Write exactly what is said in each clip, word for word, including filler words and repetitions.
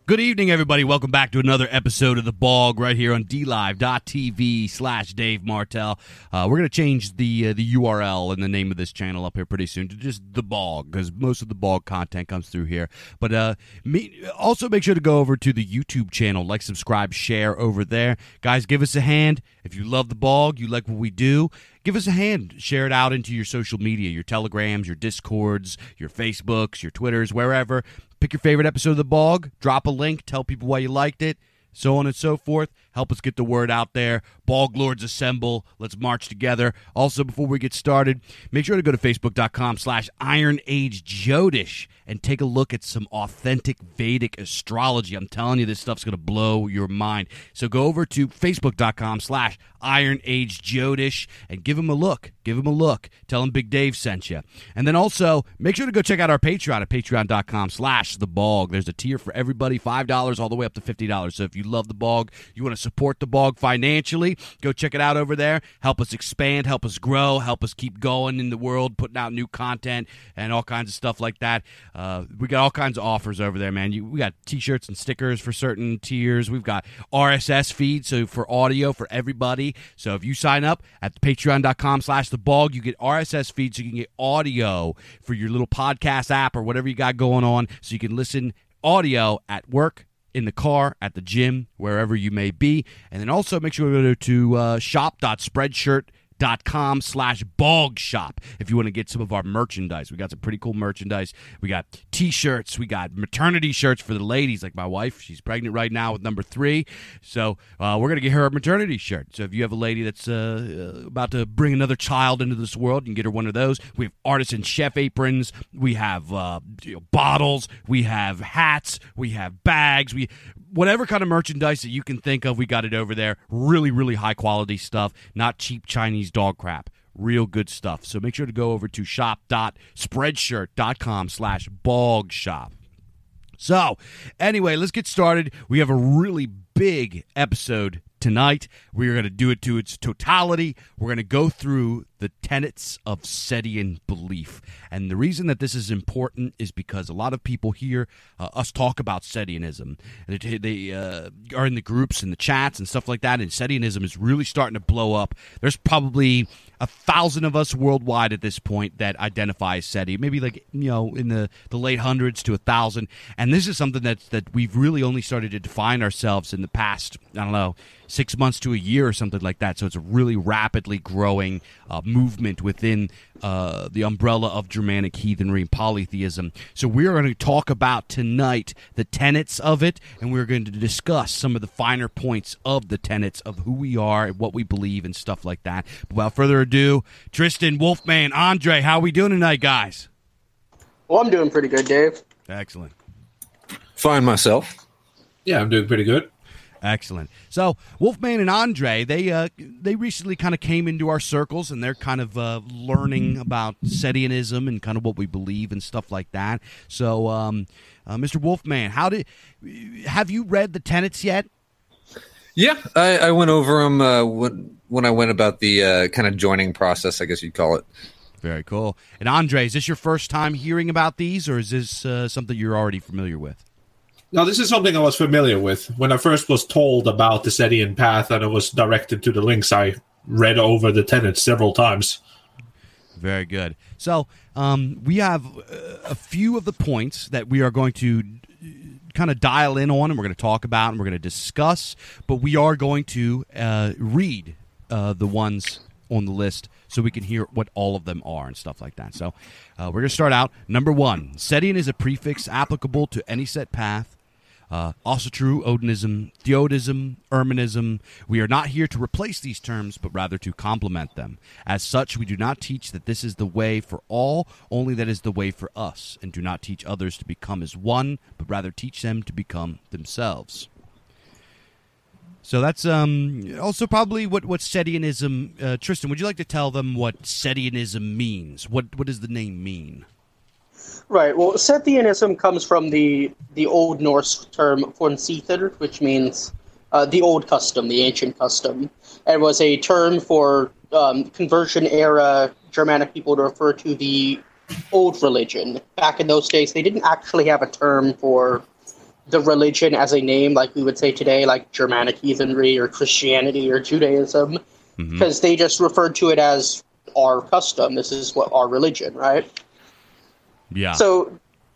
Good evening, everybody. Welcome back to another episode of The Bog right here on DLive.tv slash Dave Martell. Uh, we're going to change the uh, the U R L and the name of this channel up here pretty soon to just The Bog, because most of the Bog content comes through here. But uh, me, also make sure to go over to the YouTube channel, like, subscribe, share over there. Guys, give us a hand. If you love The Bog, you like what we do, give us a hand. Share it out into your social media, your Telegrams, your Discords, your Facebooks, your Twitters, wherever. Pick your favorite episode of The Bog, drop a link, tell people why you liked it, so on and so forth. Help us get the word out there. Bog Lords assemble. Let's march together. Also, before we get started, make sure to go to facebook.com slash Iron Age Jodish and take a look at some authentic Vedic astrology. I'm telling you, this stuff's going to blow your mind. So go over to facebook.com slash Iron Age Jodish and give him a look. Give him a look. Tell him Big Dave sent you. And then also, make sure to go check out our Patreon at patreon.com slash The Bog. There's a tier for everybody, five dollars all the way up to fifty dollars. So if you love The Bog, you want to support The Bog financially, go check it out over there. Help us expand, help us grow, help us keep going in the world, putting out new content and all kinds of stuff like that. Uh, we got all kinds of offers over there, man. You, we got T-shirts and stickers for certain tiers. We've got R S S feeds, so for audio for everybody. So if you sign up at patreon.com slash The Bog, you get R S S feeds so you can get audio for your little podcast app or whatever you got going on, so you can listen audio at work, in the car, at the gym, wherever you may be. And then also make sure to go to uh, shop.spreadshirt.com slash bog shop if you want to get some of our merchandise. We got some pretty cool merchandise. We got T-shirts. We got maternity shirts for the ladies, like my wife. She's pregnant right now with number three. So uh, we're going to get her a maternity shirt. So if you have a lady that's uh, about to bring another child into this world, you can get her one of those. We have artisan chef aprons. We have uh, you know, bottles. We have hats. We have bags. We whatever kind of merchandise that you can think of, we got it over there. Really, really high quality stuff. Not cheap Chinese dog crap. Real good stuff. So make sure to go over to shop.spreadshirt.com slash bog shop. So anyway, let's get started. We have a really big episode tonight. We're going to do it to its totality. We're going to go through the tenets of Setian belief. And the reason that this is important is because a lot of people hear uh, us talk about Setianism. And they, they uh, are in the groups and the chats and stuff like that, and Setianism is really starting to blow up. There's probably a thousand of us worldwide at this point that identify as Seti, maybe like, you know, in the, the late hundreds to a thousand. And this is something that, that we've really only started to define ourselves in the past, I don't know, six months to a year or something like that. So it's a really rapidly growing uh, movement within uh, the umbrella of Germanic heathenry and polytheism. So we're going to talk about tonight the tenets of it, and we're going to discuss some of the finer points of the tenets of who we are and what we believe and stuff like that. But without further ado, Tristan, Wolfman, Andre, how we doing tonight, guys? Well, I'm doing pretty good, Dave. Excellent. Fine myself. Yeah, I'm doing pretty good. Excellent. So Wolfman and Andre, they uh, they recently kind of came into our circles, and they're kind of uh, learning about Setianism and kind of what we believe and stuff like that. So, um, uh, Mister Wolfman, how did have you read the tenets yet? Yeah, I, I went over them uh, when, when I went about the uh, kind of joining process, I guess you'd call it. Very cool. And Andre, is this your first time hearing about these, or is this uh, something you're already familiar with? Now, this is something I was familiar with. When I first was told about the Setian path and it was directed to the links, I read over the tenets several times. Very good. So um, we have a few of the points that we are going to kind of dial in on, and we're going to talk about, and we're going to discuss, but we are going to uh, read uh, the ones on the list so we can hear what all of them are and stuff like that. So uh, we're going to start out. Number one, Setian is a prefix applicable to any set path. Uh, Asatru, Odinism, Theodism, Irmanism. We are not here to replace these terms, but rather to complement them. As such, we do not teach that this is the way for all, only that is the way for us, and do not teach others to become as one, but rather teach them to become themselves. So that's um, also probably what, what Setianism... Uh, Tristan, would you like to tell them what Setianism means? What What does the name mean? Right. Well, Setianism comes from the the Old Norse term "fornsither," which means uh, the old custom, the ancient custom. It was a term for um, conversion era Germanic people to refer to the old religion. Back in those days, they didn't actually have a term for the religion as a name, like we would say today, like Germanic heathenry or Christianity or Judaism, Mm-hmm. because they just referred to it as our custom. This is what our religion, right? Yeah. So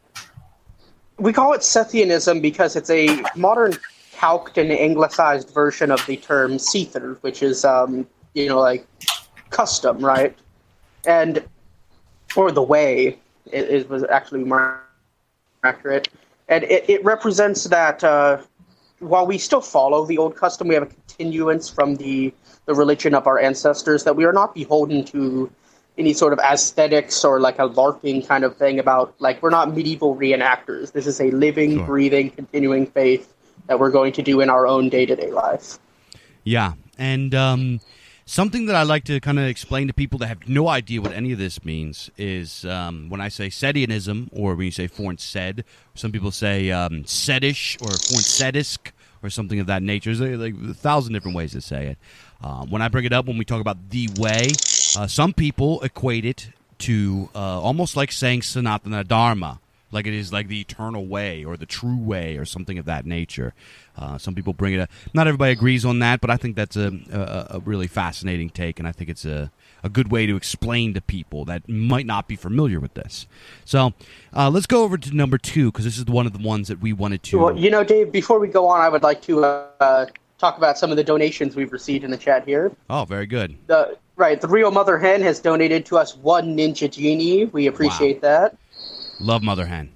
we call it Sethianism because it's a modern calqued and anglicized version of the term Seether, which is, um, you know, like custom, right? And, or the way, it, it was actually more accurate. And it, it represents that uh, while we still follow the old custom, we have a continuance from the, the religion of our ancestors, that we are not beholden to any sort of aesthetics or like a LARPing kind of thing about, like, we're not medieval reenactors. This is a living, Sure. breathing, continuing faith that we're going to do in our own day-to-day life. Yeah, and um, something that I like to kind of explain to people that have no idea what any of this means is um, when I say Sedianism, or when you say foreign sed, some people say um, sedish or foreign sedisk or something of that nature. There's like a thousand different ways to say it. Uh, when I bring it up, when we talk about the way, uh, some people equate it to uh, almost like saying Sanatana Dharma, like it is like the eternal way or the true way or something of that nature. Uh, some people bring it up. Not everybody agrees on that, but I think that's a, a, a really fascinating take, and I think it's a, a good way to explain to people that might not be familiar with this. So uh, let's go over to number two, because this is one of the ones that we wanted to... Well, you know, Dave, before we go on, I would like to uh, talk about some of the donations we've received in the chat here. Oh, very good. The, right, the Real Mother Hen has donated to us one Ninja Genie. We appreciate Wow. that. Love Mother Hen.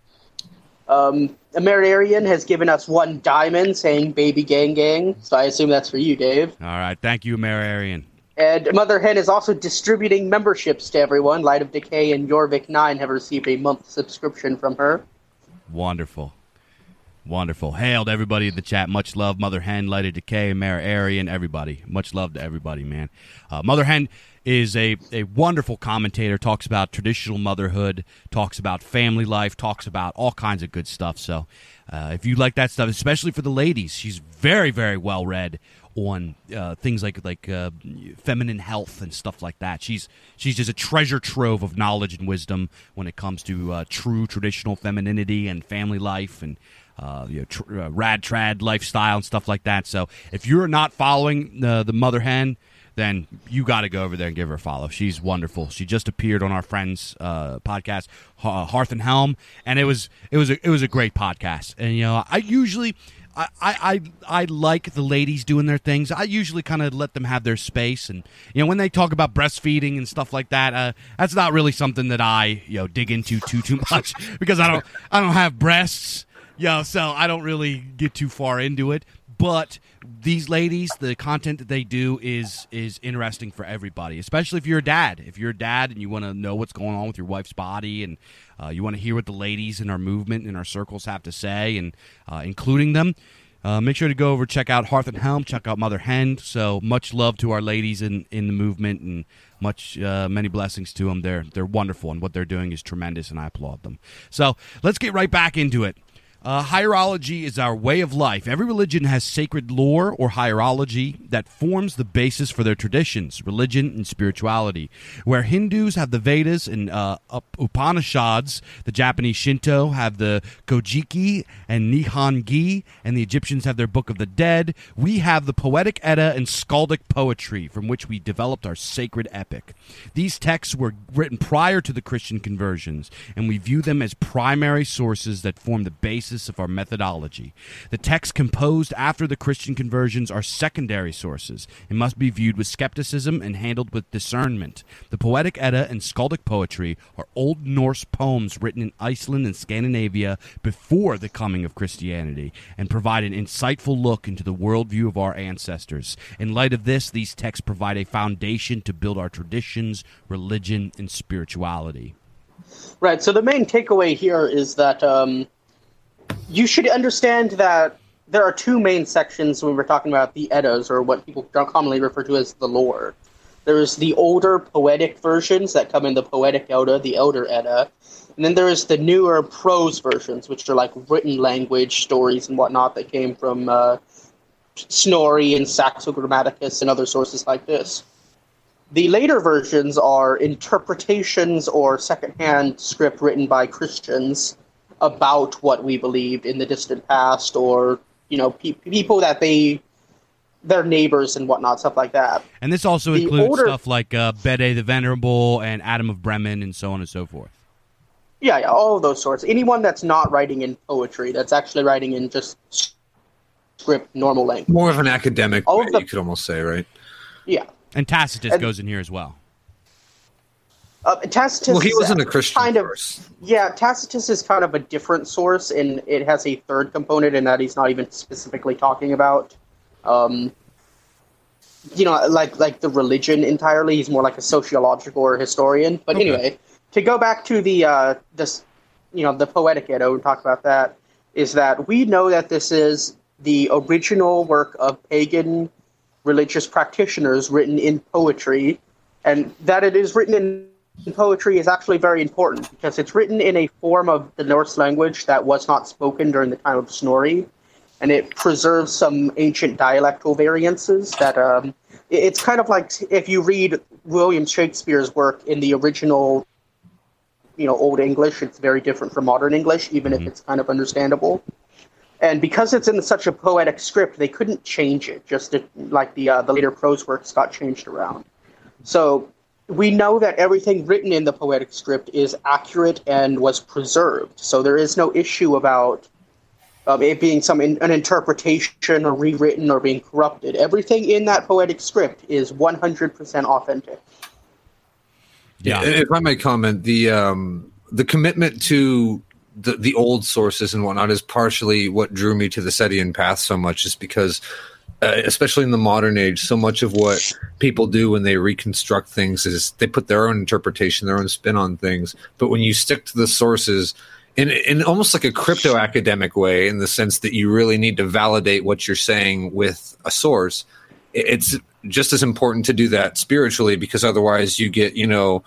Um, Ameriarian has given us one diamond saying baby gang gang, so I assume that's for you, Dave. All right. Thank you, Ameriarian. And Mother Hen is also distributing memberships to everyone. Light of Decay and Jorvik nine have received a month subscription from her. Wonderful. Wonderful. Hail to everybody in the chat. Much love, Mother Hen, Light of Decay, Mara Arian, everybody. Much love to everybody, man. Uh, Mother Hen is a, a wonderful commentator, talks about traditional motherhood, talks about family life, talks about all kinds of good stuff. So uh, if you like that stuff, especially for the ladies, she's very, very well read on uh, things like like uh, feminine health and stuff like that. She's she's just a treasure trove of knowledge and wisdom when it comes to uh, true traditional femininity and family life and uh, you know, tr- uh, rad trad lifestyle and stuff like that. So if you're not following uh, the Mother Hen, then you got to go over there and give her a follow. She's wonderful. She just appeared on our friend's uh, podcast, uh, Hearth and Helm, and it was it was a, it was a great podcast. And you know, I usually. I, I, I like the ladies doing their things. I usually kind of let them have their space, and you know when they talk about breastfeeding and stuff like that, uh, that's not really something that I you know dig into too too much because I don't I don't have breasts, you know, so I don't really get too far into it. But these ladies, the content that they do is is interesting for everybody, especially if you're a dad. If you're a dad and you want to know what's going on with your wife's body, and uh, you want to hear what the ladies in our movement and our circles have to say, and uh, including them, uh, make sure to go over, check out Hearth and Helm, check out Mother Hen. So much love to our ladies in, in the movement, and much uh, many blessings to them. They're they're wonderful, and what they're doing is tremendous, and I applaud them. So let's get right back into it. Uh, hierology is our way of life. Every religion has sacred lore or hierology that forms the basis for their traditions, religion, and spirituality. Where Hindus have the Vedas and uh, Upanishads, the Japanese Shinto have the Kojiki and Nihongi, and the Egyptians have their Book of the Dead, we have the Poetic Edda and Skaldic poetry from which we developed our sacred epic. These texts were written prior to the Christian conversions, and we view them as primary sources that form the basis of our methodology. The texts composed after the Christian conversions are secondary sources and must be viewed with skepticism and handled with discernment. The Poetic Edda and Skaldic poetry are Old Norse poems written in Iceland and Scandinavia before the coming of Christianity and provide an insightful look into the worldview of our ancestors. In light of this, these texts provide a foundation to build our traditions, religion, and spirituality. Right, so the main takeaway here is that um, you should understand that there are two main sections when we're talking about the Eddas, or what people commonly refer to as the lore. There's the older poetic versions that come in the Poetic Edda, the Elder Edda, and then there is the newer prose versions, which are like written language stories and whatnot that came from uh, Snorri and Saxo Grammaticus and other sources like this. The later versions are interpretations or secondhand script written by Christians about what we believed in the distant past, or you know, pe- people that they, their neighbors and whatnot, stuff like that. And this also The includes older- stuff like uh, Bede the Venerable and Adam of Bremen and so on and so forth. Yeah, yeah, all of those sorts. Anyone that's not writing in poetry, that's actually writing in just script, normal language. More of an academic All way, of the- you could almost say, right? Yeah. And Tacitus And- goes in here as well. Uh, Tacitus Well, he is wasn't a Christian kind of, first. yeah, Tacitus is kind of a different source, and it has a third component in that he's not even specifically talking about, um, you know, like like the religion entirely. He's more like a sociological or historian. But Okay. anyway, to go back to the uh, this, you know, the Poetic Edda, we talk about that. Is that we know that this is the original work of pagan religious practitioners written in poetry, and that it is written in poetry is actually very important because it's written in a form of the Norse language that was not spoken during the time of Snorri, and it preserves some ancient dialectal variances that um, it- it's kind of like if you read William Shakespeare's work in the original, you know, Old English, it's very different from modern English, even if it's kind of understandable. And because it's in such a poetic script, they couldn't change it, just to, like the uh, the later prose works got changed around. So we know that everything written in the poetic script is accurate and was preserved. So there is no issue about um, it being some in, an interpretation or rewritten or being corrupted. Everything in that poetic script is one hundred percent authentic. Yeah. If I may comment, the um, the commitment to the the old sources and whatnot is partially what drew me to the Setian path so much, is because, uh, especially in the modern age, so much of what people do when they reconstruct things is they put their own interpretation, their own spin on things. But when you stick to the sources in in almost like a crypto academic way, in the sense that you really need to validate what you're saying with a source, it's just as important to do that spiritually, because otherwise you get, you know,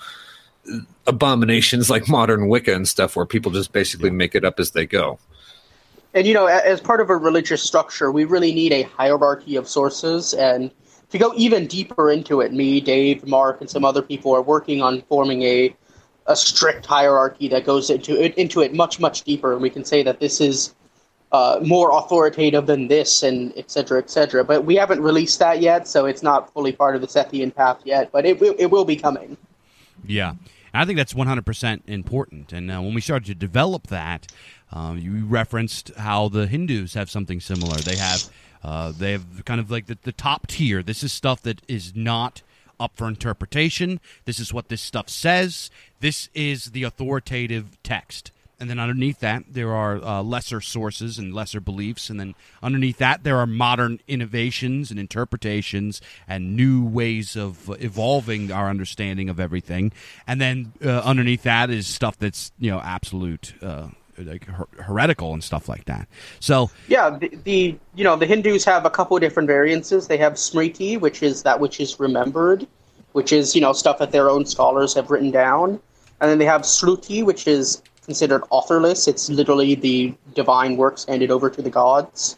abominations like modern Wicca and stuff where people just basically make it up as they go. And, you know, a- as part of a religious structure, we really need a hierarchy of sources. And to go even deeper into it, me, Dave, Mark, and some other people are working on forming a a strict hierarchy that goes into it, into it much, much deeper. And we can say that this is uh, more authoritative than this, and et cetera, et cetera. But we haven't released that yet, so it's not fully part of the Sethian path yet. But it, will- it will be coming. Yeah. And I think that's one hundred percent important. And uh, when we started to develop that, um, you referenced how the Hindus have something similar. They have uh, they have kind of like the, the top tier. This is stuff that is not up for interpretation. This is what this stuff says. This is the authoritative text. And then underneath that, there are uh, lesser sources and lesser beliefs. And then underneath that, there are modern innovations and interpretations and new ways of evolving our understanding of everything. And then uh, underneath that is stuff that's, you know, absolute, uh, like her- heretical and stuff like that. So, Yeah, the, the you know the Hindus have a couple of different variances. They have Smriti, which is that which is remembered, which is you know stuff that their own scholars have written down, and then they have Shruti, which is considered authorless. It's literally the divine works handed over to the gods.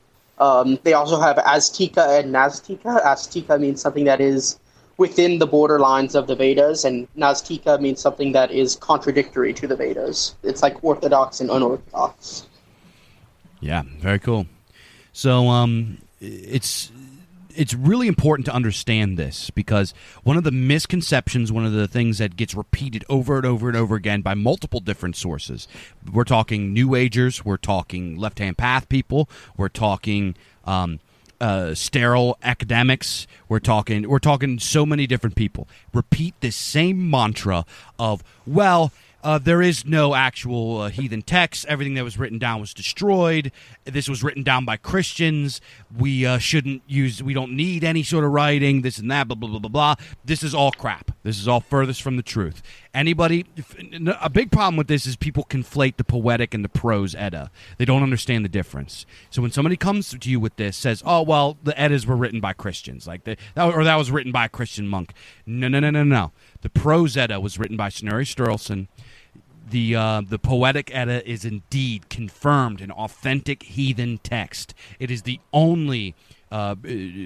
Um, they also have Aztika and Nastika. Aztika means something that is within the borderlines of the Vedas, and Nastika means something that is contradictory to the Vedas. It's like orthodox and unorthodox. yeah, very cool. So, um, it's it's really important to understand this, because one of the misconceptions, one of the things that gets repeated over and over and over again by multiple different sources, we're talking New Agers, we're talking left-hand path people, we're talking um, uh, sterile academics, we're talking we're talking so many different people repeat this same mantra of, well, Uh, there is no actual uh, heathen text. Everything that was written down was destroyed. This was written down by Christians. We uh, shouldn't use, we don't need any sort of writing, this and that, blah, blah, blah, blah, blah. This is all crap. This is all furthest from the truth. Anybody, a big problem with this is people conflate the poetic and the prose Edda. They don't understand the difference. So when somebody comes to you with this, says, oh, well, the Eddas were written by Christians, like the, that, or that was written by a Christian monk. No, no, no, no, no. The prose Edda was written by Snorri Sturluson. The uh, the poetic Edda is indeed confirmed an authentic heathen text. It is the only uh,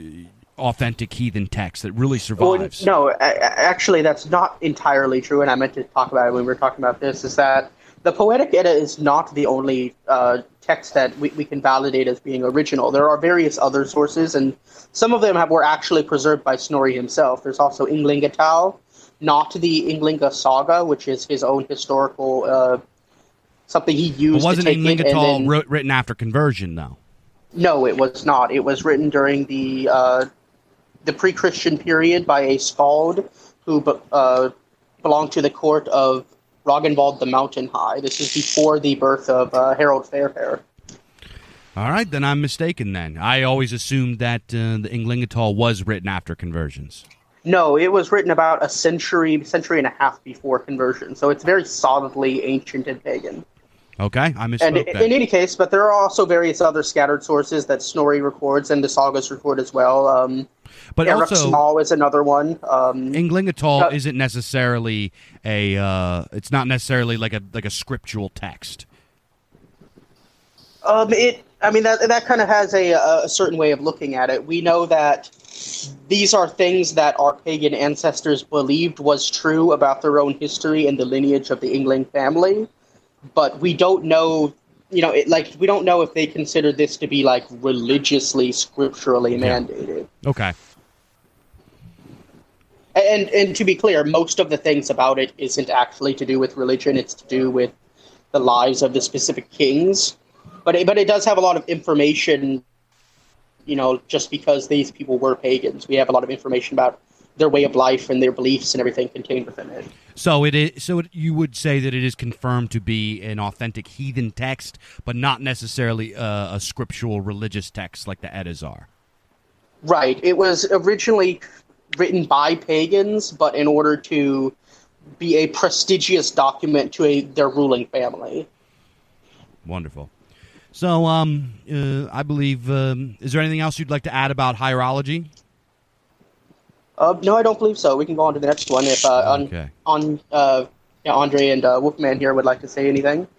authentic heathen text that really survives. Well, no, a- a- actually, that's not entirely true, and I meant to talk about it when we were talking about this, is that the Poetic Edda is not the only uh, text that we, we can validate as being original. There are various other sources, and some of them have, were actually preserved by Snorri himself. There's also Ynglingatal, not the Ynglinga saga, which is his own historical uh, something he used. But wasn't to take Ynglingatal it then, wrote, written after conversion, though? No, it was not. It was written during the uh, the pre-Christian period by a skald who uh, belonged to the court of Ragnvald the Mountain High. This is before the birth of uh, Harold Fairhair. All right, then I'm mistaken then. I always assumed that uh, the Ynglingatal was written after conversions. No, it was written about a century, century and a half before conversion, so it's very solidly ancient and pagan. Okay, I misspoke And then. in any case, but there are also various other scattered sources that Snorri records and the sagas record as well. Um, but Eric also, Small is another one. Um, Ynglingatal uh, isn't necessarily a. Uh, it's not necessarily like a like a scriptural text. Um, it. I mean, that that kind of has a, a certain way of looking at it. We know that these are things that our pagan ancestors believed was true about their own history and the lineage of the Yngling family, but we don't know. You know, it, like we don't know if they consider this to be like religiously, scripturally Yeah. mandated. Okay. And and to be clear, most of the things about it isn't actually to do with religion. It's to do with the lives of the specific kings. But it, but it does have a lot of information, you know, just because these people were pagans. We have a lot of information about their way of life and their beliefs and everything contained within it. So it is. So it, you would say that it is confirmed to be an authentic heathen text, but not necessarily a, a scriptural religious text like the Eddas are. Right. It was originally written by pagans, but in order to be a prestigious document to a their ruling family. Wonderful. So, um, uh, I believe. Um, is there anything else you'd like to add about hierology? Uh, no, I don't believe so. We can go on to the next one if uh, on, Okay. on uh, yeah, Andre and uh, Wolfman here would like to say anything.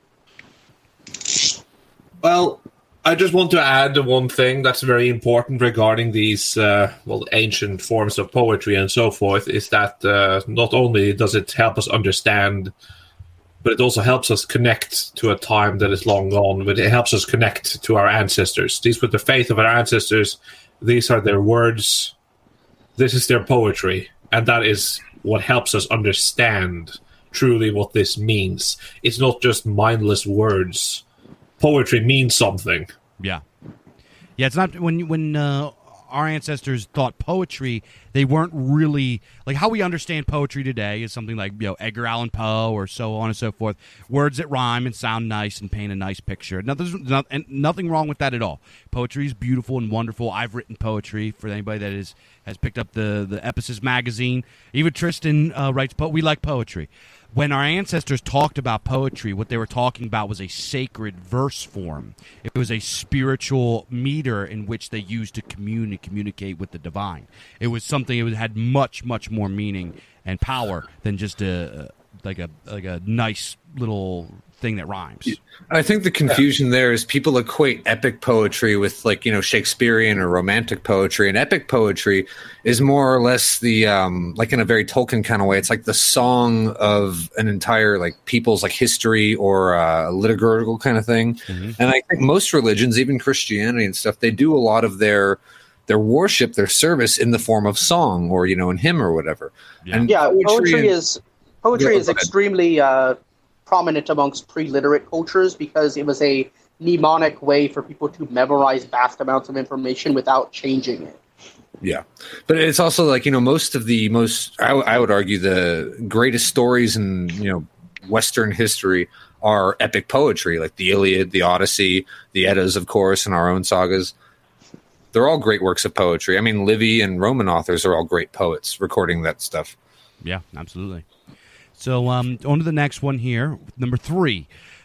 Well, I just want to add the one thing that's very important regarding these uh, well ancient forms of poetry and so forth is that uh, not only does it help us understand, but it also helps us connect to a time that is long gone. But it helps us connect to our ancestors. These were the faith of our ancestors. These are their words. This is their poetry, and that is what helps us understand truly what this means. It's not just mindless words. Poetry means something. Yeah, yeah. It's not when when uh, our ancestors thought poetry, they weren't really like how we understand poetry today is something like, you know, Edgar Allan Poe or so on and so forth. Words that rhyme and sound nice and paint a nice picture. Nothing's not, and nothing wrong with that at all. Poetry is beautiful and wonderful. I've written poetry for anybody that is has picked up the the Ephesus magazine. Even Tristan uh, writes po- we like poetry. When our ancestors talked about poetry, what they were talking about was a sacred verse form. It was a spiritual meter in which they used to commune, communicate with the divine. It was something that had much, much more meaning and power than just a like a like a nice little thing that rhymes. I think the confusion there is people equate epic poetry with, like, you know, Shakespearean or romantic poetry, and epic poetry is more or less the um like in a very Tolkien kind of way. It's like the song of an entire like people's like history or uh, liturgical kind of thing. Mm-hmm. And I think most religions, even Christianity and stuff, they do a lot of their their worship, their service in the form of song or, you know, in hymn or whatever. Yeah, and Yeah, poetry, poetry and- is poetry Go is ahead. extremely uh, prominent amongst pre-literate cultures because it was a mnemonic way for people to memorize vast amounts of information without changing it. Yeah, but it's also like, you know, most of the most, I, w- I would argue, the greatest stories in, you know, Western history are epic poetry, like the Iliad, the Odyssey, the Eddas, of course, and our own sagas. They're all great works of poetry. I mean, Livy and Roman authors are all great poets recording that stuff. Yeah, absolutely. So um, on to the next one here, number three.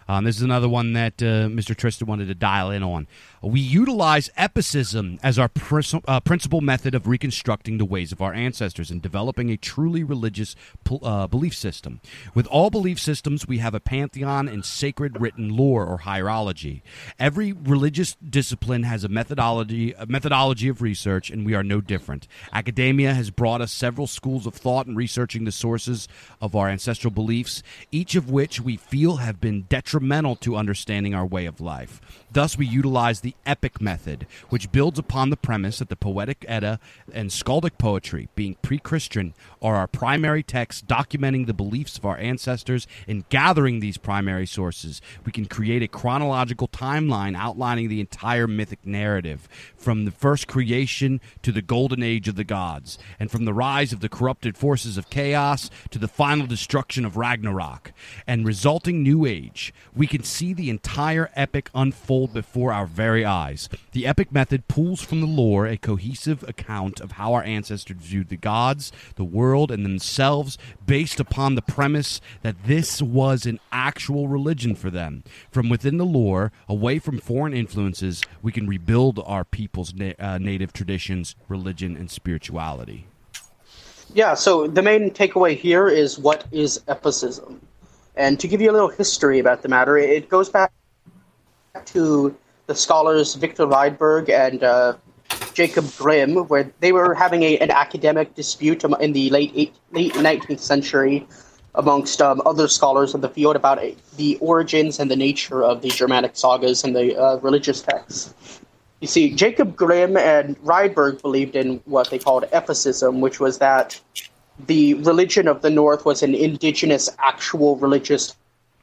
Um, this is another one that uh, Mister Tristan wanted to dial in on. We utilize epicism as our pr- uh, principal method of reconstructing the ways of our ancestors and developing a truly religious uh, belief system. With all belief systems, we have a pantheon and sacred written lore or hierology. Every religious discipline has a methodology, a methodology of research, and we are no different. Academia has brought us several schools of thought in researching the sources of our ancestral beliefs, each of which we feel have been detrimental to understanding our way of life. Thus, we utilize the epic method, which builds upon the premise that the Poetic Edda and skaldic poetry, being pre-Christian, are our primary texts documenting the beliefs of our ancestors. In gathering these primary sources, we can create a chronological timeline outlining the entire mythic narrative, from the first creation to the golden age of the gods, and from the rise of the corrupted forces of chaos to the final destruction of Ragnarok and resulting new age. We can see the entire epic unfold before our very eyes. The epic method pulls from the lore a cohesive account of how our ancestors viewed the gods, the world, and themselves, based upon the premise that this was an actual religion for them. From within the lore, away from foreign influences, we can rebuild our people's na- uh, native traditions, religion, and spirituality. Yeah, so the main takeaway here is what is epicism? And to give you a little history about the matter, it goes back to the scholars Victor Rydberg and uh, Jacob Grimm, where they were having a, an academic dispute in the late eight, late nineteenth century amongst um, other scholars of the field about a, the origins and the nature of the Germanic sagas and the uh, religious texts. You see, Jacob Grimm and Rydberg believed in what they called epicism, which was that the religion of the North was an indigenous, actual religious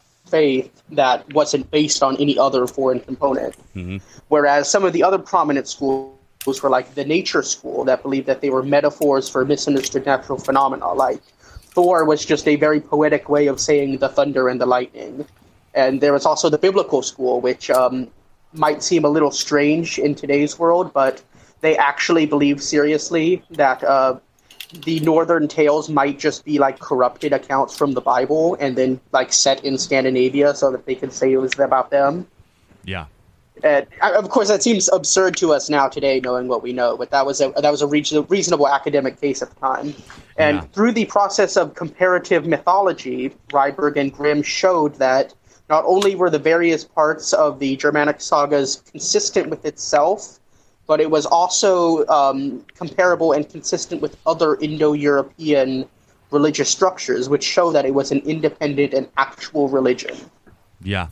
faith that wasn't based on any other foreign component. Mm-hmm. Whereas some of the other prominent schools were like the nature school that believed that they were metaphors for misunderstood natural phenomena. Like Thor was just a very poetic way of saying the thunder and the lightning. And there was also the biblical school, which um, might seem a little strange in today's world, but they actually believed seriously that uh, the northern tales might just be like corrupted accounts from the Bible and then like set in Scandinavia so that they could say it was about them. Yeah. And of course, that seems absurd to us now today, knowing what we know. But that was a that was a reasonable academic case at the time. And yeah. Through the process of comparative mythology, Rydberg and Grimm showed that not only were the various parts of the Germanic sagas consistent with itself, but it was also um, comparable and consistent with other Indo-European religious structures, which show that it was an independent and actual religion. Yeah.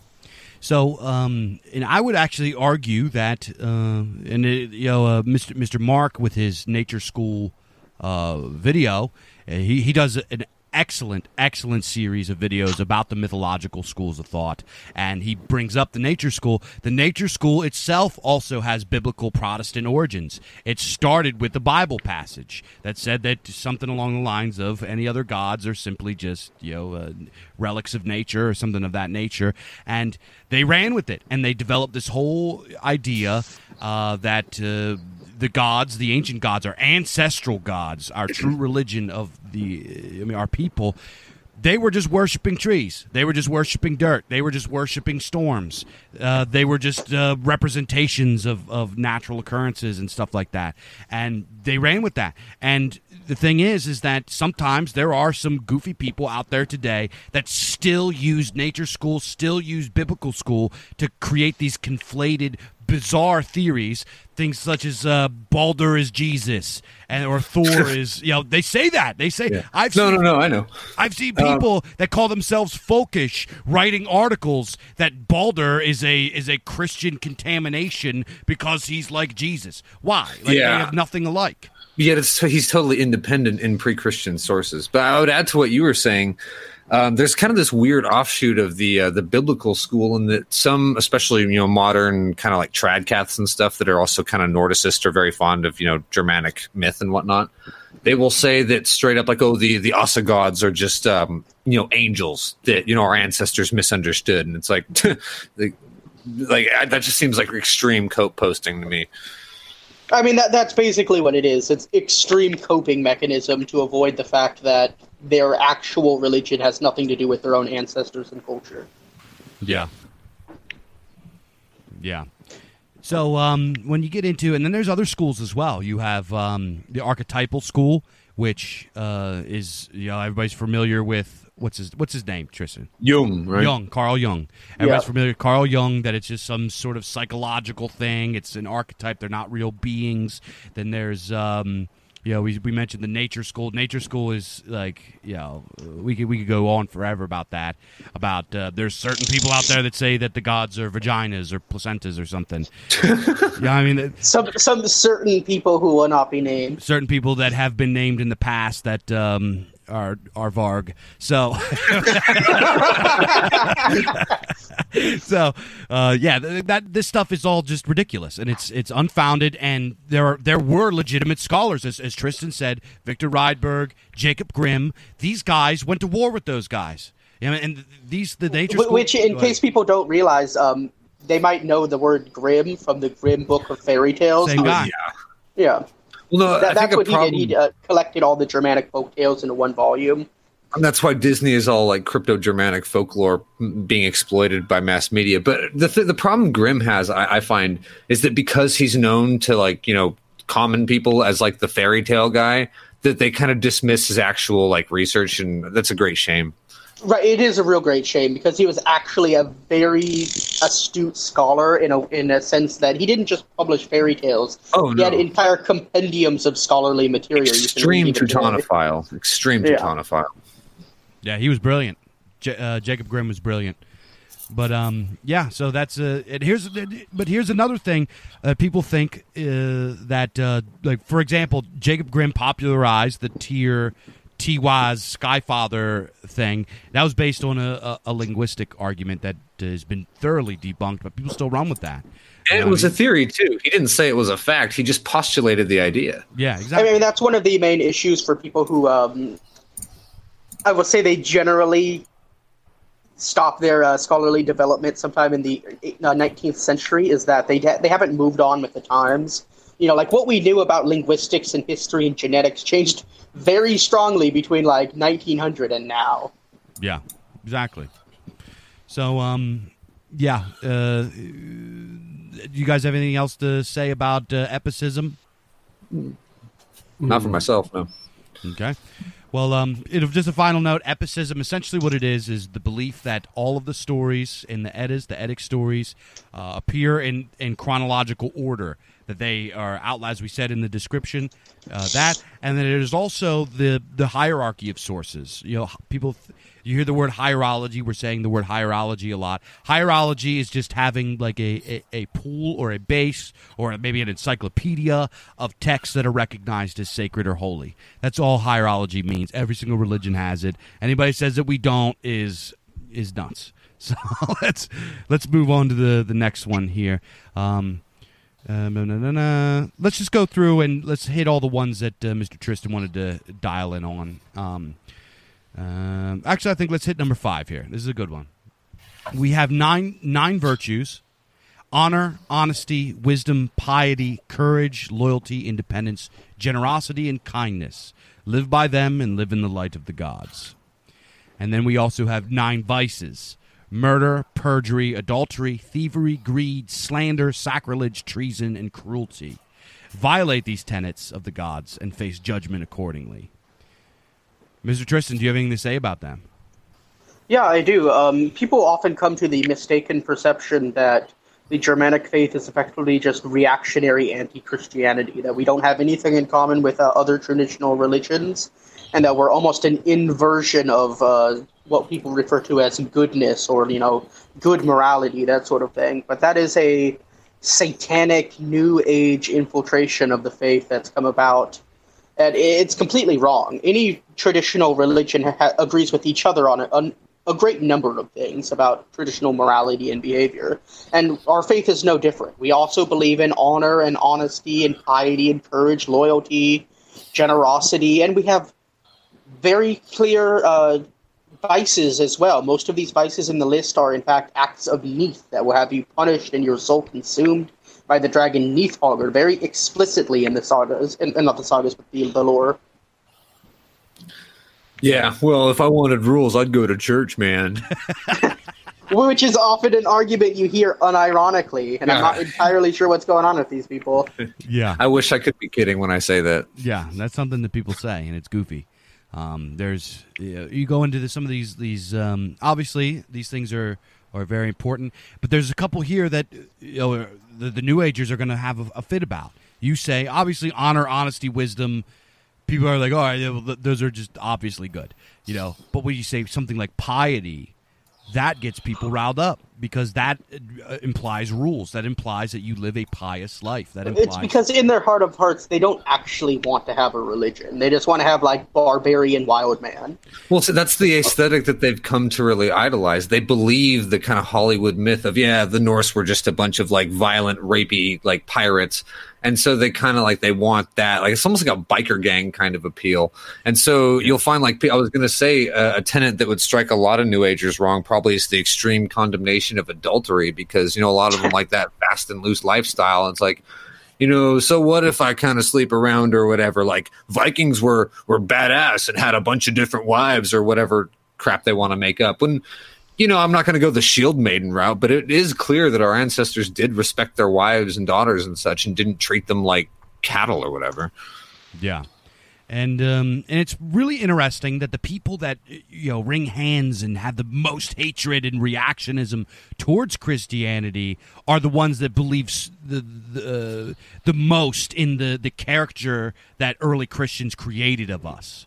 So, um, and I would actually argue that, uh, and it, you know, uh, Mister Mister Mark with his Nature School uh, video, uh, he he does an excellent, excellent series of videos about the mythological schools of thought, and he brings up the Nature School. The Nature School itself also has biblical Protestant origins. It started with the Bible passage that said that something along the lines of any other gods are simply just, you know, uh, relics of nature or something of that nature, and they ran with it, and they developed this whole idea uh, that uh, the gods, the ancient gods, our ancestral gods, our true religion of the, I mean, our people, they were just worshiping trees. They were just worshiping dirt. They were just worshiping storms. Uh, they were just uh, representations of, of natural occurrences and stuff like that. And they ran with that. And the thing is, is that sometimes there are some goofy people out there today that still use nature school, still use biblical school to create these conflated, bizarre theories, things such as uh, Baldur is Jesus, and or Thor is, you know, they say that. They say, yeah. I've no, seen, no, no, I know. I've seen people um, that call themselves folkish writing articles that Baldur is a is a Christian contamination because he's like Jesus. Why? Like, yeah. They have nothing alike. Yet it's, he's totally independent in pre-Christian sources. But I would add to what you were saying. Um, there's kind of this weird offshoot of the uh, the biblical school, in that some, especially you know modern kind of like tradcaths and stuff that are also kind of Nordicist or very fond of you know Germanic myth and whatnot, they will say that straight up like, oh, the the Asa gods are just um, you know angels that you know our ancestors misunderstood, and it's like like, like that just seems like extreme coat posting to me. I mean, that that's basically what it is. It's extreme coping mechanism to avoid the fact that their actual religion has nothing to do with their own ancestors and culture. Yeah. Yeah. So um, when you get into, and then there's other schools as well. You have um, the archetypal school, which uh, is, you know, everybody's familiar with. What's his What's his name, Tristan? Jung, right? Jung, Carl Jung. Everybody's Yeah. familiar with Carl Jung, that it's just some sort of psychological thing. It's an archetype. They're not real beings. Then there's, um, you know, we we mentioned the nature school. Nature school is like, you know, we could we could go on forever about that. About uh, there's certain people out there that say that the gods are vaginas or placentas or something. Yeah, I mean, it- Some some certain people who will not be named. certain people that have been named in the past that um, are are Varg. So, so uh, yeah, th- that this stuff is all just ridiculous, and it's it's unfounded. And there are, there were legitimate scholars, as, as Tristan said, Victor Rydberg, Jacob Grimm. These guys went to war with those guys. Yeah, and these the nature Wh- school- Which, in Go case ahead. people don't realize, um, they might know the word Grimm from the Grimm Book of Fairy Tales. Same guy. Yeah, Well, no, that, I that's think a what problem, he did. He uh, collected all the Germanic folk tales into one volume. and that's why Disney is all like crypto-Germanic folklore m- being exploited by mass media. But the th- the problem Grimm has, I-, I find, is that because he's known to like you know common people as like the fairy tale guy, that they kind of dismiss his actual like research, and that's a great shame. Right, it is a real great shame because he was actually a very astute scholar in a in a sense that he didn't just publish fairy tales. Oh, He had no. entire compendiums of scholarly material. you can Extreme read even today. Teutonophile. Extreme Yeah. Teutonophile. Yeah, he was brilliant. J- uh, Jacob Grimm was brilliant. But um, yeah, so that's uh, and here's but here's another thing. Uh, people think uh, that uh, like for example, Jacob Grimm popularized the tier T Y's Skyfather thing. That was based on a, a, a linguistic argument that has been thoroughly debunked, but people still run with that. And You it know was what a theory too. He didn't say it was a fact. He just postulated the idea. I mean? Yeah, I exactly. mean, that's one of the main issues for people who, um, I would say, they generally stop their uh, scholarly development sometime in the uh, nineteenth century. Is that they they haven't moved on with the times. You know, like what we knew about linguistics and history and genetics changed very strongly between like nineteen hundred and now. Yeah, exactly. So, um, yeah. Uh, you guys have anything else to say about uh, epicism? Not for myself, no. Okay. Well, um, it, just a final note. Epicism, essentially what it is, is the belief that all of the stories in the Eddas, the Eddic stories, uh, appear in, in chronological order. That they are out, as we said in the description, uh, that, and then it is also the the hierarchy of sources. You know, people, th- you hear the word hierology. We're saying the word hierology a lot. Hierology is just having like a, a, a pool or a base or maybe an encyclopedia of texts that are recognized as sacred or holy. That's all hierology means. Every single religion has it. Anybody says that we don't is is nuts. So let's let's move on to the the next one here. Um, Um, no, no, no, no. Let's just go through and let's hit all the ones that uh, Mister Tristan wanted to dial in on. Um, um, actually, I think let's hit number five here. This is a good one. We have nine nine virtues: honor, honesty, wisdom, piety, courage, loyalty, independence, generosity, and kindness. Live by them and live in the light of the gods. And then we also have nine vices: murder, perjury, adultery, thievery, greed, slander, sacrilege, treason, and cruelty. Violate these tenets of the gods and face judgment accordingly. Mister Tristan, do you have anything to say about them? Yeah, I do. Um, people often come to the mistaken perception that the Germanic faith is effectively just reactionary anti-Christianity, that we don't have anything in common with uh, other traditional religions, and that we're almost an inversion of uh, what people refer to as goodness or, you know, good morality, that sort of thing. But that is a satanic New Age infiltration of the faith that's come about. And it's completely wrong. Any traditional religion ha- agrees with each other on a, on a great number of things about traditional morality and behavior. And our faith is no different. We also believe in honor and honesty and piety and courage, loyalty, generosity, and we have very clear uh, vices as well. Most of these vices in the list are, in fact, acts of Neith that will have you punished and your soul consumed by the dragon Neithhogger, very explicitly in the sagas, and not the sagas, but the, the lore. Yeah, well, if I wanted rules, I'd go to church, man. Which is often an argument you hear unironically, and I'm Yeah. not entirely sure what's going on with these people. Yeah. I wish I could be kidding when I say that. Yeah, that's something that people say, and it's goofy. Um, there's you, know, you go into the, some of these these um, obviously these things are, are very important, but there's a couple here that you know the, the New Agers are going to have a, a fit about. You say obviously honor, honesty, wisdom. People are like, all right, yeah, well, th- those are just obviously good, you know. But when you say something like piety, that gets people riled up because that uh, implies rules. That implies that you live a pious life. That implies It's because in their heart of hearts, they don't actually want to have a religion. They just want to have, like, barbarian wild man. Well, so that's the aesthetic that they've come to really idolize. They believe the kind of Hollywood myth of, yeah, the Norse were just a bunch of, like, violent, rapey, like, pirates. And so they kind of like, they want that. Like, it's almost like a biker gang kind of appeal. And so you'll find, like, I was going to say uh, a tenet that would strike a lot of New Agers wrong probably is the extreme condemnation of adultery, because, you know, a lot of them like that fast and loose lifestyle. And it's like, you know, so what if I kind of sleep around or whatever? Like, Vikings were, were badass and had a bunch of different wives or whatever crap they want to make up. When, you know, I'm not going to go the shield maiden route, but it is clear that our ancestors did respect their wives and daughters and such and didn't treat them like cattle or whatever. Yeah. And um, and it's really interesting that the people that, you know, wring hands and have the most hatred and reactionism towards Christianity are the ones that believe s- the the, uh, the most in the, the character that early Christians created of us.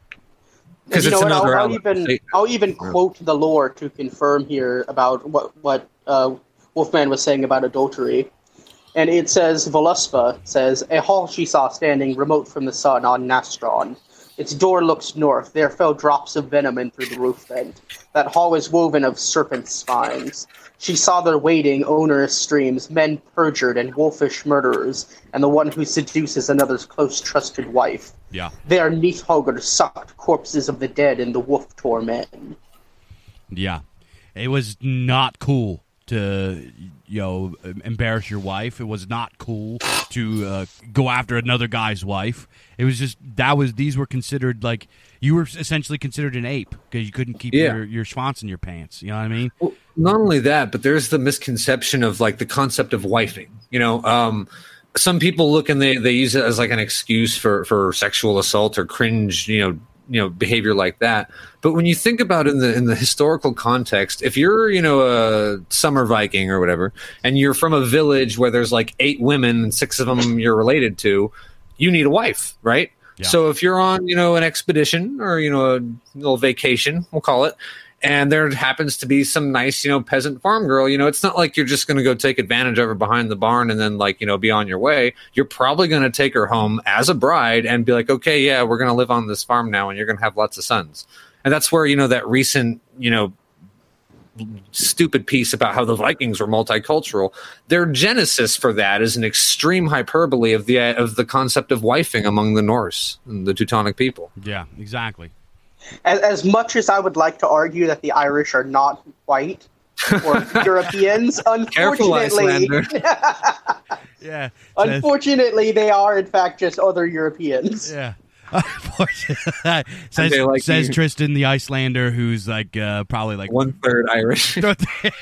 And you it's know what? I'll, another I'll element of even Satan. I'll even quote the lore to confirm here about what what uh, Wolfman was saying about adultery. And it says, Voluspa says, a hall she saw standing remote from the sun on Nastron. Its door looked north. There fell drops of venom in through the roof vent. That hall was woven of serpent spines. She saw there waiting onerous streams, men perjured and wolfish murderers, and the one who seduces another's close trusted wife. Yeah. There Neathhogger sucked corpses of the dead and the wolf tore men. Yeah. It was not cool to, you know, embarrass your wife. It was not cool to uh, go after another guy's wife. It was just, that was, these were considered like, you were essentially considered an ape because you couldn't keep Yeah. your, your schwanz in your pants. You know what I mean? Well, not only that, but there's the misconception of like the concept of wifing. You know, um, some people look and they, they use it as like an excuse for, for sexual assault or cringe, you know, you know, behavior like that. But when you think about it in the in the historical context, if you're, you know, a summer Viking or whatever, and you're from a village where there's like eight women and six of them you're related to, you need a wife, right? Yeah. So if you're on, you know, an expedition or, you know, a little vacation, we'll call it, and there happens to be some nice, you know, peasant farm girl, you know, it's not like you're just going to go take advantage of her behind the barn and then, like, you know, be on your way. You're probably going to take her home as a bride and be like, okay, yeah, we're going to live on this farm now and you're going to have lots of sons. And that's where, you know, that recent, you know, stupid piece about how the Vikings were multicultural, their genesis for that is an extreme hyperbole of the of the concept of wifing among the Norse and the Teutonic people. Yeah, exactly. As, as much as I would like to argue that the Irish are not white or Europeans, Careful, unfortunately, Icelander. Yeah. unfortunately, they are in fact just other Europeans. Yeah. Unfortunately. says they like says you. Tristan, the Icelander, who's like uh, probably like One third Irish. Oh,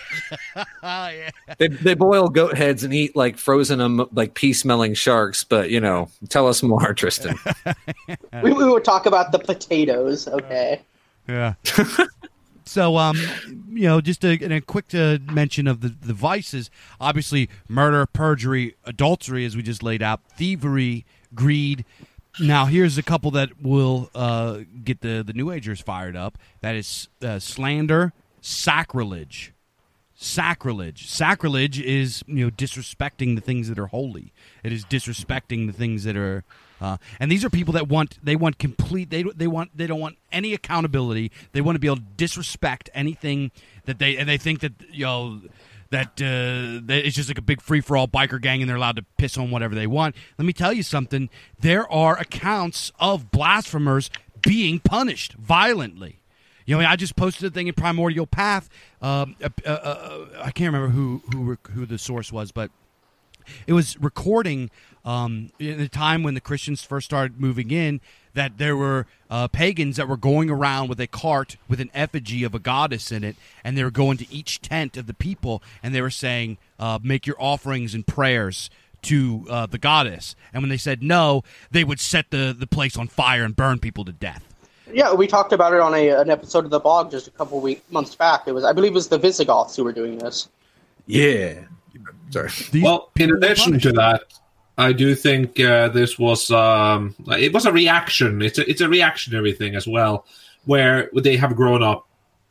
yeah. They they boil goat heads and eat like frozen um, like pea smelling sharks. But you know, tell us more, Tristan. We, we would talk about the potatoes, okay? Yeah. So, um, you know, just a, a quick uh, mention of the, the vices. Obviously, murder, perjury, adultery, as we just laid out, thievery, greed. Now, here's a couple that will uh, get the, the New Agers fired up. That is uh, slander, sacrilege. Sacrilege. Sacrilege is, you know, disrespecting the things that are holy. It is disrespecting the things that are, uh, and these are people that want they want complete. They they want they don't want any accountability. They want to be able to disrespect anything that they and they think that you know that uh, that it's just like a big free for all biker gang and they're allowed to piss on whatever they want. Let me tell you something. There are accounts of blasphemers being punished violently. You know, I just posted a thing in Primordial Path. Um, uh, uh, uh, I can't remember who who who the source was, but it was recording um, in the time when the Christians first started moving in, that there were uh, pagans that were going around with a cart with an effigy of a goddess in it, and they were going to each tent of the people, and they were saying, uh, make your offerings and prayers to uh, the goddess. And when they said no, they would set the, the place on fire and burn people to death. Yeah, we talked about it on a, an episode of the blog just a couple week, months back. It was, I believe it was the Visigoths who were doing this. Yeah. Sorry. These Well, in people were addition to punished. that, I do think uh, this was um, it was a reaction. It's a, it's a reactionary thing as well, where they have grown up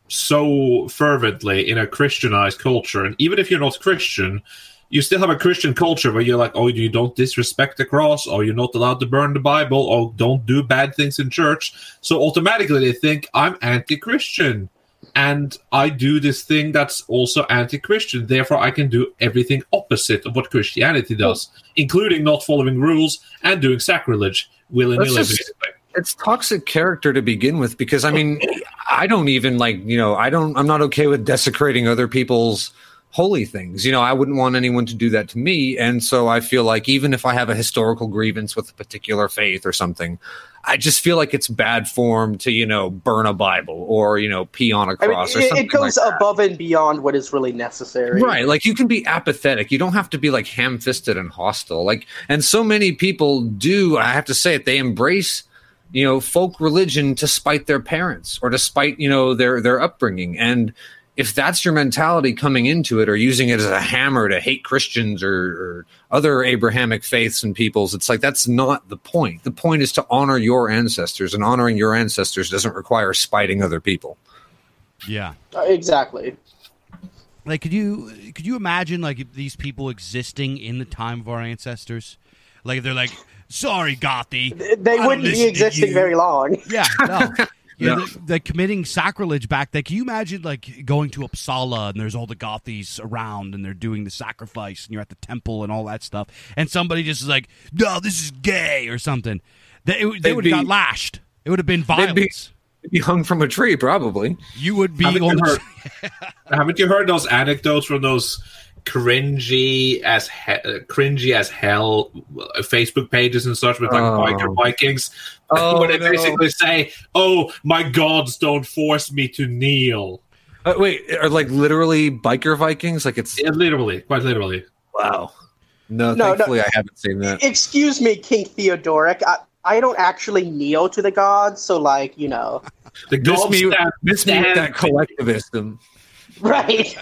so fervently in a Christianized culture, and even if you're not Christian, you still have a Christian culture where you're like, oh, you don't disrespect the cross, or you're not allowed to burn the Bible, or don't do bad things in church. So automatically they think I'm anti-Christian. And I do this thing that's also anti-Christian. Therefore, I can do everything opposite of what Christianity does, including not following rules and doing sacrilege willy-nilly, That's just- basically. It's toxic character to begin with, because I mean, I don't even like, you know, I don't, I'm not okay with desecrating other people's holy things. You know, I wouldn't want anyone to do that to me. And so I feel like even if I have a historical grievance with a particular faith or something, I just feel like it's bad form to, you know, burn a Bible or, you know, pee on a I mean, cross or it, something it goes like that. above and beyond what is really necessary. Right. Like you can be apathetic. You don't have to be like ham fisted and hostile. Like, and so many people do, I have to say it, they embrace, you know, folk religion to spite their parents or to spite, you know, their, their upbringing. And if that's your mentality coming into it, or using it as a hammer to hate Christians or, or other Abrahamic faiths and peoples, it's like, that's not the point. The point is to honor your ancestors, and honoring your ancestors doesn't require spiting other people. Yeah. Uh, exactly. Like, could you could you imagine like if these people existing in the time of our ancestors? Like, they're like, sorry, Gothi. They I don't wouldn't be listen to existing you." very long. Yeah, no. You know, No. they're, they're committing sacrilege back then. Can you imagine, like, going to Uppsala and there's all the Gothis around and they're doing the sacrifice and you're at the temple and all that stuff, and somebody just is like, no, this is gay or something. They, it- they They'd would have got be- lashed. It would have been They'd be- violence. Be hung from a tree, probably. You would be Haven't on you the. heard- Haven't you heard those anecdotes from those cringy as he- uh, cringy as hell uh, Facebook pages and such with like Oh. biker Vikings, Oh, where they no. basically say, "Oh, my gods, don't force me to kneel." Uh, wait, are like literally biker Vikings? Like it's Yeah, literally, quite literally. wow. No, No, no. thankfully I haven't seen that. Excuse me, King Theodoric. I, I don't actually kneel to the gods, so, like, you know. The Miss gods me, stand, miss me with stand- that collectivism. Right.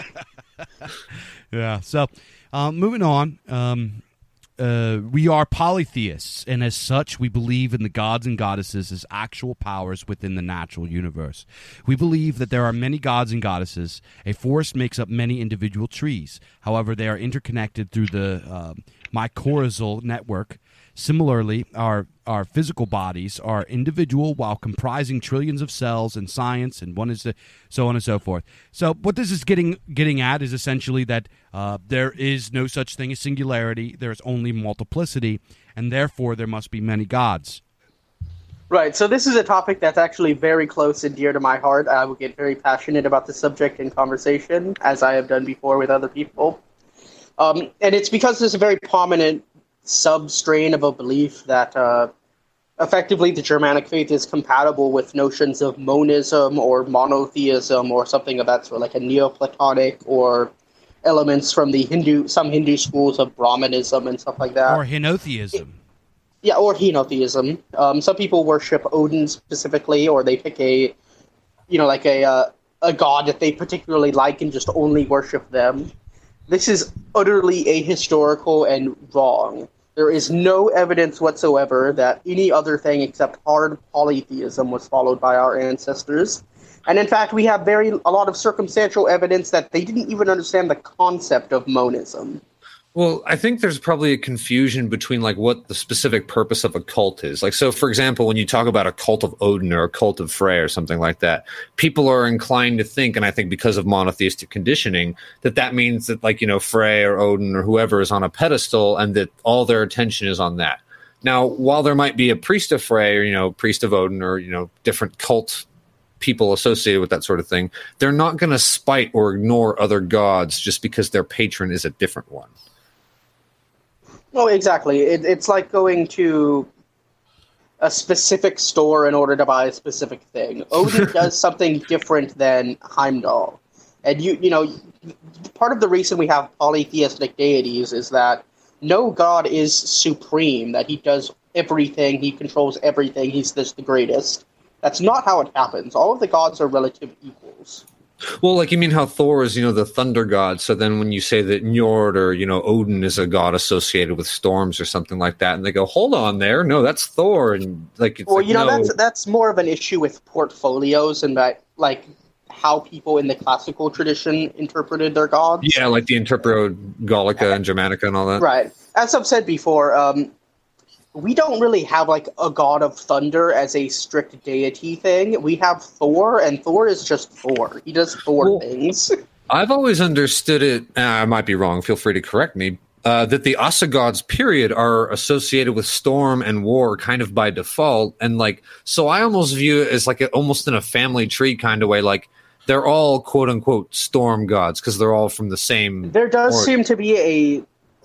Yeah. So, um, moving on. Um, uh, we are polytheists, and as such, we believe in the gods and goddesses as actual powers within the natural universe. We believe that there are many gods and goddesses. A forest makes up many individual trees. However, they are interconnected through the uh, mycorrhizal network. Similarly, our our physical bodies are individual while comprising trillions of cells in science, and one is the, so on and so forth. So what this is getting getting at is essentially that uh, there is no such thing as singularity. There is only multiplicity, and therefore there must be many gods. Right, so this is a topic that's actually very close and dear to my heart. I will get very passionate about the subject in conversation, as I have done before with other people. Um, and it's because there's a very prominent substrain of a belief that uh, effectively the Germanic faith is compatible with notions of monism or monotheism or something of that sort, like a Neoplatonic, or elements from the Hindu, some Hindu schools of Brahmanism and stuff like that. Or henotheism. Yeah, or henotheism. Um, some people worship Odin specifically, or they pick a, you know, like a uh, a god that they particularly like and just only worship them. This is utterly ahistorical and wrong. There is no evidence whatsoever that any other thing except hard polytheism was followed by our ancestors. And in fact, we have very a lot of circumstantial evidence that they didn't even understand the concept of monism. Well, I think there's probably a confusion between like what the specific purpose of a cult is. Like, so for example, when you talk about a cult of Odin or a cult of Frey or something like that, people are inclined to think, and I think because of monotheistic conditioning, that that means that, like, you know, Frey or Odin or whoever is on a pedestal and that all their attention is on that. Now, while there might be a priest of Frey or, you know, priest of Odin or, you know, different cult people associated with that sort of thing, they're not going to spite or ignore other gods just because their patron is a different one. No, exactly. It, it's like going to a specific store in order to buy a specific thing. Odin does something different than Heimdall. And you, you know, part of the reason we have polytheistic deities is that no god is supreme, that he does everything, he controls everything, he's just the greatest. That's not how it happens. All of the gods are relative equals. Well, like you mean how Thor is, you know, the thunder god. So then when you say that Njord or, you know, Odin is a god associated with storms or something like that, and they go, hold on there. No, that's Thor. And like, it's well, like, you know, no. that's that's more of an issue with portfolios and that, like, how people in the classical tradition interpreted their gods. Yeah, like the Interpro Gallica and Germanica and all that. Right. As I've said before, um, we don't really have like a god of thunder as a strict deity thing. We have Thor, and Thor is just Thor. He does Thor Well, things. I've always understood it, uh, I might be wrong, feel free to correct me, uh, that the Asa gods, period, are associated with storm and war kind of by default. And like, so I almost view it as like a, almost in a family tree kind of way, like they're all quote unquote storm gods because they're all from the same. There does or- seem to be a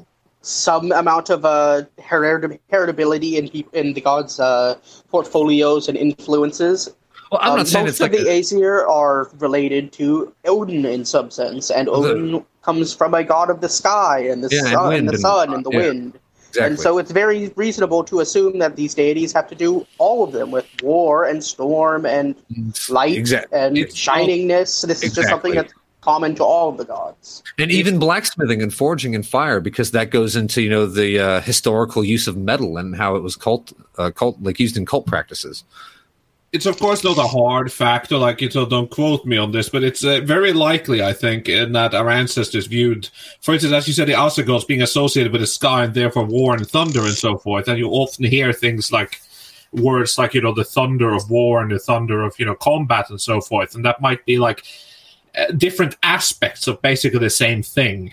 some amount of uh, hered- heritability in peop- in the gods' uh, portfolios and influences. Well, I'm Um, not saying most it's of like the a- Aesir are related to Odin in some sense, and Odin comes from a god of the sky and the Yeah, and sun, wind and the and- sun and the yeah, wind. exactly. And so it's very reasonable to assume that these deities have to do all of them with war and storm and light Exact- and it's- shiningness. This is just something Exactly. that's common to all of the gods. And even blacksmithing and forging and fire, because that goes into, you know, the uh, historical use of metal and how it was cult, uh, cult, like used in cult practices. It's of course not a hard factor, like you know, don't quote me on this, but it's uh, very likely, I think, in that our ancestors viewed, for instance, as you said, the Ostrogoths being associated with the sky and therefore war and thunder and so forth. And you often hear things like words like, you know, the thunder of war and the thunder of, you know, combat and so forth. And that might be like uh, different aspects of basically the same thing.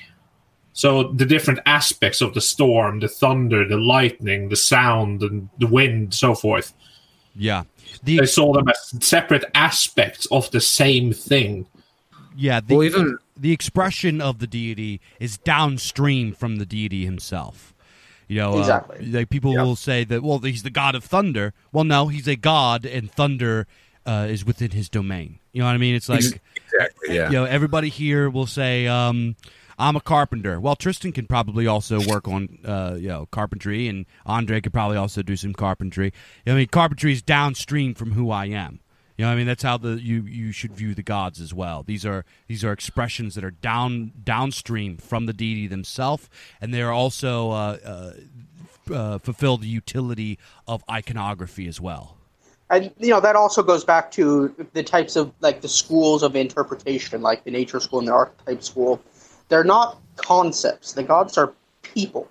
So the different aspects of the storm, the thunder, the lightning, the sound, and the wind, so forth. Yeah. The, They saw them as separate aspects of the same thing. yeah, the, Well, even the expression of the deity is downstream from the deity himself. You know, Exactly. uh, like people Yeah. will say that, well, he's the god of thunder. Well, no, he's a god, and thunder uh, is within his domain. You know what I mean? It's like, exactly, yeah. you know, everybody here will say, um, I'm a carpenter. Well, Tristan can probably also work on, uh, you know, carpentry, and Andre could probably also do some carpentry. I mean, carpentry is downstream from who I am. You know what I mean? That's how the you, you should view the gods as well. These are these are expressions that are down downstream from the deity themselves, and they are also uh, uh, uh, fulfill the utility of iconography as well. And, you know, that also goes back to the types of, like, the schools of interpretation, like the nature school and the archetype school. They're not concepts. The gods are people.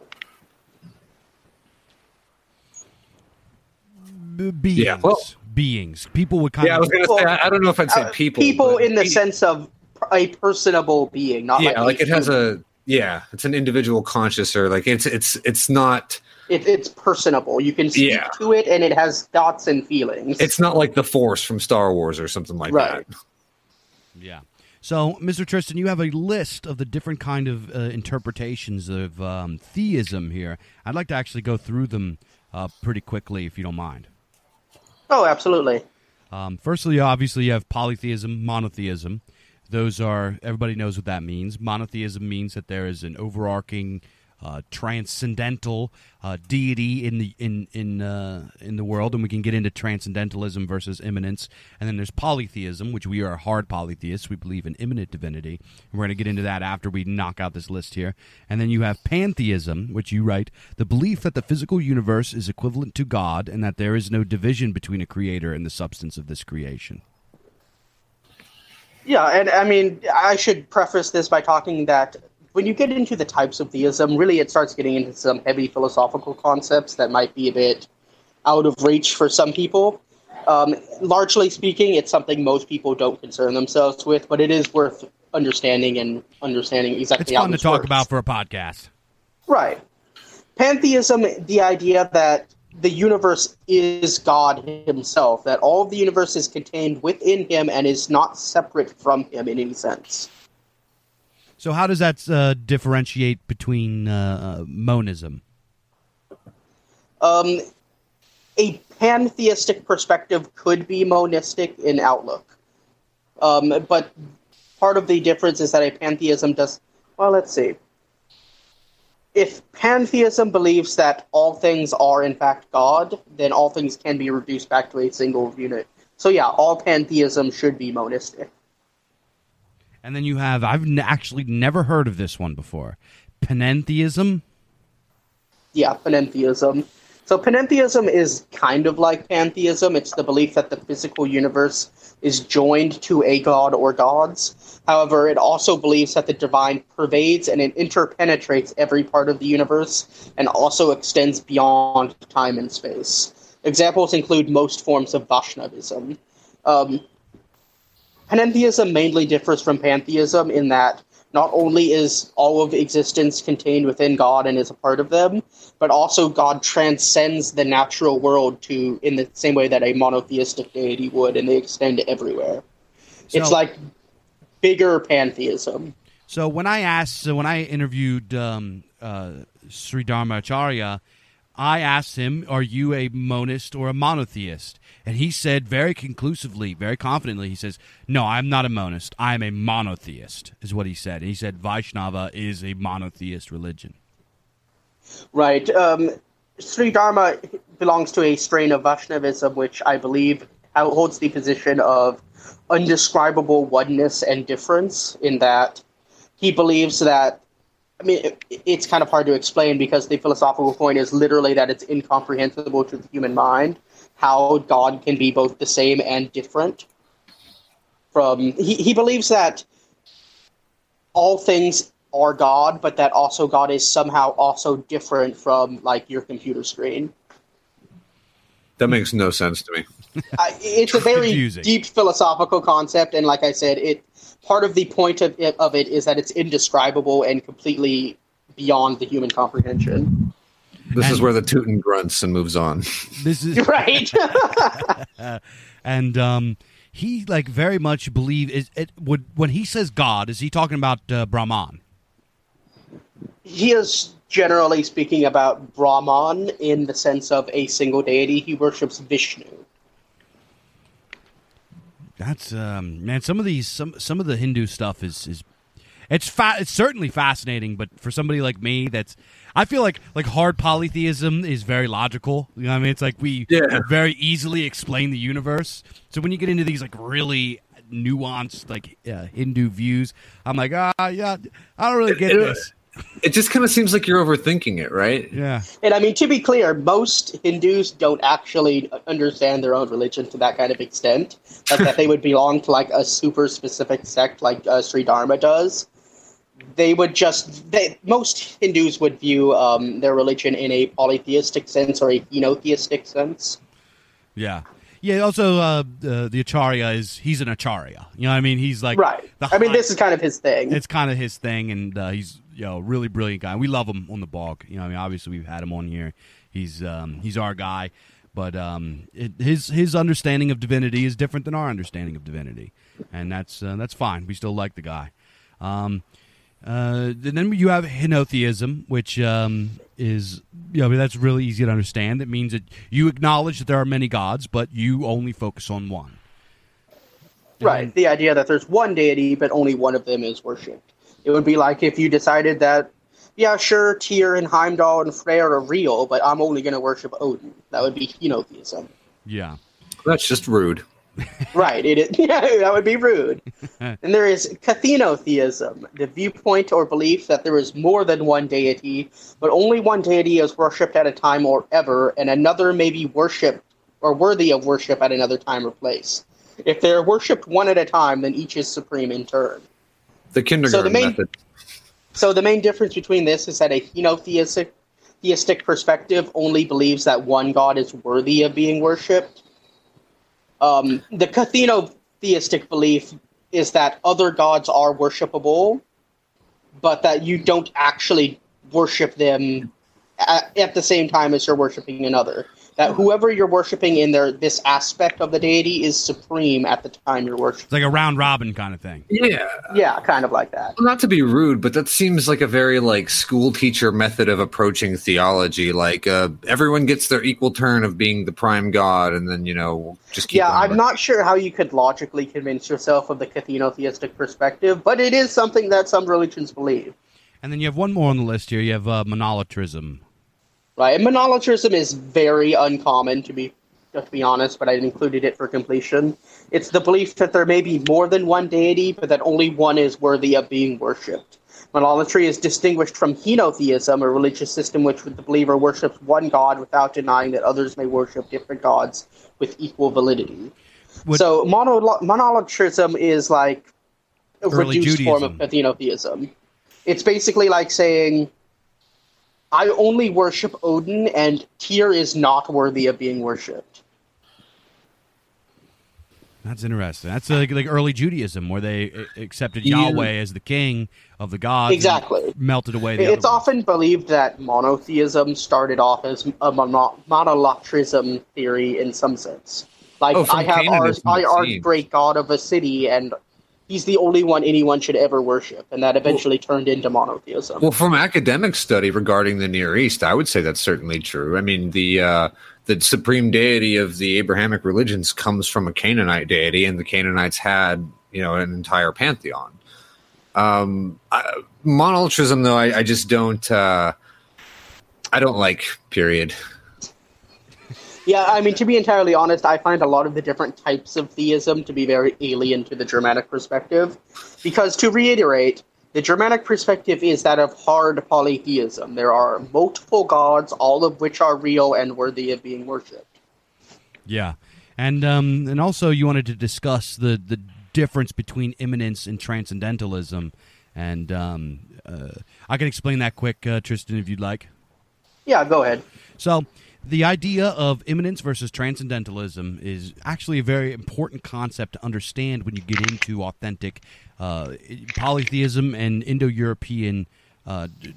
B- beings. Yeah, well- beings. People would kind Yeah, I of... was going to say, I I don't know if I'd say Uh, people. People but- in the sense of a personable being, not yeah, like, like a it has human. a, yeah, it's an individual conscious, or like it's, it's, it's not, It, it's personable. You can speak Yeah. to it, and it has thoughts and feelings. it's not like the Force from Star Wars or something like Right. that. Yeah. So, Mister Tristan, you have a list of the different kind of uh, interpretations of um, theism here. I'd like to actually go through them uh, pretty quickly, if you don't mind. Oh, absolutely. Um, firstly, obviously, you have polytheism, monotheism. Those are, everybody knows what that means. Monotheism means that there is an overarching, uh, transcendental uh, deity in the in in uh, in the world, and we can get into transcendentalism versus immanence. And then there's polytheism, which we are hard polytheists. We believe in immanent divinity, and we're going to get into that after we knock out this list here. And then you have pantheism, which you write the belief that the physical universe is equivalent to God, and that there is no division between a creator and the substance of this creation. Yeah, and I mean, I should preface this by talking that when you get into the types of theism, really it starts getting into some heavy philosophical concepts that might be a bit out of reach for some people. Um, largely speaking, it's something most people don't concern themselves with, but it is worth understanding and understanding exactly It's how fun to this talk works. about for a podcast. Right. Pantheism, the idea that the universe is God himself, that all of the universe is contained within him and is not separate from him in any sense. So how does that uh, differentiate between uh, uh, monism? Um, a pantheistic perspective could be monistic in outlook. Um, but part of the difference is that a pantheism does... Well, let's see. If pantheism believes that all things are in fact God, then all things can be reduced back to a single unit. So yeah, all pantheism should be monistic. And then you have, I've n- actually never heard of this one before, panentheism? Yeah, panentheism. So panentheism is kind of like pantheism. It's the belief that the physical universe is joined to a god or gods. However, it also believes that the divine pervades and it interpenetrates every part of the universe and also extends beyond time and space. Examples include most forms of Vaishnavism. Um, panentheism mainly differs from pantheism in that not only is all of existence contained within God and is a part of them, but also God transcends the natural world to in the same way that a monotheistic deity would, and they extend everywhere. So, it's like bigger pantheism. So when I asked, so when I interviewed um, uh, Sri Dharma Acharya, I asked him, are you a monist or a monotheist? And he said very conclusively, very confidently, he says, no, I'm not a monist. I'm a monotheist, is what he said. He said Vaishnava is a monotheist religion. Right. Um, Sri Dharma belongs to a strain of Vaishnavism, which I believe holds the position of undescribable oneness and difference, in that he believes that, I mean, it, it's kind of hard to explain because the philosophical point is literally that it's incomprehensible to the human mind how God can be both the same and different. From he, he believes that all things are God, but that also God is somehow also different from, like, your computer screen. That makes no sense to me. I, it's a very Confusing. Deep philosophical concept, and like I said, it part of the point of it, of it is that it's indescribable and completely beyond the human comprehension. This and is where the Teuton grunts and moves on. This is right. And um, he like very much believe is it would when he says God, is he talking about uh, Brahman? He is generally speaking about Brahman in the sense of a single deity. He worships Vishnu. That's um, man. Some of these, some some of the Hindu stuff is is it's fa- it's certainly fascinating. But for somebody like me, that's I feel like like hard polytheism is very logical. You know what I mean? It's like we Yeah. very easily explain the universe. So when you get into these like really nuanced like uh, Hindu views, I'm like, ah, yeah, I don't really get It- this. It just kind of seems like you're overthinking it, right? Yeah. And I mean, to be clear, most Hindus don't actually understand their own religion to that kind of extent. Like that they would belong to like a super specific sect like uh, Sri Dharma does. They would just, they, most Hindus would view um, their religion in a polytheistic sense or a henotheistic sense. Yeah. Yeah, also, uh, uh, the Acharya is, he's an Acharya. You know what I mean? He's like, Right. the I mean, high- this is kind of his thing. It's kind of his thing, and uh, he's, you know, really brilliant guy. We love him on the blog. You know, I mean, obviously we've had him on here. He's um, he's our guy, but um, it, his his understanding of divinity is different than our understanding of divinity, and that's uh, that's fine. We still like the guy. Um, uh, then you have henotheism, which um, is, you know, that's really easy to understand. It means that you acknowledge that there are many gods, but you only focus on one. Right. The idea that there's one deity, but only one of them is worshipped. It would be like if you decided that, yeah, sure, Tyr and Heimdall and Freyr are real, but I'm only going to worship Odin. That would be henotheism. Yeah. That's just rude. Right. It is, yeah, that would be rude. And there is kathenotheism, the viewpoint or belief that there is more than one deity, but only one deity is worshipped at a time or ever, and another may be worshipped or worthy of worship at another time or place. If they're worshipped one at a time, then each is supreme in turn. The kindergarten main- method. So the main difference between this is that a henotheistic theistic perspective only believes that one god is worthy of being worshipped. Um, the kathenotheistic belief is that other gods are worshipable, but that you don't actually worship them at, at the same time as you're worshiping another. that whoever you're worshiping in their this aspect of the deity is supreme at the time you're worshiping. It's like a round robin kind of thing. Yeah. Yeah, kind of like that. Not to be rude, but that seems like a very like school teacher method of approaching theology. Like uh, everyone gets their equal turn of being the prime god, and then you know we'll just keep. Yeah, on I'm not sure how you could logically convince yourself of the cathenotheistic perspective, but it is something that some religions believe. And then you have one more on the list here. You have uh, monolatrism. Right, and monolatrism is very uncommon, to be to be honest, but I included it for completion. It's the belief that there may be more than one deity, but that only one is worthy of being worshipped. Monolatry is distinguished from henotheism, a religious system which the believer worships one god without denying that others may worship different gods with equal validity. What- so mono- monolatrism is like a Early reduced form of cathenotheism. It's basically like saying, I only worship Odin, and Tyr is not worthy of being worshipped. That's interesting. That's like, like early Judaism, where they uh, accepted Yeah. Yahweh as the king of the gods. Exactly. And melted away the It's other ones. often believed that monotheism started off as a mono- monolatrism theory in some sense. Like, Oh, from I have our, Cananism, I it are seems. great god of a city, and he's the only one anyone should ever worship, and that eventually turned into monotheism. Well, from academic study regarding the Near East, I would say that's certainly true. I mean, the uh, the supreme deity of the Abrahamic religions comes from a Canaanite deity, and the Canaanites had, you know, an entire pantheon. Um, I, monolatrism, though, I, I just don't. Uh, I don't like. Period. Yeah, I mean, to be entirely honest, I find a lot of the different types of theism to be very alien to the Germanic perspective. Because, to reiterate, the Germanic perspective is that of hard polytheism. There are multiple gods, all of which are real and worthy of being worshipped. Yeah, and um, and also you wanted to discuss the the difference between immanence and transcendentalism, and um, uh, I can explain that quick, uh, Tristan, if you'd like. Yeah, go ahead. So, the idea of immanence versus transcendentalism is actually a very important concept to understand when you get into authentic uh, polytheism and Indo-European uh, d-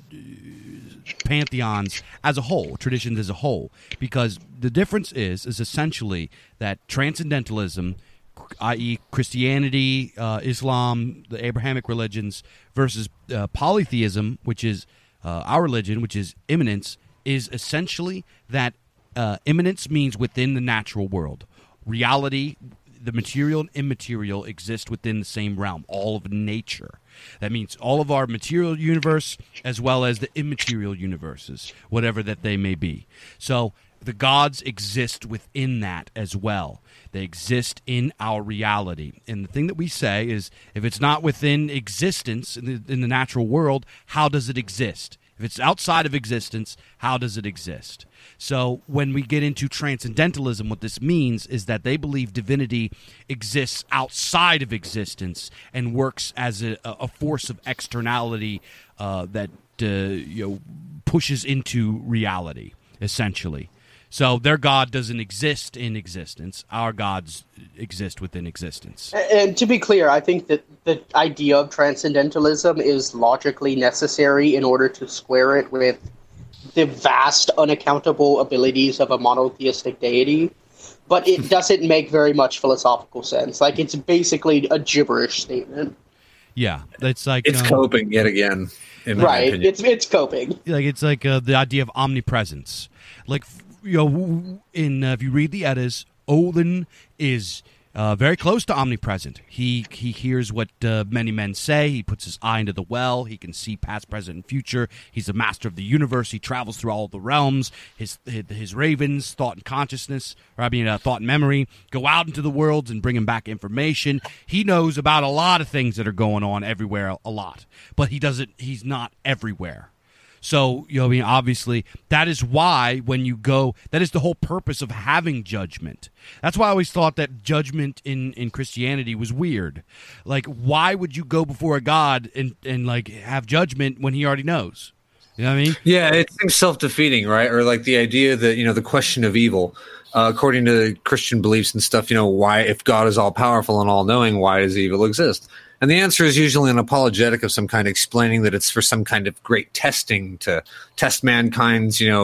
d- pantheons as a whole, traditions as a whole. Because the difference is, is essentially that transcendentalism, that is Christianity, uh, Islam, the Abrahamic religions, versus uh, polytheism, which is uh, our religion, which is immanence, is essentially that uh, immanence means within the natural world. Reality, the material and immaterial exist within the same realm, all of nature. That means all of our material universe as well as the immaterial universes, whatever that they may be. So the gods exist within that as well. They exist in our reality. And the thing that we say is, if it's not within existence in the, in the natural world, how does it exist? If it's outside of existence, how does it exist? So when we get into transcendentalism, what this means is that they believe divinity exists outside of existence and works as a, a force of externality uh, that uh, you know pushes into reality, essentially. So their God doesn't exist in existence. Our gods exist within existence. And to be clear, I think that the idea of transcendentalism is logically necessary in order to square it with the vast, unaccountable abilities of a monotheistic deity. But it doesn't make very much philosophical sense. Like, it's basically a gibberish statement. Yeah, it's like It's um, coping yet again. In my Right, opinion. it's it's coping. like it's like uh, the idea of omnipresence. Like, you know, in uh, if you read the Eddas, Odin is uh, very close to omnipresent. He he hears what uh, many men say. He puts his eye into the well. He can see past, present, and future. He's the master of the universe. He travels through all of the realms. His his, his ravens, thought and consciousness, or I mean, uh, thought and memory, go out into the worlds and bring him back information. He knows about a lot of things that are going on everywhere, a lot, but he doesn't. He's not everywhere. So, you know, I mean, obviously, that is why when you go, that is the whole purpose of having judgment. That's why I always thought that judgment in, in Christianity was weird. Like, why would you go before a God and, and, like, have judgment when he already knows? You know what I mean? Yeah, it seems self-defeating, right? Or like the idea that, you know, the question of evil, uh, according to Christian beliefs and stuff, you know, why, if God is all-powerful and all-knowing, why does evil exist? And the answer is usually an apologetic of some kind, explaining that it's for some kind of great testing to test mankind's, you know,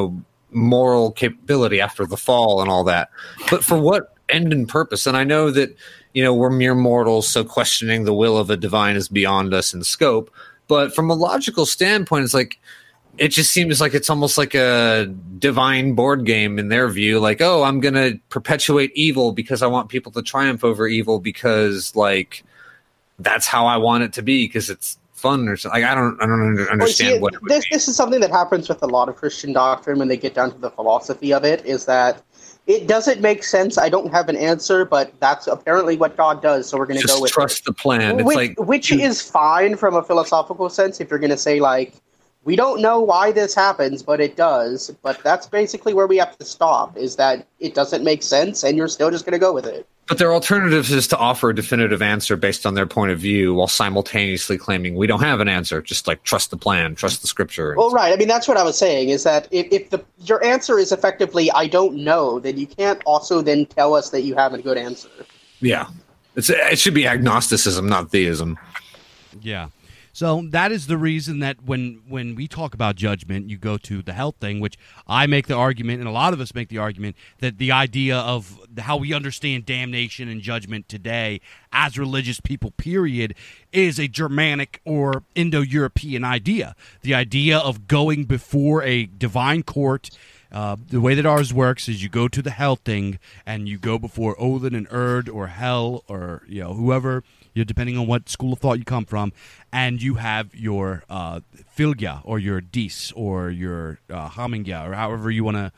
moral capability after the fall and all that. But for what end and purpose? And I know that, you know, we're mere mortals, so questioning the will of a divine is beyond us in scope. But from a logical standpoint, it's like, it just seems like it's almost like a divine board game in their view. Like, oh, I'm going to perpetuate evil because I want people to triumph over evil because, like, that's how I want it to be because it's fun or something. Like, I don't, I don't understand well, see, what it would this. be. This is something that happens with a lot of Christian doctrine when they get down to the philosophy of it. Is that it doesn't make sense. I don't have an answer, but that's apparently what God does. So we're going to go with trust it. the plan. It's which, like which is fine from a philosophical sense if you're going to say like, we don't know why this happens, but it does. But that's basically where we have to stop. Is that it doesn't make sense, and you're still just going to go with it. But their alternative is to offer a definitive answer based on their point of view while simultaneously claiming we don't have an answer. Just like trust the plan, trust the scripture. Well, right. I mean, that's what I was saying is that if, if the your answer is effectively I don't know, then you can't also then tell us that you have a good answer. Yeah. It's, it should be agnosticism, not theism. Yeah. So that is the reason that when when we talk about judgment, you go to the health thing, which I make the argument, and a lot of us make the argument, that the idea of how we understand damnation and judgment today as religious people, period, is a Germanic or Indo-European idea. The idea of going before a divine court. Uh, the way that ours works is you go to the hell thing and you go before Odin and Erd or Hell or you know whoever, you know, depending on what school of thought you come from, and you have your uh, Fylgja or your Dis or your uh, Hamingja or however you want to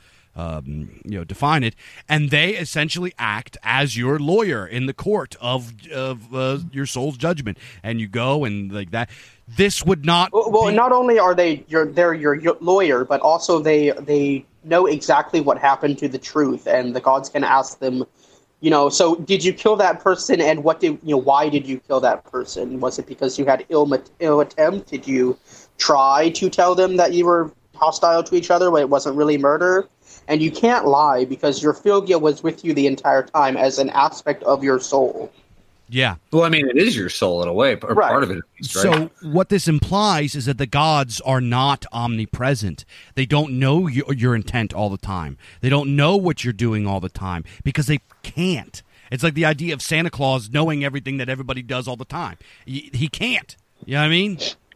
um, you know define it, and they essentially act as your lawyer in the court of of uh, your soul's judgment, and you go and like that. This would not well, well be- not only are they your they're your, your lawyer, but also they they know exactly what happened to the truth, and the gods can ask them, you know, so did you kill that person, and what did you know? Why did you kill that person? Was it because you had ill ill attempt? Did you try to tell them that you were hostile to each other when it wasn't really murder? And you can't lie because your Fylgja was with you the entire time as an aspect of your soul. Yeah. Well, I mean, it is your soul in a way, or right. part of it at least, right? So what this implies is that the gods are not omnipresent. They don't know your, your intent all the time. They don't know what you're doing all the time because they can't. It's like the idea of Santa Claus knowing everything that everybody does all the time. He, he can't. You know what I mean?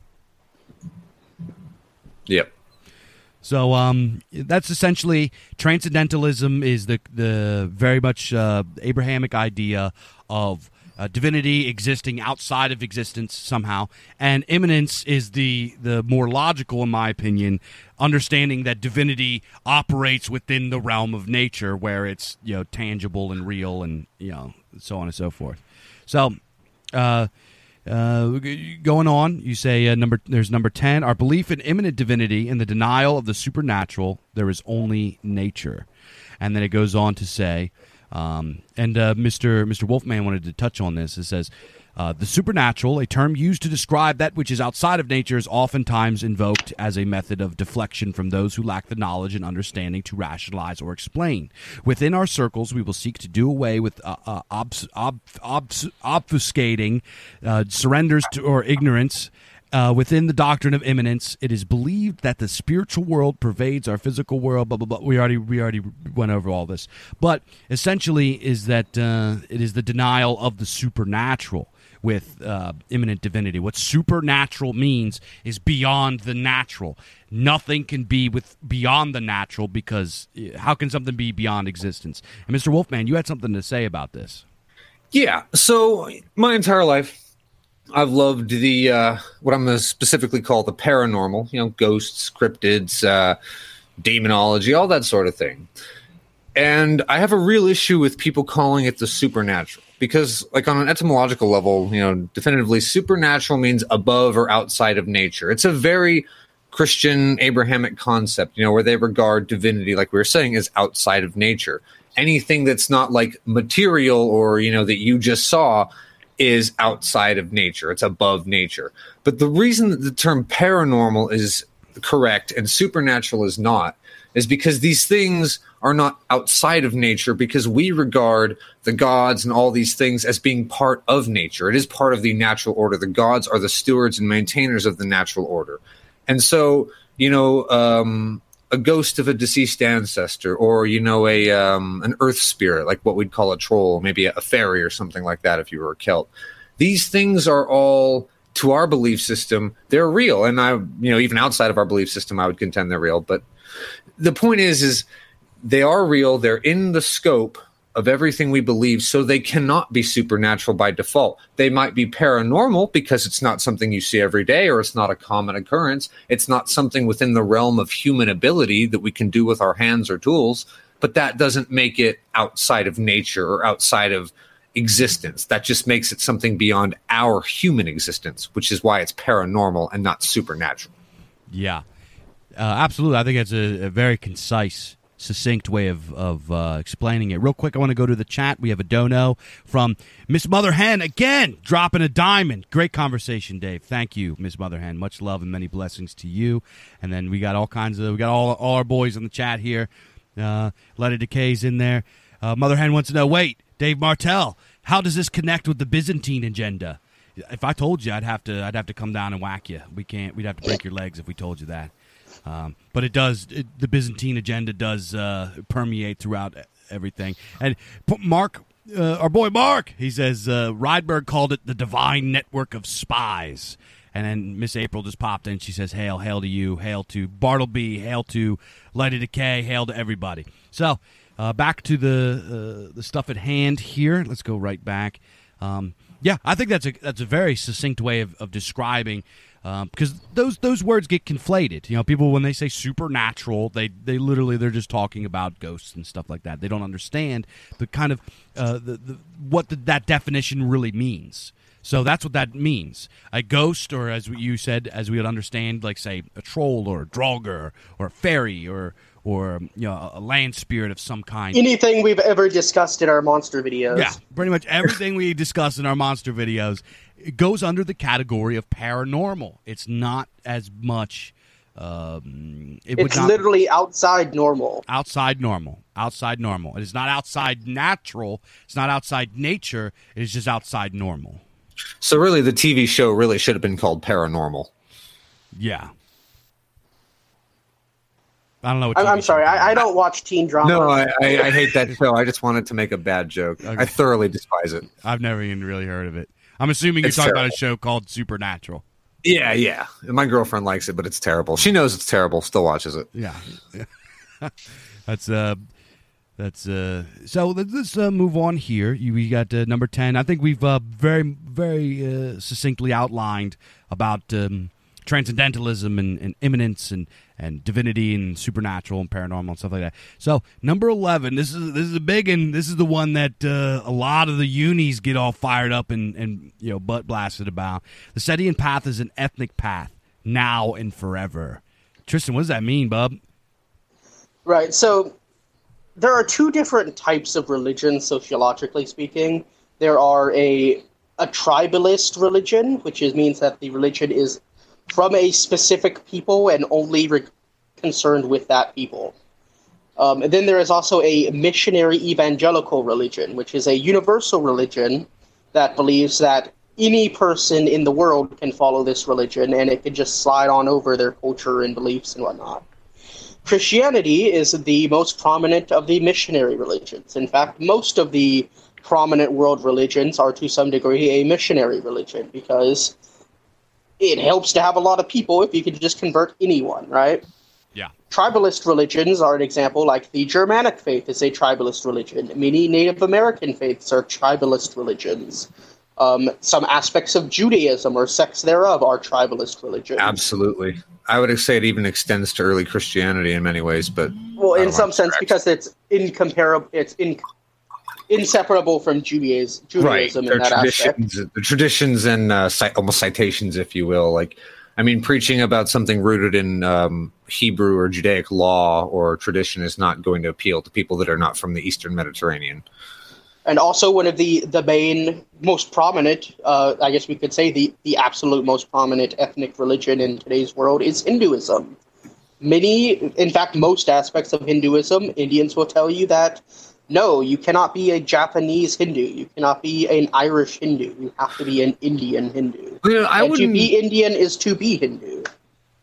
Yep. So um, that's essentially transcendentalism is the the very much uh, Abrahamic idea of Uh, divinity existing outside of existence somehow, and immanence is the the more logical, in my opinion, understanding that divinity operates within the realm of nature, where it's you know tangible and real, and you know so on and so forth. So, uh, uh, going on, you say uh, number there's number ten. Our belief in immanent divinity and the denial of the supernatural. There is only nature, and then it goes on to say. Um, and uh, Mister Mister Wolfman wanted to touch on this. It says, uh, the supernatural, a term used to describe that which is outside of nature, is oftentimes invoked as a method of deflection from those who lack the knowledge and understanding to rationalize or explain. Within our circles, we will seek to do away with uh, uh, obs- ob- obs- obfuscating uh, surrenders to or ignorance. Uh, within the doctrine of immanence, it is believed that the spiritual world pervades our physical world. Blah blah blah. We already we already went over all this, but essentially is that uh, it is the denial of the supernatural with uh, immanent divinity. What supernatural means is beyond the natural. Nothing can be with beyond the natural because how can something be beyond existence? And Mister Wolfman, you had something to say about this. Yeah. So my entire life, I've loved the uh, what I'm going to specifically call the paranormal, you know, ghosts, cryptids, uh, demonology, all that sort of thing. And I have a real issue with people calling it the supernatural because, like, on an etymological level, you know, definitively supernatural means above or outside of nature. It's a very Christian Abrahamic concept, you know, where they regard divinity, like we were saying, as outside of nature. Anything that's not like material or, you know, that you just saw is outside of nature. It's above nature. But the reason that the term paranormal is correct and supernatural is not is because these things are not outside of nature because we regard the gods and all these things as being part of nature. It is part of the natural order. The gods are the stewards and maintainers of the natural order. And so, you know, um, a ghost of a deceased ancestor, or you know, a um, an earth spirit, like what we'd call a troll, maybe a, a fairy or something like that if you were a Celt. These things are all, to our belief system, they're real, and I, you know, even outside of our belief system, I would contend they're real. But the point is, is they are real. They're in the scope of everything we believe, so they cannot be supernatural by default. They might be paranormal because it's not something you see every day, or it's not a common occurrence. It's not something within the realm of human ability that we can do with our hands or tools, but that doesn't make it outside of nature or outside of existence. That just makes it something beyond our human existence, which is why it's paranormal and not supernatural. Yeah, uh, absolutely. I think it's a, a very concise, succinct way of, of uh, explaining it. Real quick, I want to go to the chat. We have a dono from Miss Mother Hen, again, dropping a diamond. Great conversation, Dave. Thank you, Miss Mother Hen. Much love and many blessings to you. And then we got all kinds of, we got all, all our boys in the chat here. Uh, Letty Decay's in there. Uh, Mother Hen wants to know, wait, Dave Martell, how does this connect with the Byzantine agenda? If I told you, I'd have to I'd have to come down and whack you. We can't. We'd have to break your legs if we told you that. Um, but it does. It, the Byzantine agenda does uh, permeate throughout everything. And Mark, uh, our boy Mark, he says uh, Rydberg called it the divine network of spies. And then Miss April just popped in. She says, "Hail, hail to you, hail to Bartleby, hail to Letty Decay, hail to everybody." So. Uh, back to the uh, the stuff at hand here. Let's go right back. Um, yeah, I think that's a that's a very succinct way of, of describing um, because those those words get conflated. You know, people when they say supernatural, they they literally they're just talking about ghosts and stuff like that. They don't understand the kind of uh, the, the what the, that definition really means. So that's what that means. A ghost, or as you said, as we would understand, like say a troll or a draugr or a fairy or. or you know, a land spirit of some kind. Anything we've ever discussed in our monster videos. Yeah, pretty much everything we discuss in our monster videos it goes under the category of paranormal. It's not as much... Um, it it's would not, literally outside normal. Outside normal. Outside normal. It is not outside natural. It's not outside nature. It is just outside normal. So really, the T V show really should have been called Paranormal. Yeah. I don't know. What I'm, I'm sorry. I, I don't watch teen drama. No, I, I, I hate that show. I just wanted to make a bad joke. Okay. I thoroughly despise it. I've never even really heard of it. I'm assuming you're it's talking terrible. about a show called Supernatural. Yeah, yeah. My girlfriend likes it, but it's terrible. She knows it's terrible, still watches it. Yeah. that's uh that's uh so let's uh, move on here. You we got uh, number ten. I think we've uh, very very uh, succinctly outlined about um, transcendentalism and, and immanence and and divinity and supernatural and paranormal and stuff like that. So number eleven, this is this is a big one. This is the one that uh, a lot of the unis get all fired up and, and you know butt blasted about. The Setian path is an ethnic path, now and forever. Tristan, what does that mean, bub? Right. So there are two different types of religion, sociologically speaking. There are a a tribalist religion, which is, means that the religion is from a specific people and only re- concerned with that people. Um, and then there is also a missionary evangelical religion, which is a universal religion that believes that any person in the world can follow this religion and it can just slide on over their culture and beliefs and whatnot. Christianity is the most prominent of the missionary religions. In fact, most of the prominent world religions are to some degree a missionary religion because it helps to have a lot of people if you can just convert anyone, right? Yeah. Tribalist religions are an example, like the Germanic faith is a tribalist religion. Many Native American faiths are tribalist religions. Um, some aspects of Judaism or sects thereof are tribalist religions. Absolutely. I would say it even extends to early Christianity in many ways, but... Well, in some sense, correct. Because it's incomparable, it's in, inseparable from Judaism, Judaism right. in that traditions, aspect. The traditions and uh, cite, almost citations, if you will. Like, I mean, preaching about something rooted in um, Hebrew or Judaic law or tradition is not going to appeal to people that are not from the Eastern Mediterranean. And also one of the, the main, most prominent, uh, I guess we could say the, the absolute most prominent ethnic religion in today's world is Hinduism. Many, in fact, most aspects of Hinduism, Indians will tell you that, no, you cannot be a Japanese Hindu. You cannot be an Irish Hindu. You have to be an Indian Hindu. You know, I and to wouldn't... be Indian is to be Hindu.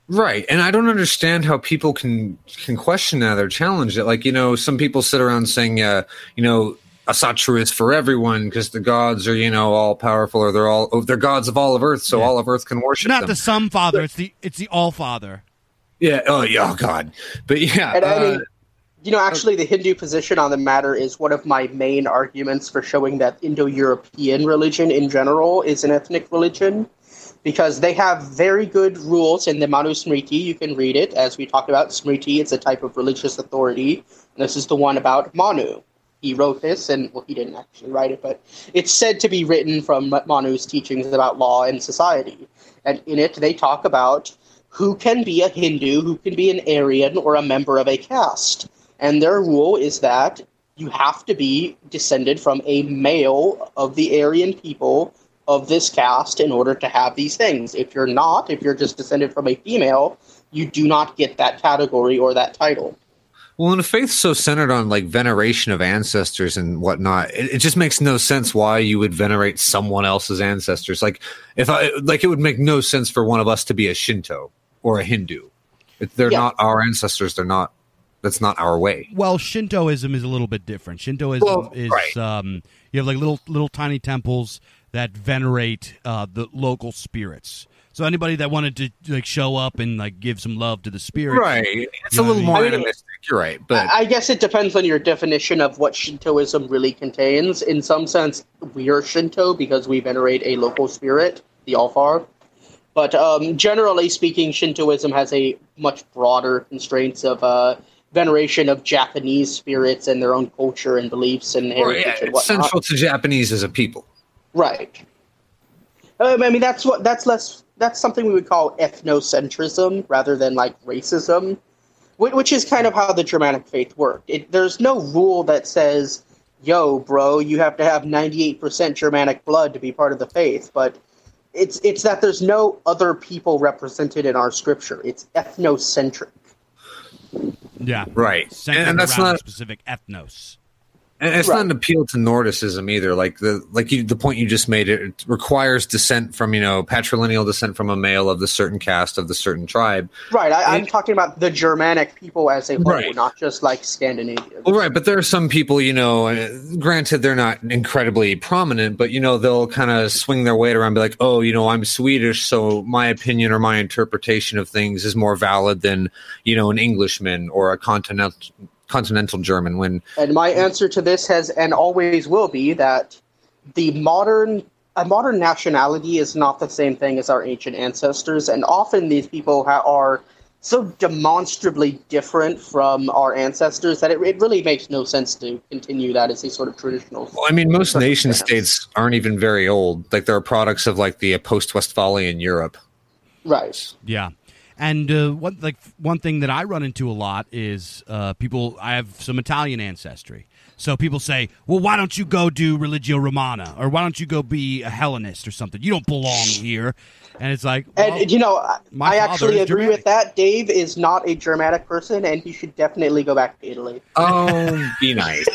Right. And I don't understand how people can can question that or challenge it. Like, you know, some people sit around saying, uh, you know, Asatru is for everyone because the gods are, you know, all powerful, or they're all oh, they're gods of all of Earth, so Yeah. all of Earth can worship Not them. the Some Father, it's the it's the All Father. Yeah. Oh, yeah. Oh, God. But yeah. And I mean, uh, you know, actually, the Hindu position on the matter is one of my main arguments for showing that Indo-European religion in general is an ethnic religion, because they have very good rules in the Manu Smriti. You can read it. As we talked about, Smriti, it's a type of religious authority. And this is the one about Manu. He wrote this, and, well, he didn't actually write it, but it's said to be written from Manu's teachings about law and society. And in it, they talk about who can be a Hindu, who can be an Aryan, or a member of a caste. And their rule is that you have to be descended from a male of the Aryan people of this caste in order to have these things. If you're not, if you're just descended from a female, you do not get that category or that title. Well, and a faith so centered on like veneration of ancestors and whatnot, it, it just makes no sense why you would venerate someone else's ancestors. Like, if I like, it would make no sense for one of us to be a Shinto or a Hindu. If they're Yeah. not our ancestors, they're not. That's not our way. Well, Shintoism is a little bit different. Shintoism Well, is right. um, you have like little little tiny temples that venerate uh, the local spirits. So anybody that wanted to like show up and like give some love to the spirits, Right. It's You a know little what I more mean? animistic. You're right, but I I guess it depends on your definition of what Shintoism really contains. In some sense, we are Shinto because we venerate a local spirit, the Alfar. But um, generally speaking, Shintoism has a much broader constraints of uh, veneration of Japanese spirits and their own culture and beliefs and Right, heritage yeah, and it's whatnot. central to Japanese as a people. Right. Um, I mean, that's what that's less. That's something we would call ethnocentrism rather than like racism, whi- which is kind of how the Germanic faith worked. It, there's no rule that says, "Yo, bro, you have to have ninety-eight percent Germanic blood to be part of the faith." But it's it's that there's no other people represented in our scripture. It's ethnocentric. yeah, Right. centered And, and that's around not a specific ethnos. And it's Right. not an appeal to Nordicism either. Like the like you, the point you just made, it requires descent from, you know, patrilineal descent from a male of the certain caste of the certain tribe. Right. I, I'm It- talking about the Germanic people as a whole, Right. not just like Scandinavians. Well, right, but there are some people, you know, uh, granted they're not incredibly prominent, but you know they'll kind of swing their weight around, and be like, oh, you know, I'm Swedish, so my opinion or my interpretation of things is more valid than, you know, an Englishman or a continental continental German. When And my answer to this has and always will be that the modern a modern nationality is not the same thing as our ancient ancestors, and often these people ha- are so demonstrably different from our ancestors that it, it really makes no sense to continue that as a sort of traditional. Well, I mean, most nation circumstance. states aren't even very old. Like, they're products of like the post-Westphalian Europe. Right. Yeah. And uh, one like one thing that I run into a lot is uh, people. I have some Italian ancestry, so people say, "Well, why don't you go do Religio Romana, or why don't you go be a Hellenist or something? You don't belong here." And it's like, well, And you know, I- my I father actually is agree Germanic. with that. Dave is not a Germanic person, and he should definitely go back to Italy. Oh, be nice.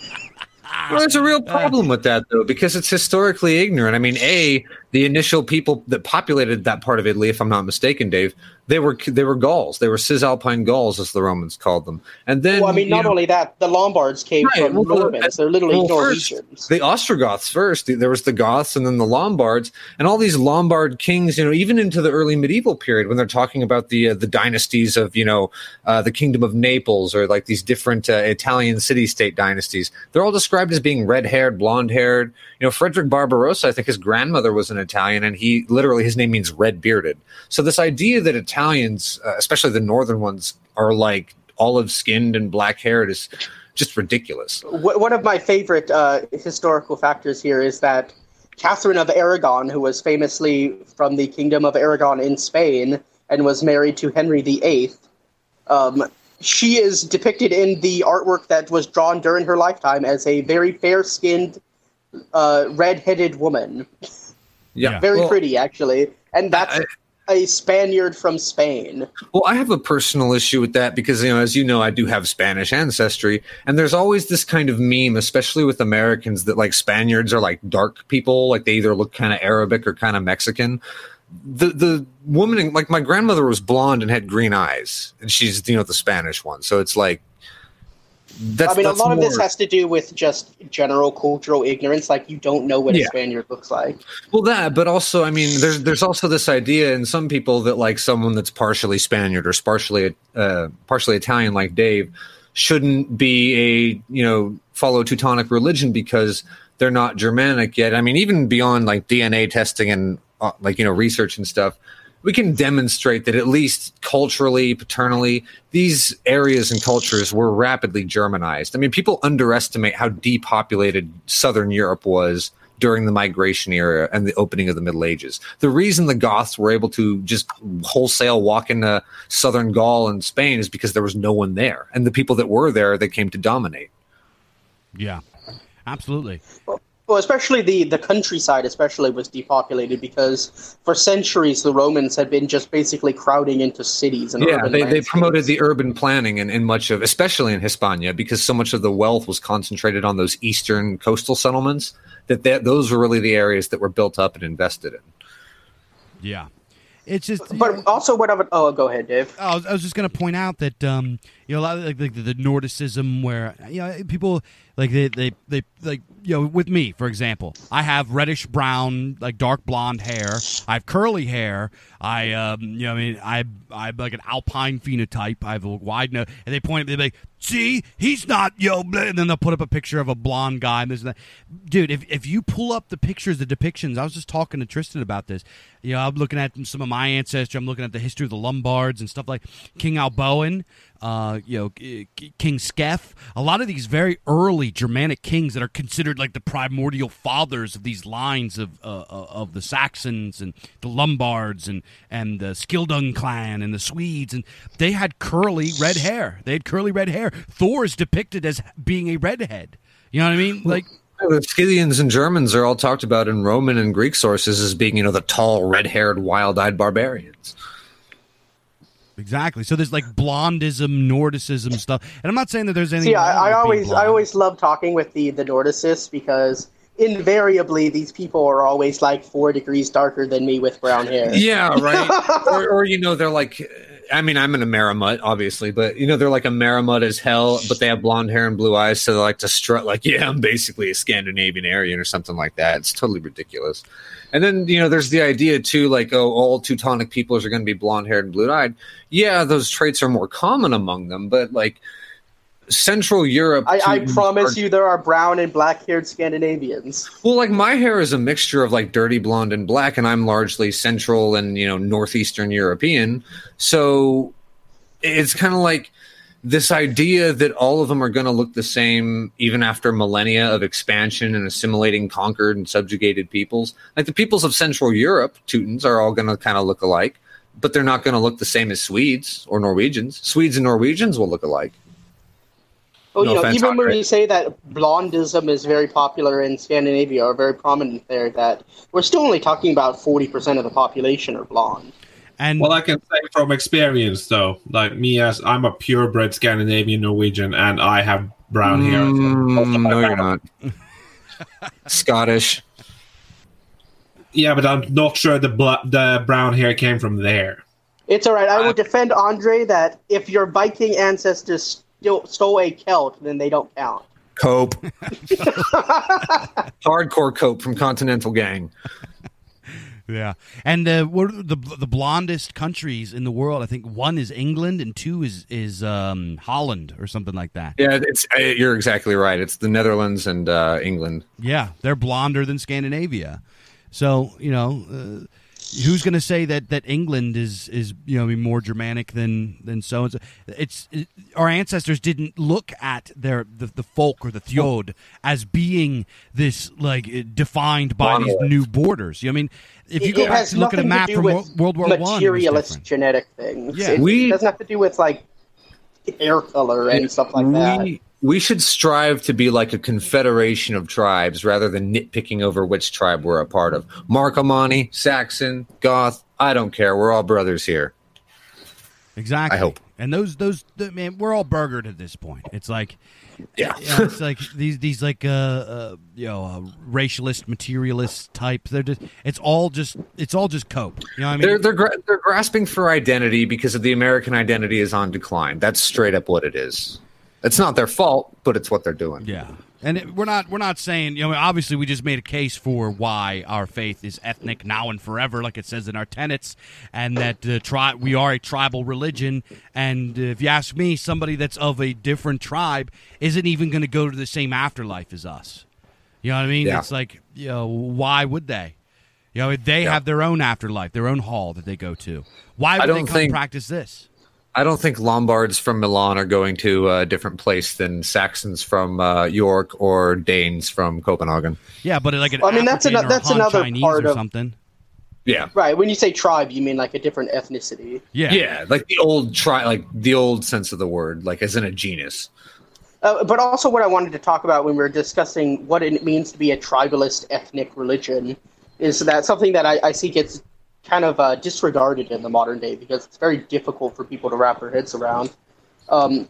Well, there's a real problem with that, though, because it's historically ignorant. I mean, A, the initial people that populated that part of Italy, if I'm not mistaken, Dave, they were they were Gauls. They were Cisalpine Gauls, as the Romans called them. And then, Well, I mean, you not know, only that, the Lombards came Right, from well, Normans. They're literally well, first, Norwegians. the Ostrogoths first. There was the Goths, and then the Lombards, and all these Lombard kings. You know, even into the early medieval period, when they're talking about the uh, the dynasties of, you know, uh, the Kingdom of Naples, or like these different uh, Italian city-state dynasties, they're all described as being red-haired, blonde-haired. You know, Frederick Barbarossa, I think his grandmother was an Italian, and he literally his name means red-bearded. So this idea that Italians, uh, especially the northern ones, are like olive-skinned and black-haired is just ridiculous. Wh- One of my favorite uh, historical factors here is that Catherine of Aragon, who was famously from the Kingdom of Aragon in Spain and was married to Henry the Eighth, um, she is depicted in the artwork that was drawn during her lifetime as a very fair-skinned, uh, red-headed woman. Yeah. Very Well, pretty, actually. And that's I- a Spaniard from Spain. Well, I have a personal issue with that because, you know, as you know, I do have Spanish ancestry, and there's always this kind of meme, especially with Americans, that like Spaniards are like dark people, like they either look kind of Arabic or kind of Mexican. the the woman, like my grandmother was blonde and had green eyes, and she's, you know, the Spanish one. So it's like, that's, I mean, that's a lot more, of this has to do with just general cultural ignorance. Like, you don't know what Yeah. a Spaniard looks like. well, that, but also, I mean, there's there's also this idea in some people that like someone that's partially Spaniard or partially uh, partially Italian, like Dave, shouldn't be a, you know, follow Teutonic religion because they're not Germanic yet. I mean, even beyond like D N A testing and uh, like, you know, research and stuff, we can demonstrate that at least culturally, paternally, these areas and cultures were rapidly Germanized. I mean, people underestimate how depopulated Southern Europe was during the migration era and the opening of the Middle Ages. The reason the Goths were able to just wholesale walk into Southern Gaul and Spain is because there was no one there. And the people that were there, they came to dominate. Yeah, absolutely. Well, especially the, the countryside especially was depopulated because for centuries the Romans had been just basically crowding into cities and Yeah, urban they, they landscapes. promoted the urban planning in, in much of, especially in Hispania, because so much of the wealth was concentrated on those eastern coastal settlements, that they, those were really the areas that were built up and invested in. Yeah. It's just, But also what I would... Oh, go ahead, Dave. I was, I was just going to point out that um, you know, a lot of like, like the, the Nordicism, where you know people like they, they they like you know, with me, for example, I have reddish brown, like dark blonde hair. I have curly hair. I um, you know, I mean, I I'm like an alpine phenotype. I have a wide nose, and they point. They're like, "See, he's not yo." Blah, and then they'll put up a picture of a blonde guy. And this and that. Dude, if if you pull up the pictures, the depictions, I was just talking to Tristan about this. You know, I'm looking at some of my ancestry. I'm looking at the history of the Lombards and stuff like King Alboin. Uh, you know, King Scef, a lot of these very early Germanic kings that are considered like the primordial fathers of these lines of uh, of the Saxons and the Lombards and and the Skildung clan and the Swedes, and they had curly red hair. They had curly red hair. Thor is depicted as being a redhead. You know what I mean? Like. The Scythians and Germans are all talked about in Roman and Greek sources as being, you know, the tall, red-haired, wild-eyed barbarians. Exactly. So there's like blondism, Nordicism stuff, and I'm not saying that there's anything. See, wrong I, I with being always I blonde. always love talking with the, the Nordicists because invariably these people are always like four degrees darker than me with brown hair. Yeah, right. or, or, you know, they're like, I mean, I'm an Amerimut, obviously, but, you know, they're like a Maramut as hell, but they have blonde hair and blue eyes, so they like to strut like, yeah, I'm basically a Scandinavian Aryan or something like that. It's totally ridiculous. And then, you know, there's the idea, too, like, oh, all Teutonic peoples are going to be blonde-haired and blue-eyed. Yeah, those traits are more common among them, but, like, Central Europe... I, I Teutons promise are- you there are brown and black-haired Scandinavians. Well, like, my hair is a mixture of, like, dirty blonde and black, and I'm largely Central and, you know, Northeastern European. So it's kind of like this idea that all of them are going to look the same even after millennia of expansion and assimilating conquered and subjugated peoples. Like, the peoples of Central Europe, Teutons, are all going to kind of look alike, but they're not going to look the same as Swedes or Norwegians. Swedes and Norwegians will look alike. Well, No you know, offense, even when Andre. you say that blondism is very popular in Scandinavia or very prominent there, that we're still only talking about forty percent of the population are blonde. And Well, I can say from experience, though, like me, as I'm a purebred Scandinavian Norwegian, and I have brown hair. Mm, no, you're not. Scottish. Yeah, but I'm not sure the bl- the brown hair came from there. It's all right. I Uh, would defend Andre that if your Viking ancestors still stole a Celt, then they don't count. Cope. Hardcore Cope from Continental Gang. yeah, and uh, what are the the blondest countries in the world? I think one is England and two is is um, Holland or something like that. Yeah, it's uh, you're exactly right. It's the Netherlands and uh, England. Yeah, they're blonder than Scandinavia. So you know, uh, who's going to say that, that England is is you know more Germanic than than so and so? It's it, our ancestors didn't look at their the, the folk or the Thjod as being this like defined by these Monolith. new borders. You know, I mean, if you It- go it back has to look at a nothing to map do from with World, World War One, it was materialist different. genetic things. Yeah. It, We- it doesn't have to do with like hair color and stuff like that. We we should strive to be like a confederation of tribes rather than nitpicking over which tribe we're a part of. Marcomanni, Saxon, Goth, I don't care. We're all brothers here. Exactly. I hope. And those those the, man, we're all burgered at this point. It's like, Yeah. you know, it's like these these like uh, uh you know uh, racialist materialist types. They're just it's all just it's all just cope. You know what I mean? They're they're gra- they're grasping for identity because of the American identity is on decline. That's straight up what it is. It's not their fault, but it's what they're doing. Yeah, and it, we're not we're not saying, you know, obviously we just made a case for why our faith is ethnic now and forever, like it says in our tenets, and that uh, tri- we are a tribal religion. And uh, if you ask me, somebody that's of a different tribe isn't even going to go to the same afterlife as us. You know what I mean? Yeah. It's like, you know, why would they? You know, they Yeah. have their own afterlife, their own hall that they go to. Why would I they don't come think- practice this? I don't think Lombards from Milan are going to a different place than Saxons from uh, York or Danes from Copenhagen. Yeah, but like an Well, I mean, that's African ano- or that's Han another Chinese part or of- something. Yeah. Right. When you say tribe, you mean like a different ethnicity. Yeah. Yeah, like the old tri- like the old sense of the word, like as in a genus. Uh, but also, what I wanted to talk about when we were discussing what it means to be a tribalist ethnic religion is that something that I, I see gets kind of uh, disregarded in the modern day because it's very difficult for people to wrap their heads around. Um,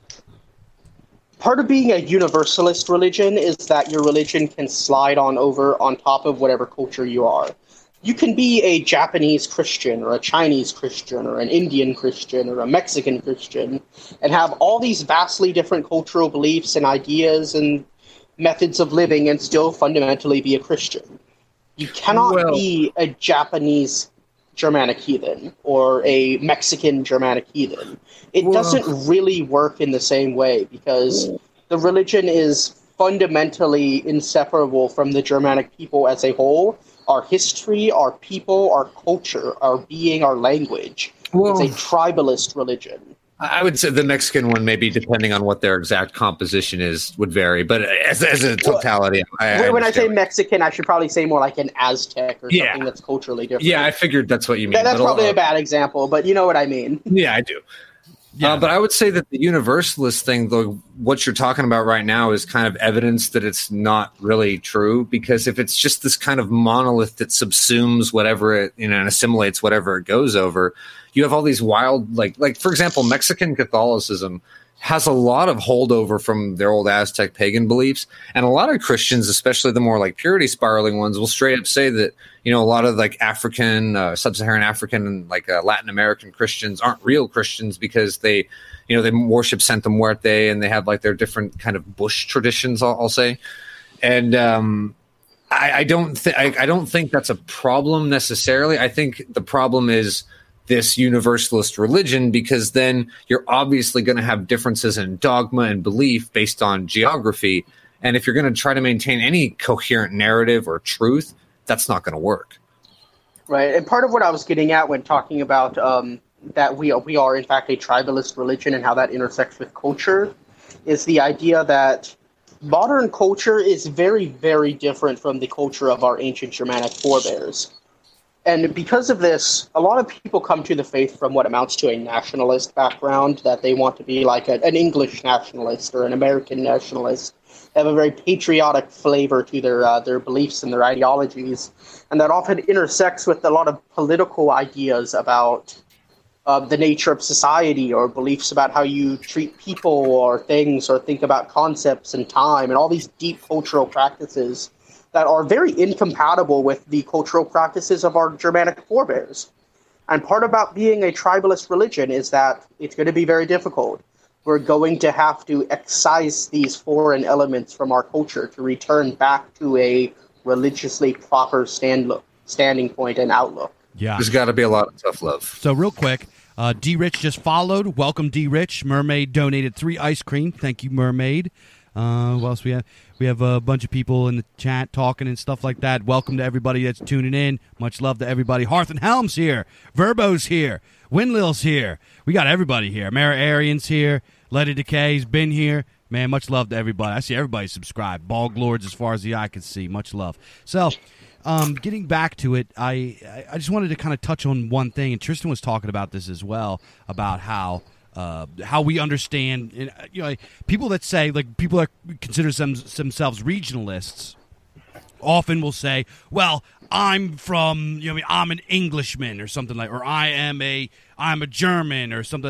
part of being a universalist religion is that your religion can slide on over on top of whatever culture you are. You can be a Japanese Christian or a Chinese Christian or an Indian Christian or a Mexican Christian and have all these vastly different cultural beliefs and ideas and methods of living and still fundamentally be a Christian. You cannot Well- be a Japanese Germanic heathen or a Mexican Germanic heathen. It Well- doesn't really work in the same way because the religion is fundamentally inseparable from the Germanic people as a whole. Our history, our people, our culture, our being, our language. Well- It's a tribalist religion. I would say the Mexican one, maybe depending on what their exact composition is, would vary. But as, as a totality, I, I when I say understand. Mexican, I should probably say more like an Aztec or Yeah. something that's culturally different. Yeah, I figured that's what you mean. That- that's but probably uh, a bad example, but you know what I mean. Yeah, I do. Yeah. Uh, but I would say that the universalist thing, though, what you're talking about right now is kind of evidence that it's not really true. Because if it's just this kind of monolith that subsumes whatever it, you know, and assimilates whatever it goes over, you have all these wild, like, like for example, Mexican Catholicism has a lot of holdover from their old Aztec pagan beliefs. And a lot of Christians, especially the more like purity spiraling ones, will straight up say that, you know, a lot of like African, uh, sub-Saharan African and like uh, Latin American Christians aren't real Christians because they, you know, they worship Santa Muerte and they have like their different kind of bush traditions, I'll, I'll say. And um, I, I don't think, I, I don't think that's a problem necessarily. I think the problem is this universalist religion, because then you're obviously going to have differences in dogma and belief based on geography. And if you're going to try to maintain any coherent narrative or truth, that's not going to work. Right, and part of what I was getting at when talking about um, that we are, we are in fact a tribalist religion and how that intersects with culture is the idea that modern culture is very, very different from the culture of our ancient Germanic forebears. And because of this, a lot of people come to the faith from what amounts to a nationalist background, that they want to be like a, an English nationalist or an American nationalist. They have a very patriotic flavor to their uh, their beliefs and their ideologies, and that often intersects with a lot of political ideas about uh, the nature of society or beliefs about how you treat people or things or think about concepts and time and all these deep cultural practices that are very incompatible with the cultural practices of our Germanic forebears. And part about being a tribalist religion is that it's going to be very difficult. We're going to have to excise these foreign elements from our culture to return back to a religiously proper stand standing point and outlook. Yeah. There's got to be a lot of tough love. So real quick, uh, D Rich just followed. Welcome, D Rich. Mermaid donated three ice cream. Thank you, Mermaid. Uh, what else we have? We have a bunch of people in the chat talking and stuff like that. Welcome to everybody that's tuning in. Much love to everybody. Hearth and Helm's here. Verbo's here. Windlill's here. We got everybody here. Mara Arian's here. Letty Decay's been here. Man, much love to everybody. I see everybody subscribed. Bog Lords as far as the eye can see. Much love. So, um, getting back to it, I I just wanted to kind of touch on one thing, and Tristan was talking about this as well, about how uh, how we understand, you know, people that say, like, people that consider them, themselves regionalists often will say, well, I'm from, you know, I'm an Englishman or something like, or I am a, I'm a German or something.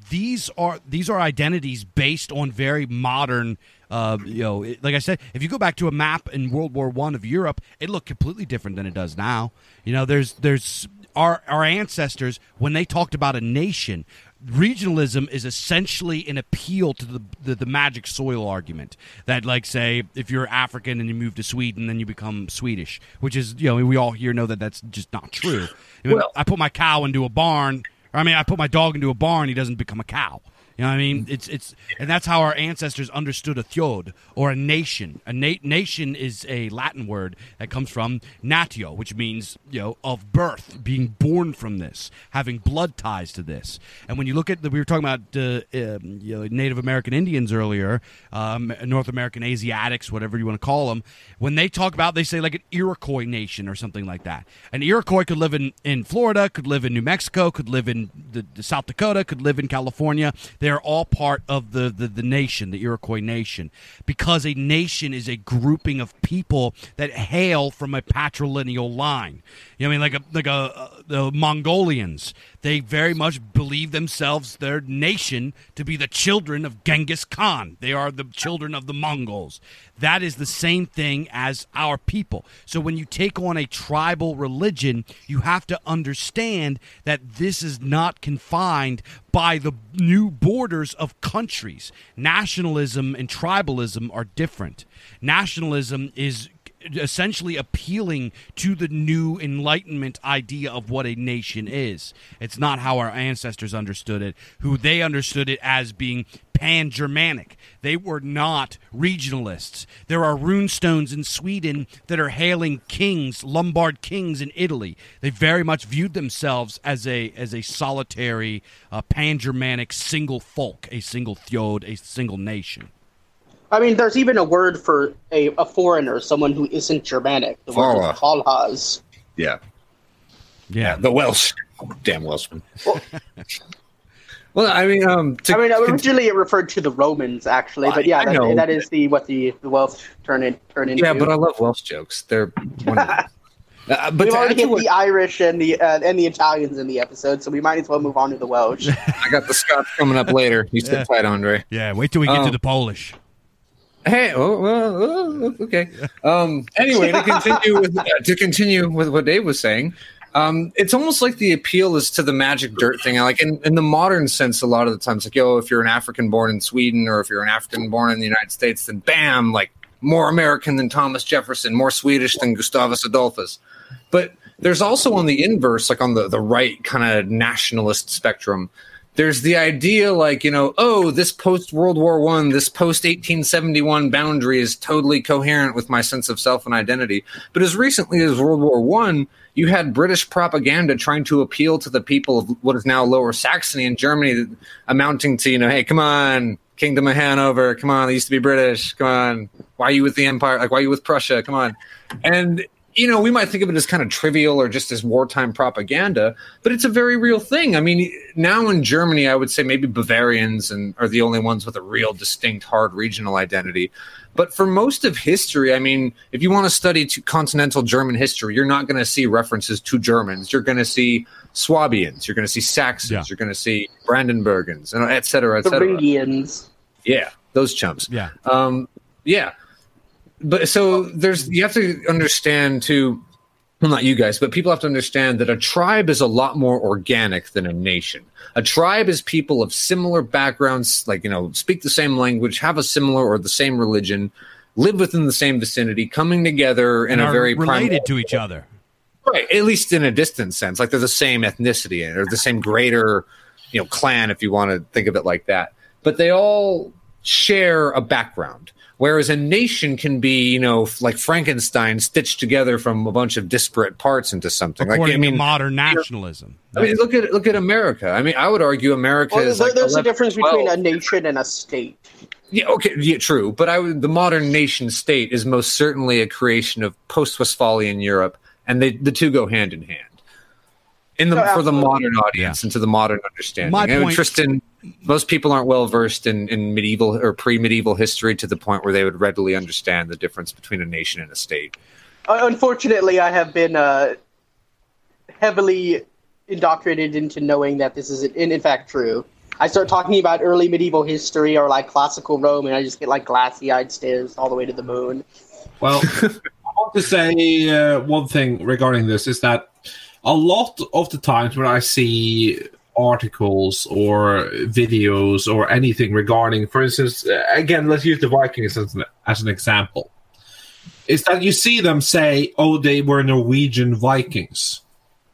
these are these are identities based on very modern. Uh, you know, it, like I said, if you go back to a map in World War One of Europe, it looked completely different than it does now. You know, there's there's our our ancestors when they talked about a nation. Regionalism is essentially an appeal to the, the the magic soil argument that, like, say, if you're African and you move to Sweden, then you become Swedish, which is, you know, we all here know that that's just not true. You know, Well- I put my cow into a barn, or I mean, I put my dog into a barn, he doesn't become a cow. You know what I mean? It's it's and that's how our ancestors understood a theod, or a nation. A na- nation is a Latin word that comes from natio, which means, you know, of birth, being born from this, having blood ties to this. And when you look at the, we were talking about uh, um, you know, Native American Indians earlier, um, North American Asiatics, whatever you want to call them. When they talk about, they say like an Iroquois nation or something like that. An Iroquois could live in, in Florida, could live in New Mexico, could live in the, the South Dakota, could live in California. They're all part of the, the, the nation, the Iroquois nation, because a nation is a grouping of people that hail from a patrilineal line. You know what I mean? Like a like a uh, the Mongolians, they very much believe themselves, their nation, to be the children of Genghis Khan. They are the children of the Mongols. That is the same thing as our people. So when you take on a tribal religion, you have to understand that this is not confined by the new borders of countries. Nationalism and tribalism are different. Nationalism is essentially appealing to the new Enlightenment idea of what a nation is. It's not how our ancestors understood it, who they understood it as being pan-Germanic. They were not regionalists. There are runestones in Sweden that are hailing kings, Lombard kings in Italy. They very much viewed themselves as a as a solitary, uh, pan-Germanic single folk, a single theod, a single nation. I mean, there's even a word for a, a foreigner, someone who isn't Germanic. The word is Valhaz. Yeah. Yeah. The Welsh. Damn Welshmen. Well, well I mean, um, to, I mean, originally it referred to the Romans, actually, but yeah, I know. that, that is the what the, the Welsh turn in, turn into. yeah, but I love Welsh jokes. They're wonderful. uh, but We've to already add to hit what, the Irish and the uh, and the Italians in the episode, so we might as well move on to the Welsh. I got the Scots coming up later. You sit tight, Andre. Yeah, wait till we get to Um, the Polish. Hey, oh, well, oh, okay. Um, anyway, to continue with uh, to continue with what Dave was saying, um, it's almost like the appeal is to the magic dirt thing. Like in, in the modern sense, a lot of the times, like, yo, if you're an African born in Sweden or if you're an African born in the United States, then bam, like more American than Thomas Jefferson, more Swedish than Gustavus Adolphus. But there's also on the inverse, like on the, the right kind of nationalist spectrum, there's the idea like, you know, oh, this post-World War One, this post-eighteen seventy-one boundary is totally coherent with my sense of self and identity. But as recently as World War One, you had British propaganda trying to appeal to the people of what is now Lower Saxony in Germany, amounting to, you know, hey, come on, Kingdom of Hanover, come on, they used to be British, come on, why are you with the Empire? Like, why are you with Prussia? Come on. And you know, we might think of it as kind of trivial or just as wartime propaganda, but it's a very real thing. I mean, now in Germany, I would say maybe Bavarians and are the only ones with a real distinct, hard regional identity. But for most of history, I mean, if you want to study to continental German history, you're not going to see references to Germans. You're going to see Swabians. You're going to see Saxons. Yeah. You're going to see Brandenburgens, and et cetera, et cetera. Thuringians. Yeah, those chumps. Yeah. Um, yeah. But so there's, you have to understand too, well, not you guys, but people have to understand that a tribe is a lot more organic than a nation. A tribe is people of similar backgrounds, like, you know, speak the same language, have a similar or the same religion, live within the same vicinity, coming together in And a are very related primal, to each other. right? At least in a distant sense, like they're the same ethnicity or the same greater, you know, clan, if you want to think of it like that. But they all share a background. Whereas a nation can be, you know, like Frankenstein stitched together from a bunch of disparate parts into something. According like, I mean, to modern nationalism. I mean, look at look at America. I mean, I would argue America Well, is there- like there's a eleven, difference twelve. between a nation and a state. Yeah, okay, yeah, true. But I would, the modern nation state is most certainly a creation of post-Westphalian Europe, and they the two go hand in hand. In the No, for the absolutely. modern audience Yeah. and to the modern understanding. My And point- Tristan, most people aren't well versed in, in medieval or pre-medieval history to the point where they would readily understand the difference between a nation and a state. Uh, Unfortunately, I have been uh, heavily indoctrinated into knowing that this is in, in fact true. I start talking about early medieval history or like classical Rome, and I just get like glassy-eyed stares all the way to the moon. Well, I want to say uh, one thing regarding this is that a lot of the times when I see articles or videos or anything regarding, for instance, uh, again, let's use the Vikings as an, as an example, is that you see them say, oh, they were Norwegian Vikings.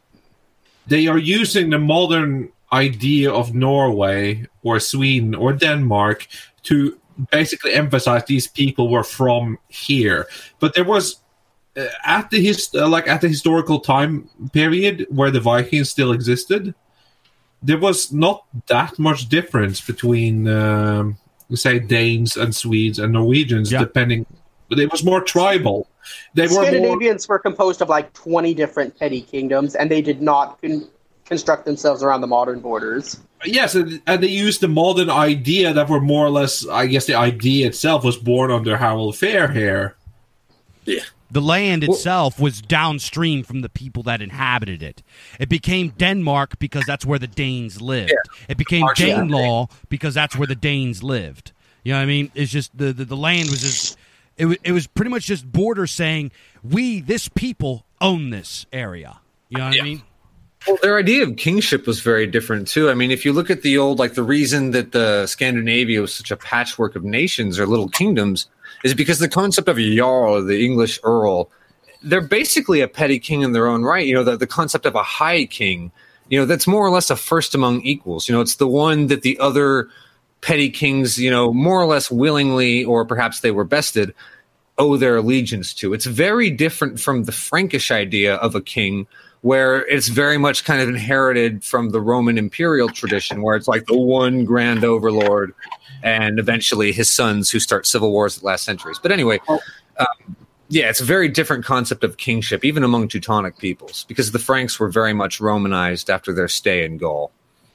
They are using the modern idea of Norway or Sweden or Denmark to basically emphasize these people were from here. But there was uh, at the hist- uh, like at the historical time period where the Vikings still existed, there was not that much difference between um, say Danes and Swedes and Norwegians, yeah. depending. But it was more tribal. They were Scandinavians more... were composed of like twenty different petty kingdoms, and they did not con- construct themselves around the modern borders. Yes, and, and they used the modern idea that were more or less, I guess the idea itself was born under Harold Fairhair. Yeah. The land itself was downstream from the people that inhabited it. It became Denmark because that's where the Danes lived. Yeah. It became Danelaw because that's where the Danes lived. You know what I mean? It's just the, the, the land was just... It was, it was pretty much just borders saying, we, this people, own this area. You know what yeah. I mean? Well, their idea of kingship was very different, too. I mean, if you look at the old, like, the reason that the Scandinavia was such a patchwork of nations or little kingdoms is because the concept of a jarl, the English earl, they're basically a petty king in their own right. You know, the, the concept of a high king, you know, that's more or less a first among equals. You know, it's the one that the other petty kings, you know, more or less willingly, or perhaps they were bested, owe their allegiance to. It's very different from the Frankish idea of a king, where it's very much kind of inherited from the Roman imperial tradition, where it's like the one grand overlord and eventually his sons who start civil wars that last centuries. But anyway, um, yeah, it's a very different concept of kingship, even among Teutonic peoples, because the Franks were very much Romanized after their stay in Gaul.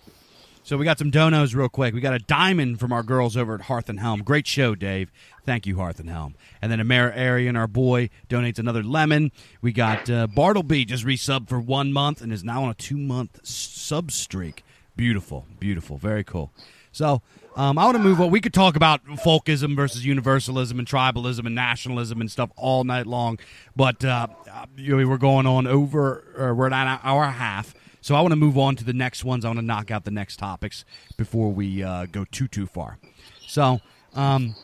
So we got some donos real quick. We got a diamond from our girls over at Hearth and Helm. Great show, Dave. Thank you, Hearth and Helm. And then Amara Arian, our boy, donates another lemon. We got uh, Bartleby just resubbed for one month and is now on a two-month sub streak. Beautiful, beautiful, very cool. So um, I want to move on. We could talk about folkism versus universalism and tribalism and nationalism and stuff all night long, but uh, you know, we're going on over, or we're at an hour and a half. So I want to move on to the next ones. I want to knock out the next topics before we uh, go too, too far. So um,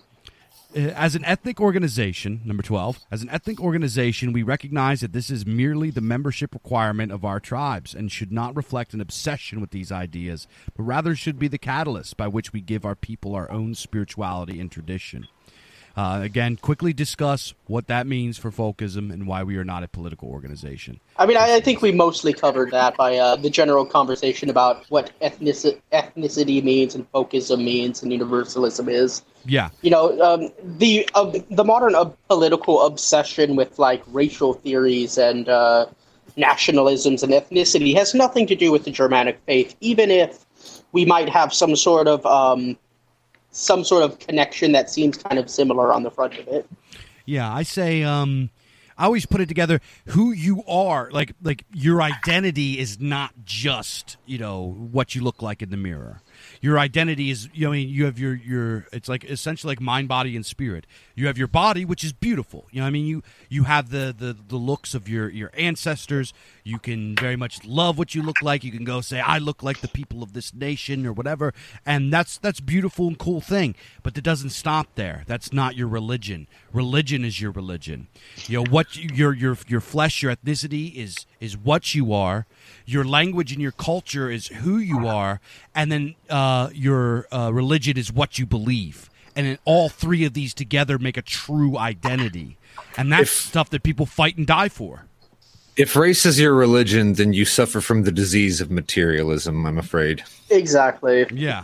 as an ethnic organization, number twelve, as an ethnic organization, we recognize that this is merely the membership requirement of our tribes and should not reflect an obsession with these ideas, but rather should be the catalyst by which we give our people our own spirituality and tradition. Uh, again, quickly discuss what that means for folkism and why we are not a political organization. I mean, I, I think we mostly covered that by uh, the general conversation about what ethnici- ethnicity means and folkism means and universalism is. Yeah. You know, um, the uh, the modern uh, political obsession with, like, racial theories and uh, nationalisms and ethnicity has nothing to do with the Germanic faith, even if we might have some sort of... Um, some sort of connection that seems kind of similar on the front of it. Yeah, I say um, I always put it together who you are. Like, like your identity is not just, you know, what you look like in the mirror. Your identity is, you know, I mean, you have your, your, it's like essentially like mind, body, and spirit. You have your body, which is beautiful. You know what I mean? You, you have the, the, the looks of your, your ancestors. You can very much love what you look like. You can go say, I look like the people of this nation or whatever. And that's, that's beautiful and cool thing. But it doesn't stop there. That's not your religion. Religion is your religion. You know, what you, your, your, your flesh, your ethnicity is, is what you are. Your language and your culture is who you are, and then uh, your uh, religion is what you believe. And then all three of these together make a true identity. And that's if, stuff that people fight and die for. If race is your religion, then you suffer from the disease of materialism, I'm afraid. Exactly. Yeah.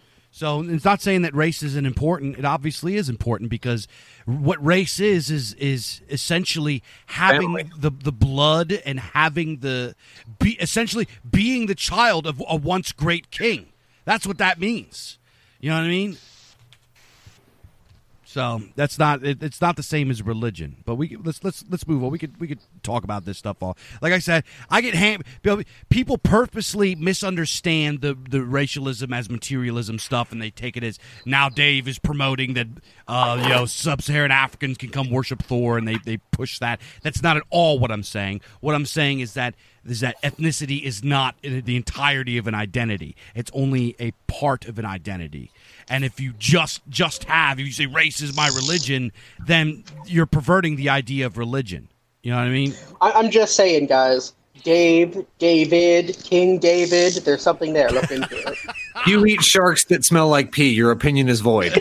So it's not saying that race isn't important. It obviously is important, because what race is is is essentially having Family. the the blood and having the be essentially being the child of a once great king. That's what that means. You know what I mean? So that's not it, it's not the same as religion, but we let's let's let's move on. We could we could talk about this stuff all. Like I said, I get ham. People purposely misunderstand the the racialism as materialism stuff, and they take it as now Dave is promoting that uh, you know sub-Saharan Africans can come worship Thor, and they they push that. That's not at all what I'm saying. What I'm saying is that is that ethnicity is not the entirety of an identity. It's only a part of an identity. And if you just just have, if you say race is my religion, then you're perverting the idea of religion. You know what I mean? I, I'm just saying, guys. Dave, David, King David, there's something there. Look into it. You eat sharks that smell like pee. Your opinion is void.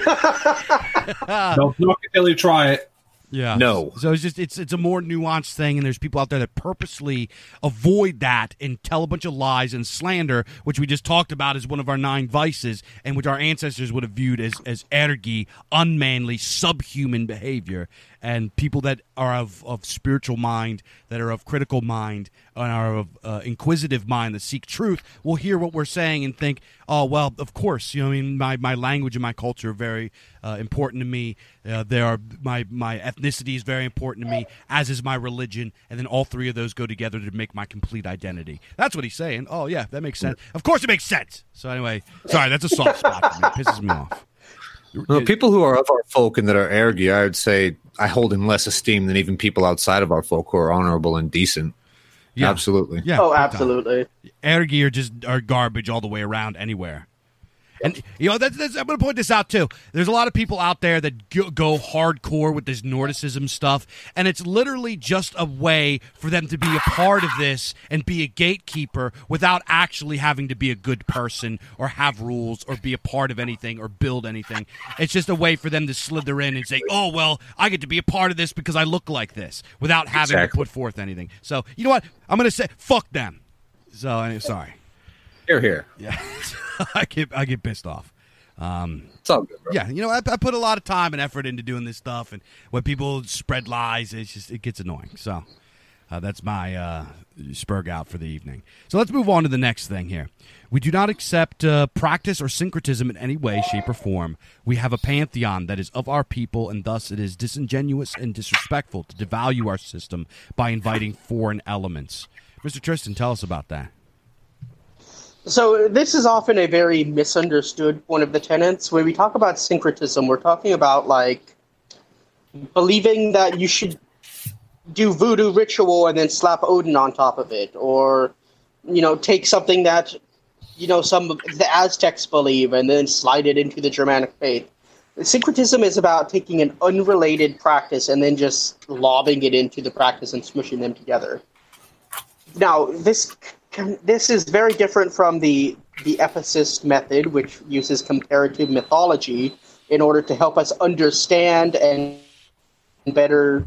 Don't look until you try it. Yeah. No. So it's just it's it's a more nuanced thing, and there's people out there that purposely avoid that and tell a bunch of lies and slander, which we just talked about as one of our nine vices, and which our ancestors would have viewed as as ergi, unmanly, subhuman behavior. And people that are of, of spiritual mind, that are of critical mind, and are of uh, inquisitive mind, that seek truth, will hear what we're saying and think, oh, well, of course. You know, I mean, my, my language and my culture are very uh, important to me. Uh, there are my, my ethnicity is very important to me, as is my religion. And then all three of those go together to make my complete identity. That's what he's saying. Oh, yeah, that makes sense. Of course it makes sense. So anyway, sorry, that's a soft spot for me. It pisses me off. Well, people who are of our folk and that are ergi, I would say I hold in less esteem than even people outside of our folk who are honorable and decent. Yeah. Absolutely. Yeah. Oh, absolutely. Ergi are just are garbage all the way around anywhere. And, you know, that's, that's, I'm going to point this out, too. There's a lot of people out there that go, go hardcore with this Nordicism stuff, and it's literally just a way for them to be a part of this and be a gatekeeper without actually having to be a good person or have rules or be a part of anything or build anything. It's just a way for them to slither in and say, oh, well, I get to be a part of this because I look like this without having exactly. to put forth anything. So, you know what? I'm going to say, fuck them. So, anyway, sorry. Here, here. Yeah. I get I get pissed off. Um, it's all good, bro. Yeah, you know, I, I put a lot of time and effort into doing this stuff, and when people spread lies, it's just it gets annoying. So uh, that's my uh, spurg out for the evening. So let's move on to the next thing here. We do not accept uh, practice or syncretism in any way, shape, or form. We have a pantheon that is of our people, and thus it is disingenuous and disrespectful to devalue our system by inviting foreign elements. Mister Tristan, tell us about that. So this is often a very misunderstood one of the tenets. When we talk about syncretism, we're talking about like believing that you should do voodoo ritual and then slap Odin on top of it, or you know take something that you know some of the Aztecs believe and then slide it into the Germanic faith. Syncretism is about taking an unrelated practice and then just lobbing it into the practice and smushing them together. Now this. This is very different from the the ethicist method, which uses comparative mythology in order to help us understand and better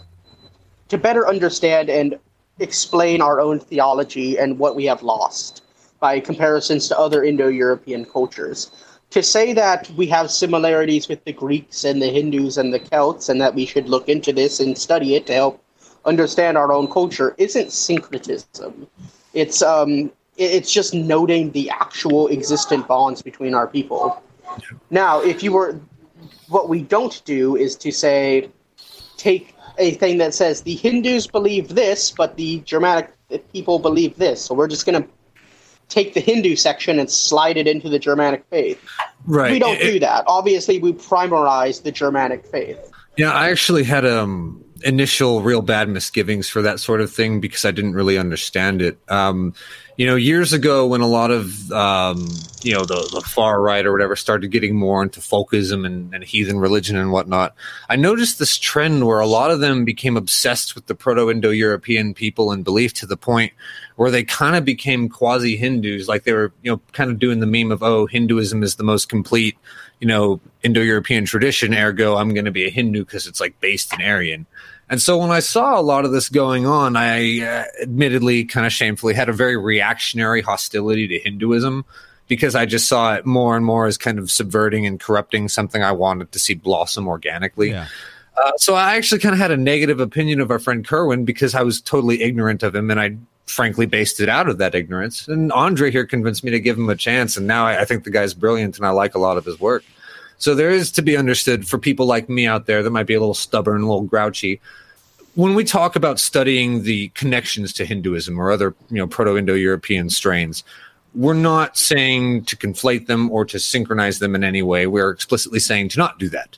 to better understand and explain our own theology and what we have lost by comparisons to other Indo-European cultures. To say that we have similarities with the Greeks and the Hindus and the Celts and that we should look into this and study it to help understand our own culture isn't syncretism. It's um, it's just noting the actual existent bonds between our people. Now, if you were, what we don't do is to say, take a thing that says the Hindus believe this, but the Germanic people believe this. So we're just going to take the Hindu section and slide it into the Germanic faith. Right. We don't it, do that. Obviously, we primarize the Germanic faith. Yeah, I actually had um. initial real bad misgivings for that sort of thing because I didn't really understand it. Um, you know, years ago when a lot of, um, you know, the, the far right or whatever started getting more into folkism and, and heathen religion and whatnot, I noticed this trend where a lot of them became obsessed with the Proto-Indo-European people and belief to the point where they kind of became quasi-Hindus, like they were, you know, kind of doing the meme of, oh, Hinduism is the most complete, you know, Indo-European tradition, ergo I'm going to be a Hindu because it's like based in Aryan. And so when I saw a lot of this going on, I uh, admittedly kind of shamefully had a very reactionary hostility to Hinduism because I just saw it more and more as kind of subverting and corrupting something I wanted to see blossom organically. Yeah. Uh, so I actually kind of had a negative opinion of our friend Kerwin because I was totally ignorant of him, and I frankly based it out of that ignorance. And Andre here convinced me to give him a chance, and now I, I think the guy's brilliant, and I like a lot of his work. So there is to be understood for people like me out there that might be a little stubborn, a little grouchy. When we talk about studying the connections to Hinduism or other, you know, Proto-Indo-European strains, we're not saying to conflate them or to synchronize them in any way. We're explicitly saying to not do that.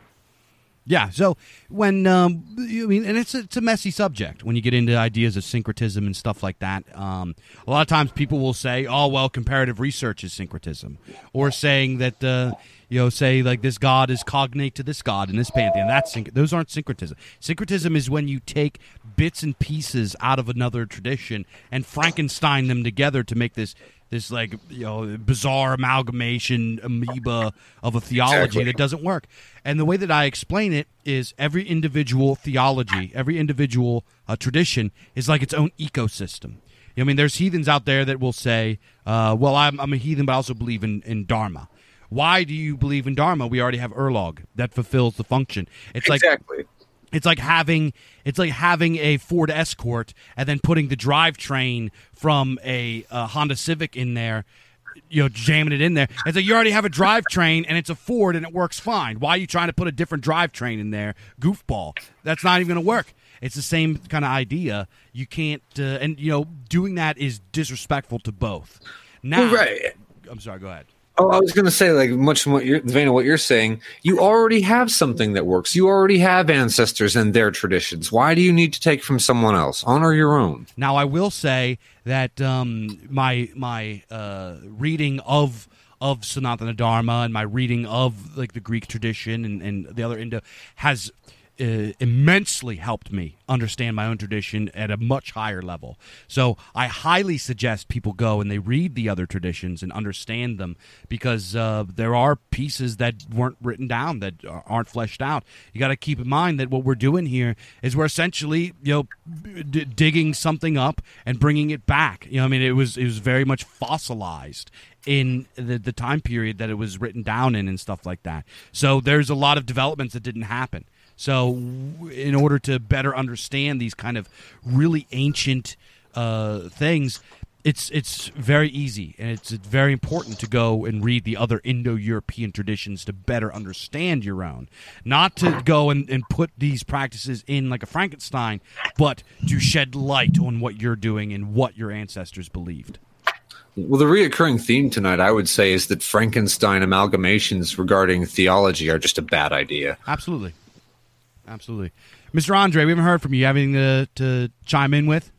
Yeah, so when um, I mean, and it's a, it's a messy subject when you get into ideas of syncretism and stuff like that. Um, a lot of times people will say, "Oh, well, comparative research is syncretism," or saying that uh, you know, say like this god is cognate to this god in this pantheon. That's synch- those aren't syncretism. Syncretism is when you take bits and pieces out of another tradition and Frankenstein them together to make this. This like you know bizarre amalgamation amoeba of a theology Exactly. that doesn't work. And the way that I explain it is every individual theology, every individual uh, tradition is like its own ecosystem. I mean, there's heathens out there that will say, uh, "Well, I'm, I'm a heathen, but I also believe in, in Dharma." Why do you believe in Dharma? We already have Urlog that fulfills the function. It's like Exactly. It's like having it's like having a Ford Escort and then putting the drivetrain from a, a Honda Civic in there, you know, jamming it in there. It's like you already have a drivetrain and it's a Ford and it works fine. Why are you trying to put a different drivetrain in there? Goofball. That's not even going to work. It's the same kind of idea. You can't, uh, and you know, doing that is disrespectful to both. Now, Well, right. I'm sorry. Go ahead. Oh, I was going to say, like, much from what you're, the vein of what you're saying, you already have something that works. You already have ancestors and their traditions. Why do you need to take from someone else? Honor your own. Now, I will say that um, my my uh, reading of of Sanatana Dharma and my reading of like the Greek tradition and, and the other Indo has uh, immensely helped me understand my own tradition at a much higher level. So I highly suggest people go and they read the other traditions and understand them, because uh, there are pieces that weren't written down, that aren't fleshed out. You got to keep in mind that what we're doing here is we're essentially, you know, d- digging something up and bringing it back. You know, I mean, it was it was very much fossilized in the, the time period that it was written down in and stuff like that. So there's a lot of developments that didn't happen. So in order to better understand these kind of really ancient uh, things, it's it's very easy, and it's very important to go and read the other Indo-European traditions to better understand your own. Not to go and, and put these practices in like a Frankenstein, but to shed light on what you're doing and what your ancestors believed. Well, the reoccurring theme tonight, I would say, is that Frankenstein amalgamations regarding theology are just a bad idea. Absolutely. Absolutely. Mister Andre, we haven't heard from you. You have anything to, to chime in with?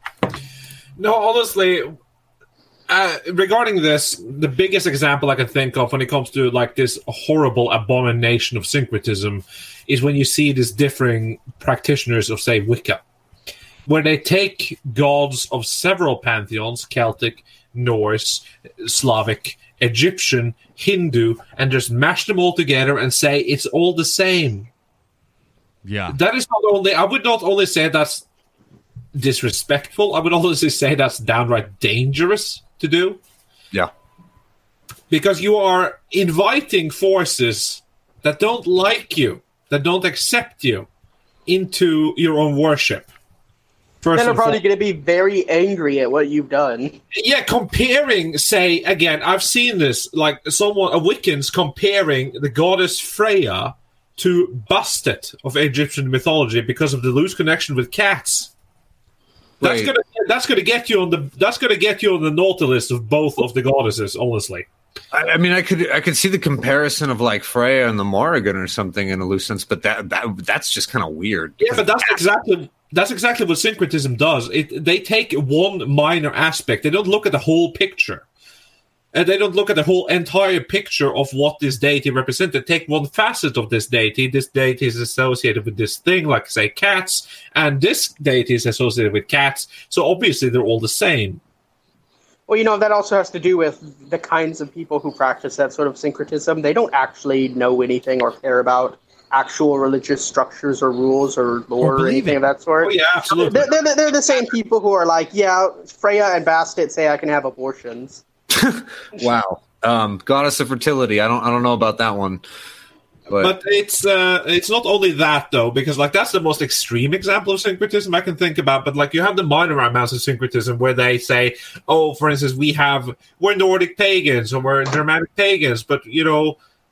No, honestly, uh, regarding this, the biggest example I can think of when it comes to like this horrible abomination of syncretism is when you see these differing practitioners of, say, Wicca, where they take gods of several pantheons, Celtic, Norse, Slavic, Egyptian, Hindu, and just mash them all together and say it's all the same. Yeah. That is not only, I would not only say that's disrespectful, I would also say that's downright dangerous to do. Yeah. Because you are inviting forces that don't like you, that don't accept you, into your own worship. First Then they're and probably foremost. going to be very angry at what you've done. Yeah, comparing, say, again, I've seen this, like someone, a Wiccans comparing the goddess Freya to Bastet of Egyptian mythology because of the loose connection with cats. That's Right. gonna that's gonna get you on the that's gonna get you on the naughty list of both of the goddesses, honestly. I, I mean, I could I could see the comparison of like Freya and the Morrigan or something in a loose sense, but that, that that's just kind of weird. Yeah, but that's exactly that's exactly what syncretism does. It they take one minor aspect. They don't look at the whole picture. And they don't look at the whole entire picture of what this deity represents. They take one facet of this deity. This deity is associated with this thing, like, say, cats. And this deity is associated with cats. So obviously they're all the same. Well, you know, that also has to do with the kinds of people who practice that sort of syncretism. They don't actually know anything or care about actual religious structures or rules or lore or, believe anything it. of that sort. Oh, yeah, absolutely. They're, they're, they're the same people who are like, yeah, Freya and Bastet say I can have abortions. Wow. Um, goddess of fertility. I don't I don't know about that one. But, But it's uh, it's not only that, though, because like that's the most extreme example of syncretism I can think about. But like you have the minor amounts of syncretism where they say, oh, for instance, we have we're Nordic pagans or we're Germanic pagans, but you know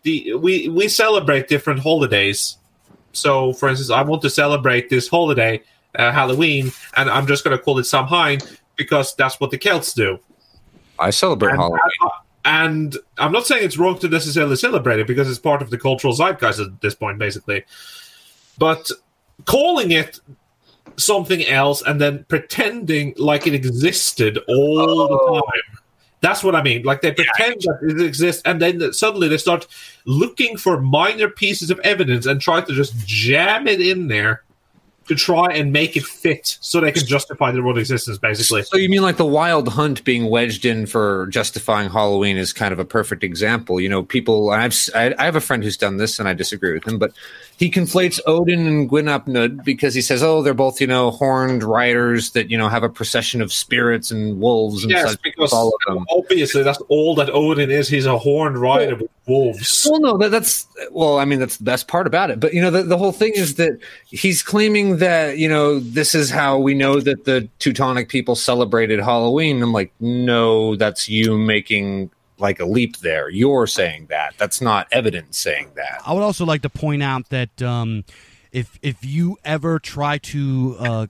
the we we celebrate different holidays. So, for instance, I want to celebrate this holiday, uh, Halloween, and I'm just going to call it Samhain because that's what the Celts do. I celebrate and, Halloween. And I'm not saying it's wrong to necessarily celebrate it because it's part of the cultural zeitgeist at this point, basically. But calling it something else and then pretending like it existed all oh. the time. That's what I mean. Like, they pretend yeah. that it exists, and then suddenly they start looking for minor pieces of evidence and try to just jam it in there to try and make it fit so they can justify their own existence, basically. So you mean like the Wild Hunt being wedged in for justifying Halloween is kind of a perfect example. You know, people, I've, I have a friend who's done this, and I disagree with him, but he conflates Odin and Gwynapnud because he says, oh, they're both, you know, horned riders that, you know, have a procession of spirits and wolves and yes, such. Because all of them. Obviously that's all that Odin is. He's a horned rider well, with wolves. Well, no, that, that's, well, I mean, that's the best part about it. But, you know, the, the whole thing is that he's claiming that, you know, this is how we know that the Teutonic people celebrated Halloween. I'm like, no, that's you making like a leap there. You're saying that. That's not evidence saying that. I would also like to point out that um, if if you ever try to uh,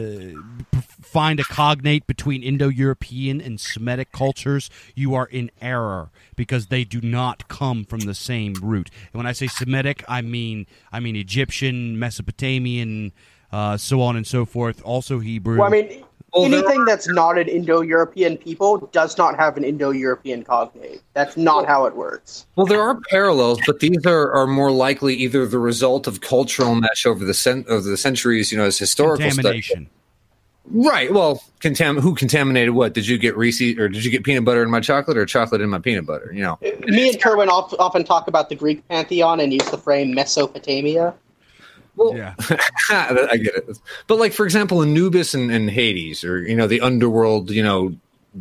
uh, find a cognate between Indo-European and Semitic cultures, you are in error because they do not come from the same root. And when I say Semitic, I mean I mean Egyptian, Mesopotamian, uh, so on and so forth. Also Hebrew. Well, I mean. Well, anything that's not an Indo-European people does not have an Indo-European cognate. That's not how it works. Well, there are parallels, but these are, are more likely either the result of cultural mesh over the cent- over the centuries, you know, as historical contamination. Study. Right. Well, contam- who contaminated what? Did you get Reese's, or did you get peanut butter in my chocolate, or chocolate in my peanut butter? You know, me and Kerwin often talk about the Greek pantheon and use the frame Mesopotamia. Well, yeah, I get it. But like, for example, Anubis and, and Hades, or, you know, the underworld, you know,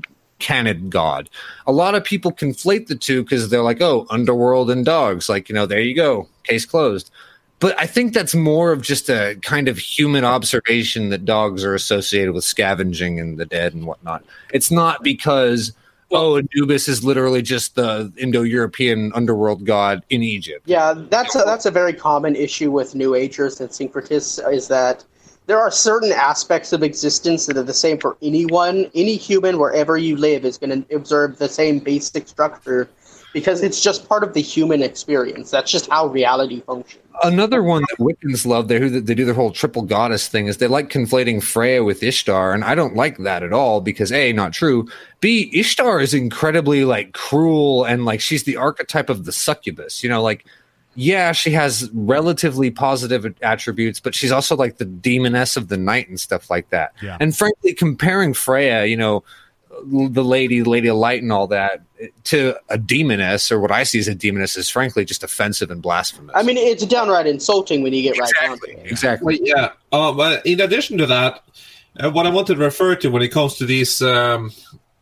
Canid god. A lot of people conflate the two because they're like, oh, underworld and dogs. Like, you know, there you go. Case closed. But I think that's more of just a kind of human observation that dogs are associated with scavenging and the dead and whatnot. It's not because... oh, Anubis is literally just the Indo-European underworld god in Egypt. Yeah, that's a, that's a very common issue with New Agers and syncretists, is that there are certain aspects of existence that are the same for anyone. Any human, wherever you live, is going to observe the same basic structure because it's just part of the human experience. That's just how reality functions. Another one that Wiccans love, they, they do their whole triple goddess thing, is they like conflating Freya with Ishtar, and I don't like that at all because A, not true, B, Ishtar is incredibly like cruel and like she's the archetype of the succubus, you know, like, yeah, she has relatively positive attributes, but she's also like the demoness of the night and stuff like that. Yeah. And frankly, comparing Freya, you know, the lady, Lady of Light and all that, to a demoness, or what I see as a demoness, is frankly just offensive and blasphemous. I mean, it's downright insulting when you get exactly, right down to it. Exactly. Well, yeah. Uh, but in addition to that, uh, what I wanted to refer to when it comes to these um,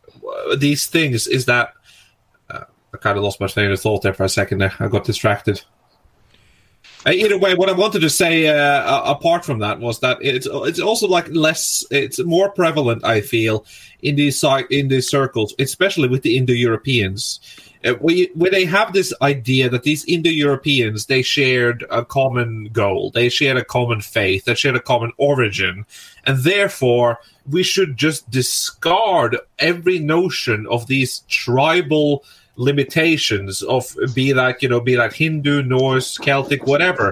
these things is that uh, I kind of lost my train of thought there for a second. There, I got distracted. Uh, either way, what I wanted to say uh, apart from that was that it's it's also like less, it's more prevalent, I feel, in these in these circles, especially with the Indo-Europeans. Uh, we, where they have this idea that these Indo-Europeans, they shared a common goal, they shared a common faith, they shared a common origin, and therefore we should just discard every notion of these tribal limitations of be that, you know, be that Hindu, Norse, Celtic, whatever.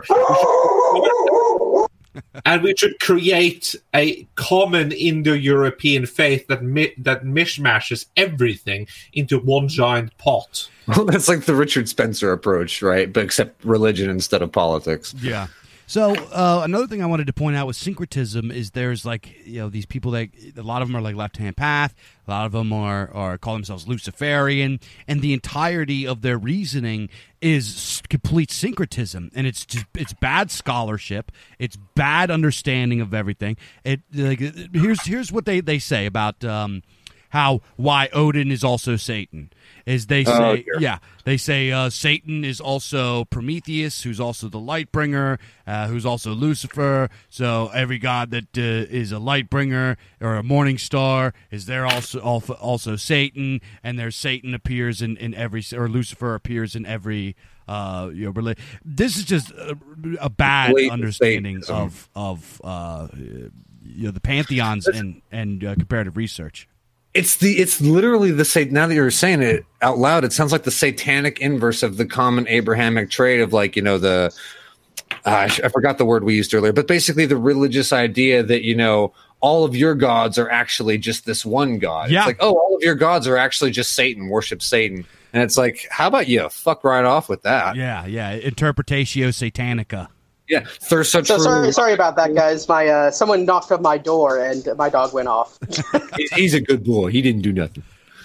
And we should create a common Indo-European faith that mi- that mishmashes everything into one giant pot. Well, that's like the Richard Spencer approach, right? But except religion instead of politics. Yeah. So uh, another thing I wanted to point out with syncretism is there's like, you know, these people that a lot of them are like Left Hand Path, a lot of them are, are call themselves Luciferian, and the entirety of their reasoning is complete syncretism, and it's just, it's bad scholarship, it's bad understanding of everything. It like here's here's what they, they say about um, how why Odin is also Satan. Is they say, Oh, dear. yeah, they say uh, Satan is also Prometheus, who's also the light bringer, uh, who's also Lucifer. So every god that uh, is a light bringer or a morning star is there also also, also Satan, and there's Satan appears in, in every, or Lucifer appears in every. Uh, you know, rela- this is just a, a bad Blatant understanding Satanism. of of uh, you know the pantheons and and uh, comparative research. It's the it's literally the sa- now that you're saying it out loud, it sounds like the satanic inverse of the common Abrahamic trait of, like, you know, the uh, I, I forgot the word we used earlier, but basically the religious idea that, you know, all of your gods are actually just this one god. Yeah. It's like, oh, all of your gods are actually just Satan, worship Satan. And it's like, how about you fuck right off with that? Yeah, yeah, interpretatio satanica. Yeah, thirst such So for- sorry, sorry about that, guys. My uh, someone knocked on my door and my dog went off. He's, he's a good boy. He didn't do nothing.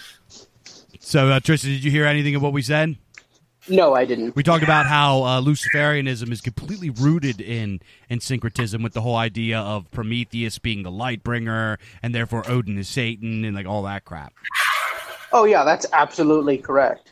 So, uh, Tristan, did you hear anything of what we said? No, I didn't. We talked about how uh, Luciferianism is completely rooted in, in syncretism, with the whole idea of Prometheus being the light bringer, and therefore Odin is Satan, and like all that crap. Oh yeah, that's absolutely correct.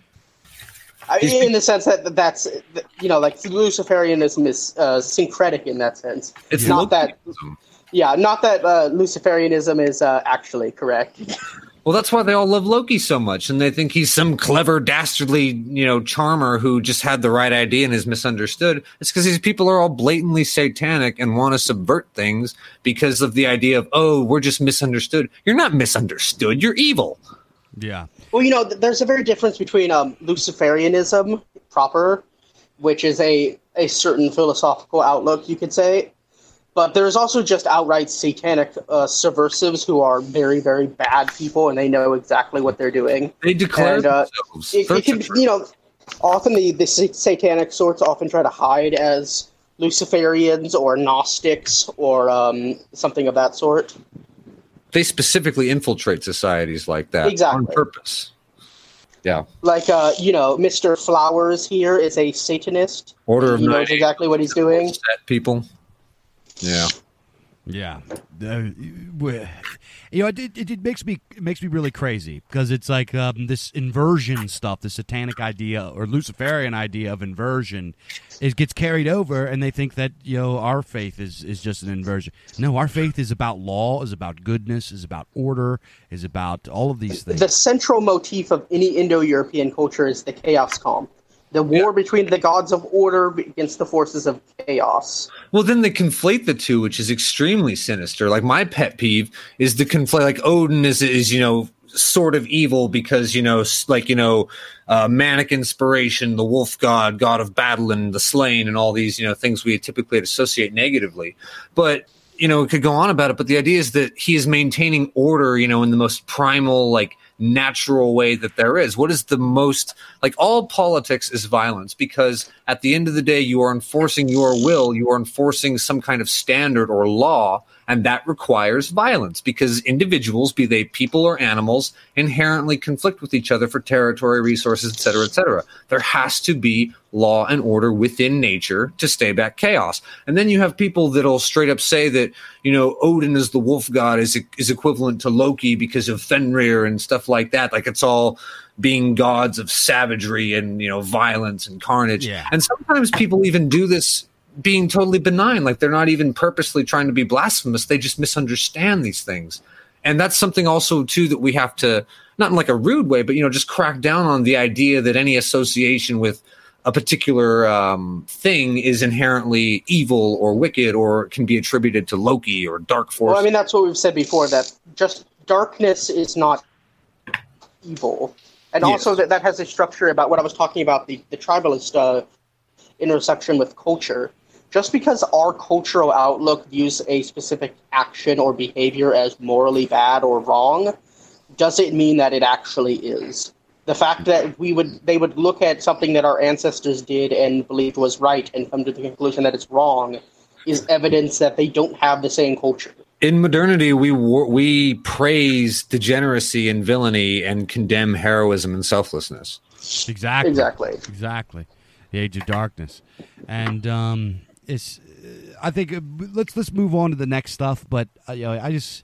I, in the sense that that's, you know, like Luciferianism is uh, syncretic in that sense. It's not that, Lokiism. yeah, not that uh, Luciferianism is uh, actually correct. Well, that's why they all love Loki so much, and they think he's some clever, dastardly, you know, charmer who just had the right idea and is misunderstood. It's because these people are all blatantly satanic and want to subvert things because of the idea of, oh, we're just misunderstood. You're not misunderstood. You're evil. Yeah. Well, you know, th- there's a very difference between um, Luciferianism proper, which is a, a certain philosophical outlook, you could say, but there's also just outright satanic uh, subversives who are very, very bad people, and they know exactly what they're doing. They declare And, uh, themselves. It, Third it can, century. you know, often the, the sa- satanic sorts often try to hide as Luciferians or Gnostics or um, something of that sort. They specifically infiltrate societies like that Exactly. on purpose. Yeah. Like, uh, you know, Mister Flowers here is a Satanist. Order of He knows ninety-eight. exactly what he's doing. Set people. Yeah. Yeah, uh, w- you know, it, it, it makes me it makes me really crazy because it's like um, this inversion stuff, the satanic idea or Luciferian idea of inversion, it gets carried over, and they think that, you know, our faith is, is just an inversion. No, our faith is about law, is about goodness, is about order, is about all of these things. The central motif of any Indo-European culture is the chaos calm. The war Yeah. between the gods of order against the forces of chaos. Well, then they conflate the two, which is extremely sinister. Like, my pet peeve is the conflate. Like, Odin is is you know sort of evil because, you know, s- like, you know, uh, manic inspiration, the wolf god, god of battle, and the slain, and all these, you know, things we typically associate negatively. But, you know, it could go on about it. But the idea is that he is maintaining order, you know, in the most primal, like, natural way that there is. What is the most, like, all politics is violence, because at the end of the day, you are enforcing your will, you are enforcing some kind of standard or law, and that requires violence, because individuals, be they people or animals, inherently conflict with each other for territory, resources, et cetera, et cetera. There has to be law and order within nature to stay back chaos. And then you have people that'll straight up say that, you know, Odin as the wolf god is is equivalent to Loki because of Fenrir and stuff like that. Like, it's all being gods of savagery and, you know, violence and carnage. Yeah. And sometimes people even do this being totally benign. Like, they're not even purposely trying to be blasphemous. They just misunderstand these things. And that's something also, too, that we have to, not in like a rude way, but, you know, just crack down on the idea that any association with a particular um, thing is inherently evil or wicked or can be attributed to Loki or dark force. Well, I mean, that's what we've said before, that just darkness is not evil. And Yes. also that, that has a structure about what I was talking about, the, the tribalist uh, intersection with culture. Just because our cultural outlook views a specific action or behavior as morally bad or wrong, doesn't mean that it actually is. The fact that we would they would look at something that our ancestors did and believed was right and come to the conclusion that it's wrong is evidence that they don't have the same culture. In modernity, we wor- we praise degeneracy and villainy and condemn heroism and selflessness. Exactly. Exactly. Exactly. The Age of Darkness, and um, it's. Uh, I think uh, let's let's move on to the next stuff. But uh, you know, I just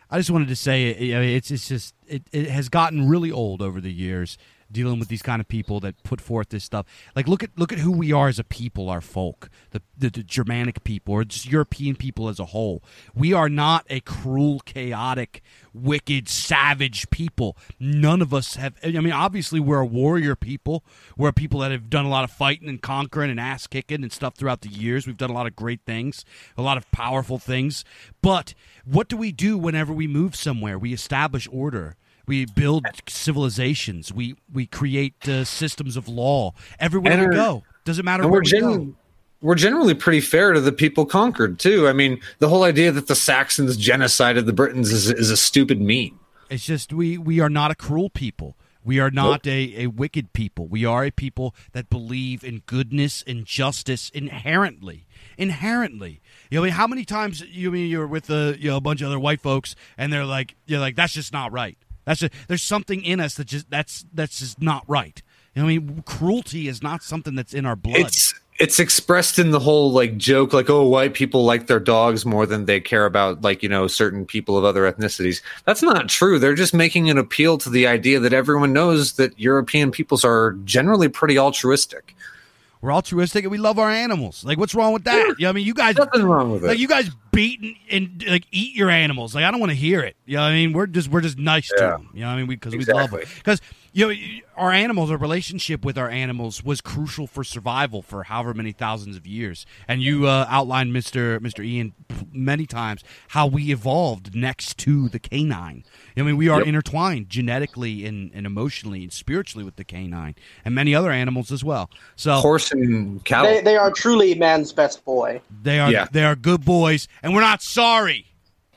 I just wanted to say, I mean, it's it's just it, it has gotten really old over the years dealing with these kind of people that put forth this stuff. Like, look at look at who we are as a people, our folk, the, the, the Germanic people, or just European people as a whole. We are not a cruel, chaotic, wicked, savage people. None of us have. I mean, obviously, we're a warrior people. We're people that have done a lot of fighting and conquering and ass kicking and stuff throughout the years. We've done a lot of great things, a lot of powerful things. But what do we do whenever we move somewhere? We establish order. We build civilizations. We we create uh, systems of law everywhere And we are- go. Doesn't matter And where we're we gen- go. we're generally pretty fair to the people conquered too. I mean, the whole idea that the Saxons genocided the Britons is, is a stupid meme. It's just we we are not a cruel people. We are not a, a wicked people. We are a people that believe in goodness and justice inherently. Inherently. You know, I mean, how many times you I mean you're with a you know a bunch of other white folks and they're like you're like that's just not right. That's just, there's something in us that just that's that's just not right. You know, what I mean, cruelty is not something that's in our blood. It's it's expressed in the whole like joke, like, oh, white people like their dogs more than they care about, like, you know, certain people of other ethnicities. That's not true. They're just making an appeal to the idea that everyone knows that European peoples are generally pretty altruistic. We're altruistic and we love our animals. Like, what's wrong with that? You know, I mean, you guys, Nothing wrong with it. like, you guys beat and, and like eat your animals. Like, I don't want to hear it. You know, what I mean, we're just we're just nice Yeah. to them. You know, what I mean, because we, 'cause we love them. Exactly. Because you know, our animals, our relationship with our animals was crucial for survival for however many thousands of years. And you uh, outlined, Mister Mister Ian, many times how we evolved next to the canine. I mean, we are Yep. intertwined genetically and, and emotionally and spiritually with the canine and many other animals as well. So Horse and cattle. They, they are truly man's best boy. they are Yeah. they are good boys, and we're not sorry.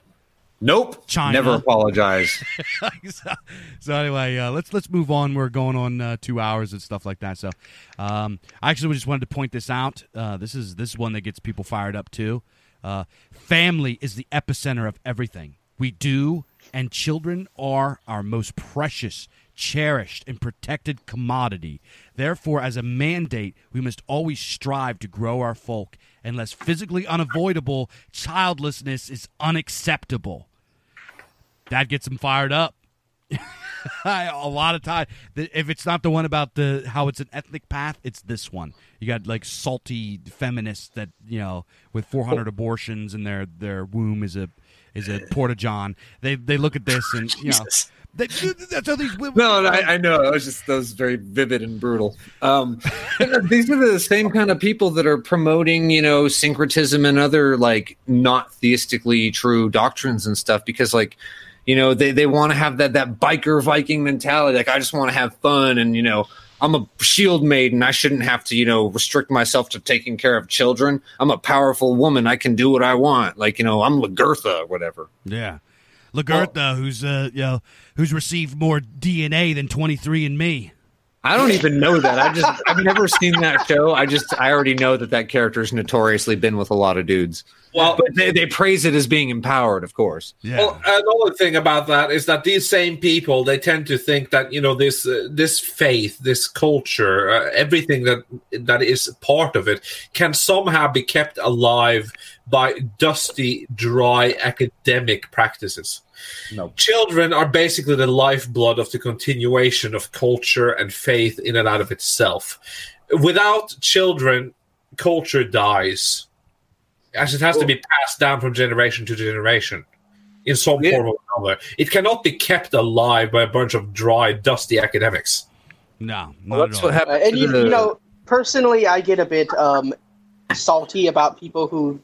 Nope. China. Never apologize. so, so anyway, uh, let's let's move on. We're going on uh, two hours and stuff like that. So, um, I actually just wanted to point this out. Uh, this is this is one that gets people fired up too. Uh, family is the epicenter of everything we do, and children are our most precious, cherished, and protected commodity. Therefore, as a mandate, we must always strive to grow our folk. Unless physically unavoidable, childlessness is unacceptable. That gets them fired up. A lot of time, if it's not the one about the how it's an ethnic path, it's this one. You got like salty feminists that you know with four hundred abortions and their their womb is a is a porta john. They they look at this and you know they, that's how these women. No, no, I, I know. It was just that was very vivid and brutal. Um, these are the same kind of people that are promoting, you know, syncretism and other like not theistically true doctrines and stuff because, like, you know, they, they want to have that that biker Viking mentality. Like, I just want to have fun, and you know, I'm a shield maiden. I shouldn't have to, you know, restrict myself to taking care of children. I'm a powerful woman. I can do what I want. Like, you know, I'm Lagertha or whatever. Yeah. Lagertha, who's uh, you know, who's received more D N A than twenty-three and me. I don't even know that. I just I've never seen that show. I just I already know that that character's notoriously been with a lot of dudes. Well, But they, they praise it as being empowered, of course. Yeah. Well, another thing about that is that these same people, they tend to think that, you know, this uh, this faith, this culture, uh, everything that that is part of it can somehow be kept alive by dusty, dry academic practices. No. Children are basically the lifeblood of the continuation of culture and faith in and out of itself. Without children, culture dies, as it has to be passed down from generation to generation in some Yeah. form or another. It cannot be kept alive by a bunch of dry, dusty academics. No, not Well, at that's all. what Uh, happened. and to you, the- you know, personally, I get a bit um, salty about people who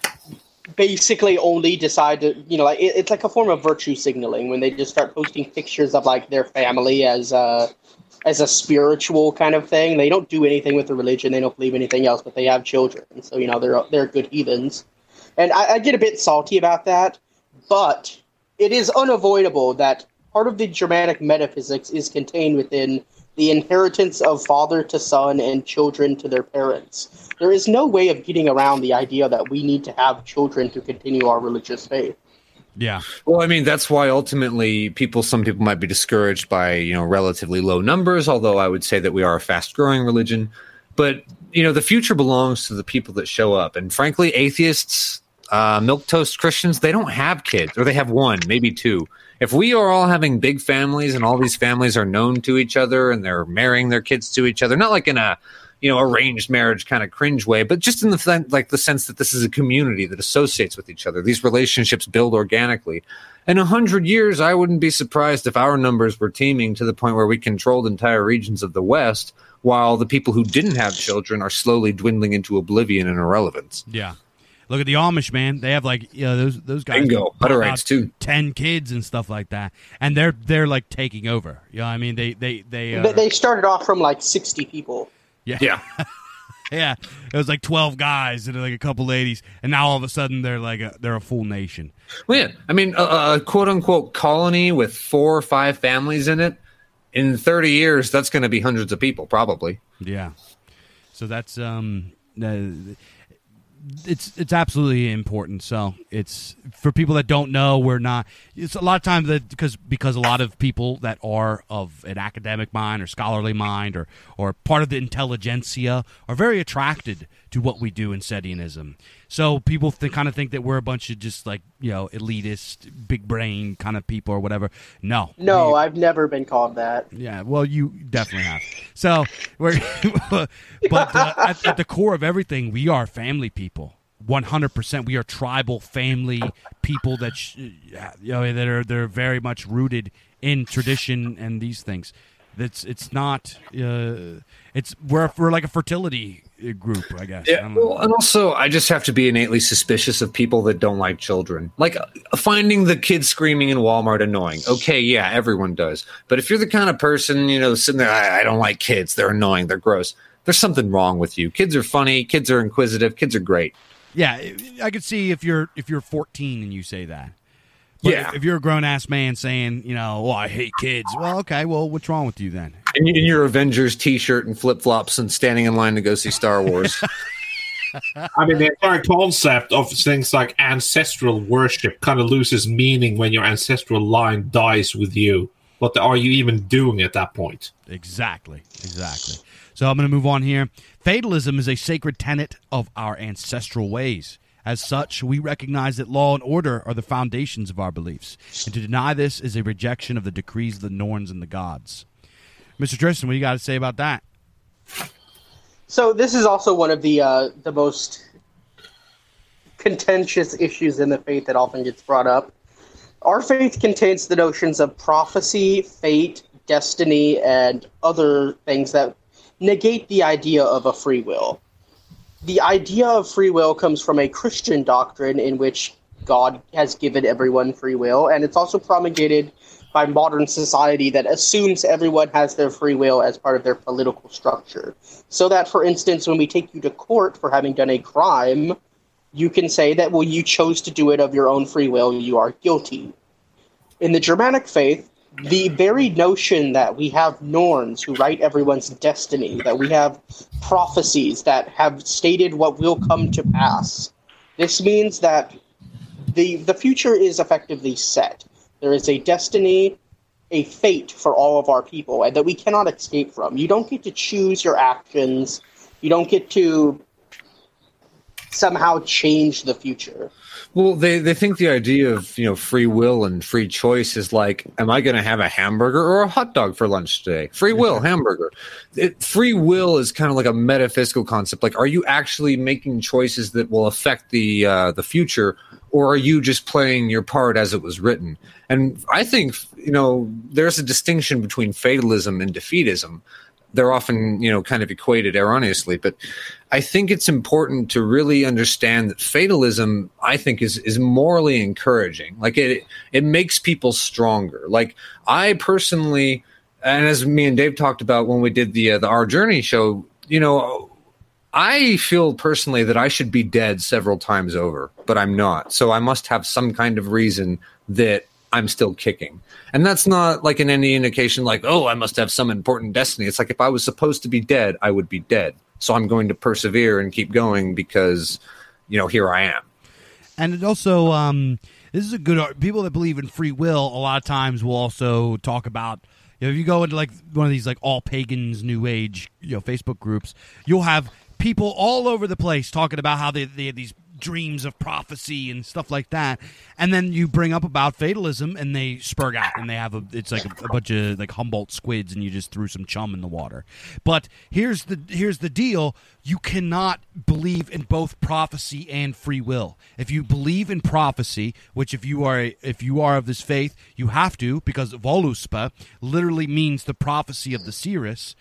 basically only decide to, you know, like it, it's like a form of virtue signaling when they just start posting pictures of like their family as a as a spiritual kind of thing. They don't do anything with the religion. They don't believe anything else, but they have children. So you know, they're they're good heathens, and I, I get a bit salty about that. But it is unavoidable that part of the Germanic metaphysics is contained within the inheritance of father to son and children to their parents. There is no way of getting around the idea that we need to have children to continue our religious faith. Yeah. Well, I mean, that's why ultimately people, some people might be discouraged by, you know, relatively low numbers, although I would say that we are a fast growing religion. But, you know, the future belongs to the people that show up. And frankly, atheists, uh, milquetoast Christians, they don't have kids, or they have one, maybe two. If we are all having big families and all these families are known to each other and they're marrying their kids to each other, not like in a, you know, arranged marriage kind of cringe way, but just in the like the sense that this is a community that associates with each other. These relationships build organically. In a hundred years, I wouldn't be surprised if our numbers were teeming to the point where we controlled entire regions of the West, while the people who didn't have children are slowly dwindling into oblivion and irrelevance. Yeah. Look at the Amish, man. They have like, you know, those those guys. Bingo. Hutterites too. Ten kids and stuff like that, and they're they're like taking over. You know, what I mean, they they they They, they started off from like sixty people. yeah Yeah. yeah. It was like twelve guys and like a couple ladies, and now all of a sudden they're like a, they're a full nation. Well, yeah. I mean, a, a quote unquote colony with four or five families in it. In thirty years, that's going to be hundreds of people, probably. Yeah. So that's um. Uh, It's it's absolutely important. So it's for people that don't know, we're not. It's a lot of times that because because a lot of people that are of an academic mind or scholarly mind or or part of the intelligentsia are very attracted to what we do in Setianism. So people th- kind of think that we're a bunch of just like, you know, elitist, big brain kind of people or whatever. No, No, we- I've never been called that. yeah, well, you definitely have. So, we're, but uh, at, at the core of everything, we are family people. One hundred percent, we are tribal family people that sh- you know that are they're very much rooted in tradition and these things. That's it's not. Uh, it's we're we're like a fertility group, I guess. I Yeah, don't know. well, and also I just have to be innately suspicious of people that don't like children. Like uh, finding the kid screaming in Walmart annoying. Okay, yeah, everyone does. But if you're the kind of person, you know, sitting there, I, I don't like kids. They're annoying. They're gross. There's something wrong with you. Kids are funny. Kids are inquisitive. Kids are great. Yeah, I could see if you're if you're fourteen and you say that. But Yeah. if, if you're a grown ass man saying, you know, oh, I hate kids. Well, okay, well, what's wrong with you then? In, in your Avengers T-shirt and flip flops and standing in line to go see Star Wars. I mean, the entire concept of things like ancestral worship kind of loses meaning when your ancestral line dies with you. What are you even doing at that point? Exactly, exactly. So I'm going to move on here. Fatalism is a sacred tenet of our ancestral ways. As such, we recognize that law and order are the foundations of our beliefs, and to deny this is a rejection of the decrees of the Norns and the gods. Mister Tristan, what do you got to say about that? So this is also one of the uh, the most contentious issues in the faith that often gets brought up. Our faith contains the notions of prophecy, fate, destiny, and other things that negate the idea of a free will. The idea of free will comes from a Christian doctrine in which God has given everyone free will, and it's also promulgated by modern society that assumes everyone has their free will as part of their political structure. So that, for instance, when we take you to court for having done a crime, you can say that, well, you chose to do it of your own free will, you are guilty. In the Germanic faith, the very notion that we have Norns who write everyone's destiny, that we have prophecies that have stated what will come to pass, this means that the the future is effectively set. There is a destiny, a fate for all of our people, and that we cannot escape from. You don't get to choose your actions. You don't get to somehow change the future. Well, they, they think the idea of, you know, free will and free choice is like, am I going to have a hamburger or a hot dog for lunch today? Free will, hamburger. It, free will is kind of like a metaphysical concept. Like, are you actually making choices that will affect the uh, the future, or are you just playing your part as it was written? And I think, you know, there's a distinction between fatalism and defeatism. They're often, you know, kind of equated erroneously, but I think it's important to really understand that fatalism, I think, is is morally encouraging. Like it, it makes people stronger. Like I personally, and as me and Dave talked about when we did the uh, the Our Journey show, you know, I feel personally that I should be dead several times over, but I'm not. So I must have some kind of reason that I'm still kicking. And that's not like in any indication like, oh, I must have some important destiny. It's like if I was supposed to be dead, I would be dead. So I'm going to persevere and keep going because, you know, here I am. And it also, um, this is a good art. People that believe in free will a lot of times will also talk about, you know, if you go into like one of these like all pagans new age, you know, Facebook groups, you'll have people all over the place talking about how they, they have these dreams of prophecy and stuff like that. And then you bring up about fatalism, and they spurg out, and they have a it's like a, a bunch of like Humboldt squids, and you just threw some chum in the water. But here's the here's the deal: you cannot believe in both prophecy and free will. If you believe in prophecy, which if you are a, if you are of this faith, you have to, because voluspa literally means the prophecy of the seeress.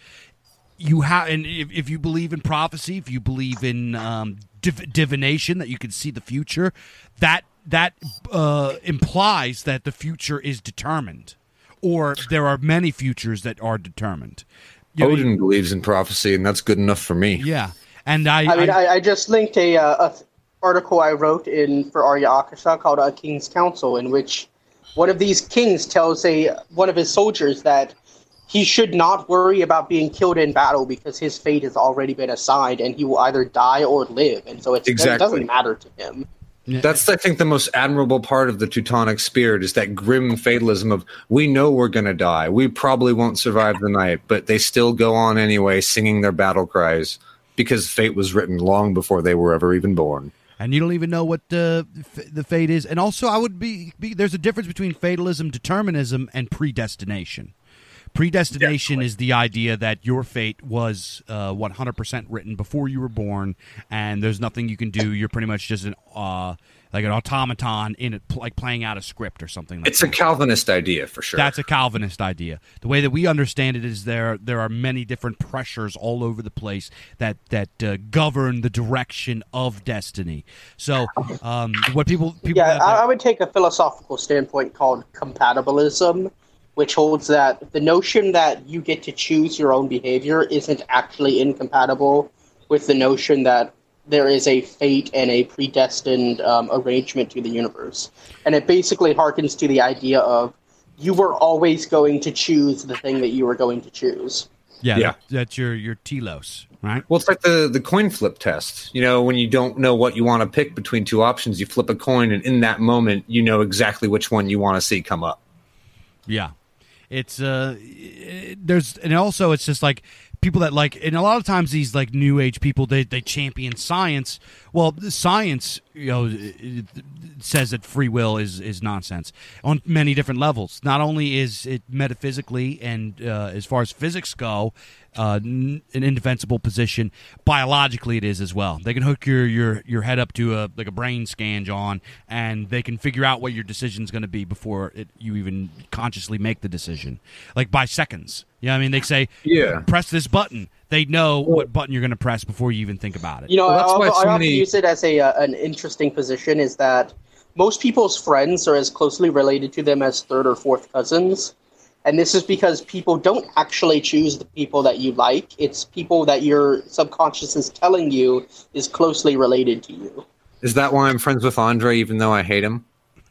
You have, and if, if you believe in prophecy, if you believe in um, div- divination, that you can see the future, that that uh, implies that the future is determined, or there are many futures that are determined. You know, Odin believes in prophecy, and that's good enough for me. Yeah, and I, I mean, I, I, I just linked a, uh, a article I wrote in for Arya Akasha called "A King's Council," in which one of these kings tells a one of his soldiers that he should not worry about being killed in battle because his fate has already been assigned, and he will either die or live, and so it's, Exactly. it doesn't matter to him. That's, I think, the most admirable part of the Teutonic spirit is that grim fatalism of, we know we're going to die. We probably won't survive the night, but they still go on anyway, singing their battle cries because fate was written long before they were ever even born. And you don't even know what uh, f- the fate is. And also, I would be, be there's a difference between fatalism, determinism, and predestination. Predestination Definitely. is the idea that your fate was uh, one hundred percent written before you were born, and there's nothing you can do. You're pretty much just an uh, like an automaton in it, like playing out a script or something like it's that. It's a Calvinist idea, for sure. That's a Calvinist idea. The way that we understand it is there there are many different pressures all over the place that, that uh, govern the direction of destiny. So um, what people... people yeah, that, I, I would take a philosophical standpoint called compatibilism, which holds that the notion that you get to choose your own behavior isn't actually incompatible with the notion that there is a fate and a predestined um, arrangement to the universe. And it basically harkens to the idea of you were always going to choose the thing that you were going to choose. Yeah, yeah. That, that's your, your telos, right? Well, it's like the, the coin flip test. You know, when you don't know what you want to pick between two options, you flip a coin, and in that moment, you know exactly which one you want to see come up. Yeah. It's uh, it, there's and also it's just like people that like, and a lot of times these like new age people they they champion science. Well, the science, you know, it, it says that free will is is nonsense on many different levels. Not only is it metaphysically and uh, as far as physics go, uh, n- an indefensible position. Biologically, it is as well. They can hook your your your head up to a like a brain scan, John, and they can figure out what your decision is going to be before it, you even consciously make the decision, like by seconds. Yeah, I mean, they say, yeah, press this button. They know what button you're going to press before you even think about it. You know, well, that's I, why I, so I often many... use it as a uh, an interesting position is that most people's friends are as closely related to them as third or fourth cousins. And this is because people don't actually choose the people that you like. It's people that your subconscious is telling you is closely related to you. Is that why I'm friends with Andre, even though I hate him?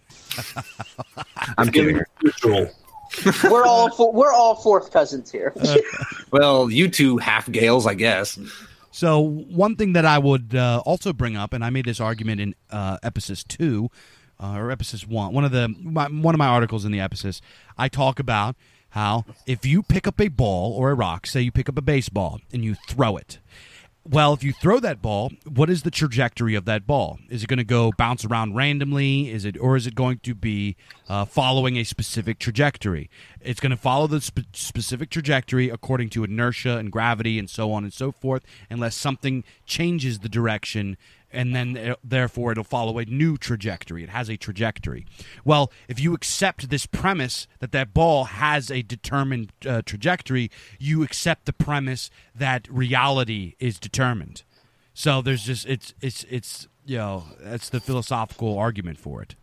I'm kidding. we're all for, we're all fourth cousins here. Well, you two half Gales, I guess. So one thing that I would uh, also bring up, and I made this argument in uh, Ephesus two, uh, or Ephesus one, one of the my, one of my articles in the Ephesus, I talk about how if you pick up a ball or a rock, say you pick up a baseball and you throw it. Well, if you throw that ball, what is the trajectory of that ball? Is it going to go bounce around randomly? Is it, or is it going to be uh, following a specific trajectory? It's going to follow the spe- specific trajectory according to inertia and gravity and so on and so forth, unless something changes the direction, and then it, therefore it'll follow a new trajectory. It has a trajectory. Well, if you accept this premise that that ball has a determined uh, trajectory, you accept the premise that reality is determined. So there's just it's it's it's you know that's the philosophical argument for it.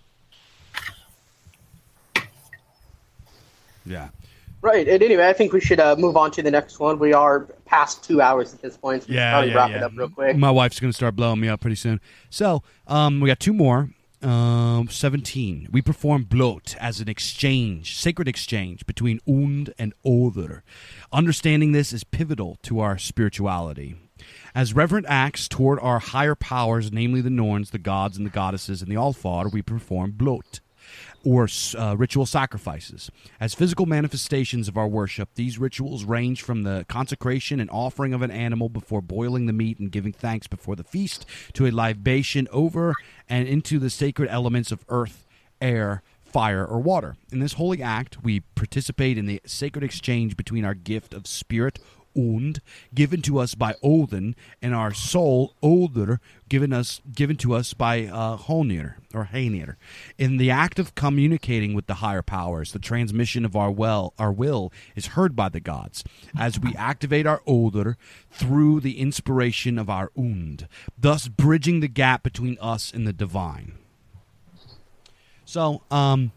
Yeah. Right. And anyway, I think we should uh, move on to the next one. We are past two hours at this point, so Yeah, we'll probably yeah, wrap yeah. it up real quick. My wife's going to start blowing me up pretty soon. So um, we got two more. Um, seventeen. We perform blot as an exchange, sacred exchange between und and other. Understanding this is pivotal to our spirituality. As reverent acts toward our higher powers, namely the Norns, the gods and the goddesses, and the Allfather, we perform blot. or uh, ritual sacrifices. As physical manifestations of our worship, these rituals range from the consecration and offering of an animal before boiling the meat and giving thanks before the feast, to a libation over and into the sacred elements of earth, air, fire, or water. In this holy act, we participate in the sacred exchange between our gift of spirit, und, given to us by Odin, and our soul, Odur, given us given to us by uh, Honir or Heinir. In the act of communicating with the higher powers, the transmission of our well, our will is heard by the gods as we activate our Odur through the inspiration of our und, thus bridging the gap between us and the divine. So, um,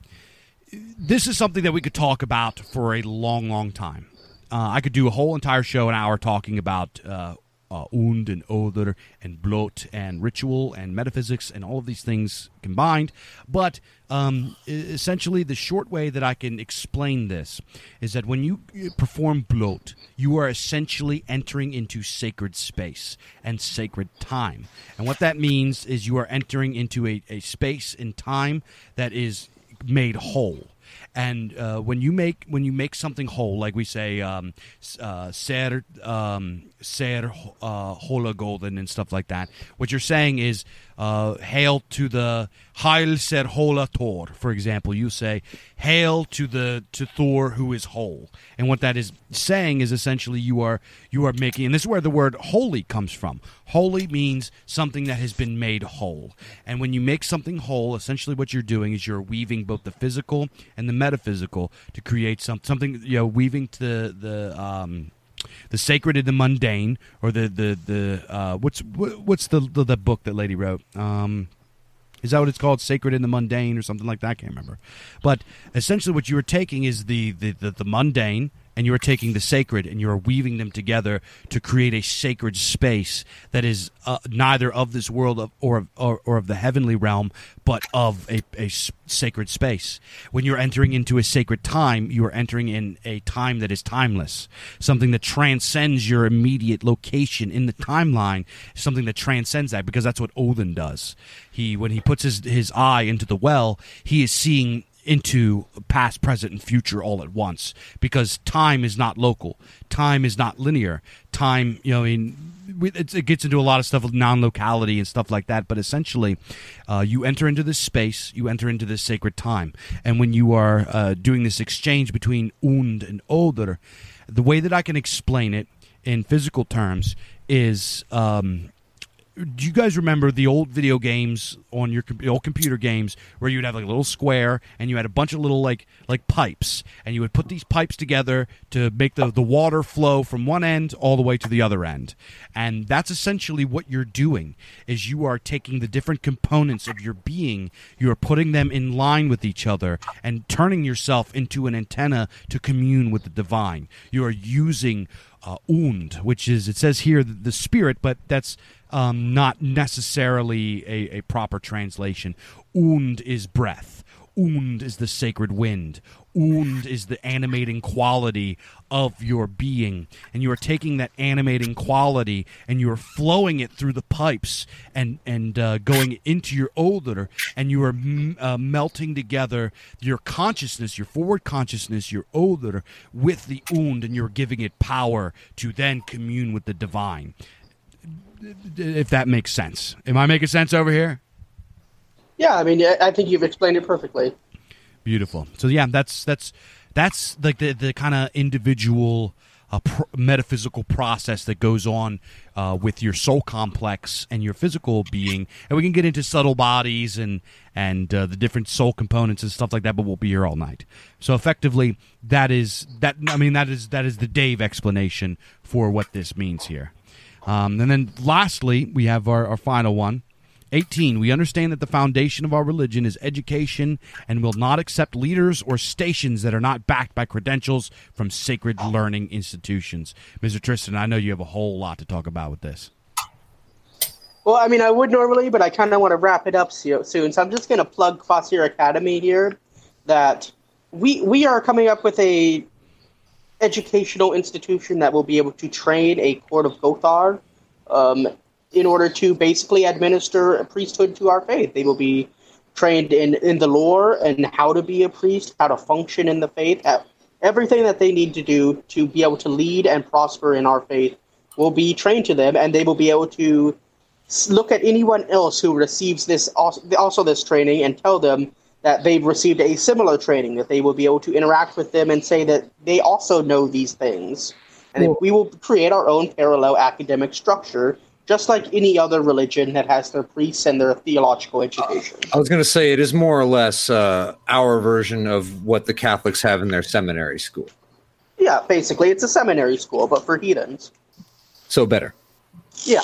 this is something that we could talk about for a long, long time. Uh, I could do a whole entire show, an hour, talking about uh, uh, und and oder and blot and ritual and metaphysics and all of these things combined. But um, essentially, the short way that I can explain this is that when you perform blot, you are essentially entering into sacred space and sacred time. And what that means is you are entering into a, a space and time that is made whole. And uh, when you make when you make something whole, like we say, um, uh, ser um, ser uh, hola golden and stuff like that, what you're saying is, uh, hail to the Heil ser hola Thor. For example, you say, hail to the to Thor who is whole. And what that is saying is essentially you are you are making, and this is where the word holy comes from. Holy means something that has been made whole. And when you make something whole, essentially what you're doing is you're weaving both the physical and the metaphysical to create some, something, you know, weaving to the, the um, the sacred and the mundane, or the the the uh, what's what's the, the the book that lady wrote? Um, is that what it's called? Sacred and the Mundane, or something like that? I can't remember. But essentially, what you are taking is the the, the, the mundane, and you are taking the sacred, and you are weaving them together to create a sacred space that is uh, neither of this world of, or, or or of the heavenly realm, but of a, a sacred space. When you're entering into a sacred time, you are entering in a time that is timeless, something that transcends your immediate location in the timeline, something that transcends that, because that's what Odin does. He, when he puts his, his eye into the well, he is seeing into past, present, and future all at once, because time is not local. Time is not linear. Time, you know, I mean, it, it gets into a lot of stuff with non-locality and stuff like that, but essentially, uh, you enter into this space, you enter into this sacred time, and when you are uh, doing this exchange between und and oder, the way that I can explain it in physical terms is... Um, do you guys remember the old video games on your the old computer games where you'd have like a little square and you had a bunch of little like like pipes, and you would put these pipes together to make the, the water flow from one end all the way to the other end? And that's essentially what you're doing, is you are taking the different components of your being, you are putting them in line with each other and turning yourself into an antenna to commune with the divine. You are using uh, und, which is, it says here, the, the spirit, but that's Um, not necessarily a, a proper translation. Und is breath. Und is the sacred wind. Und is the animating quality of your being. And you are taking that animating quality and you are flowing it through the pipes and, and uh, going into your oder, and you are m- uh, melting together your consciousness, your forward consciousness, your oder, with the und, and you're giving it power to then commune with the divine. If that makes sense. Am I making sense over here? Yeah, I mean, I think you've explained it perfectly. Beautiful. So yeah, that's that's that's like the the kind of individual uh, pr- metaphysical process that goes on uh, with your soul complex and your physical being, and we can get into subtle bodies and and uh, the different soul components and stuff like that, but we'll be here all night. So effectively, that is that. I mean, that is that is the Dave explanation for what this means here. Um, and then lastly, we have our, our final one. eighteen, we understand that the foundation of our religion is education and will not accept leaders or stations that are not backed by credentials from sacred learning institutions. Mister Tristan, I know you have a whole lot to talk about with this. Well, I mean, I would normally, but I kind of want to wrap it up soon. So I'm just going to plug Kvasir Academy here, that we we are coming up with a educational institution that will be able to train a court of Gothar um, in order to basically administer a priesthood to our faith. They will be trained in, in the lore and how to be a priest, how to function in the faith. Everything that they need to do to be able to lead and prosper in our faith will be trained to them, and they will be able to look at anyone else who receives this also this training and tell them that they've received a similar training, that they will be able to interact with them and say that they also know these things. And well, we will create our own parallel academic structure, just like any other religion that has their priests and their theological education. I was going to say it is more or less uh, our version of what the Catholics have in their seminary school. Yeah, basically. It's a seminary school, but for heathens. So better. Yeah.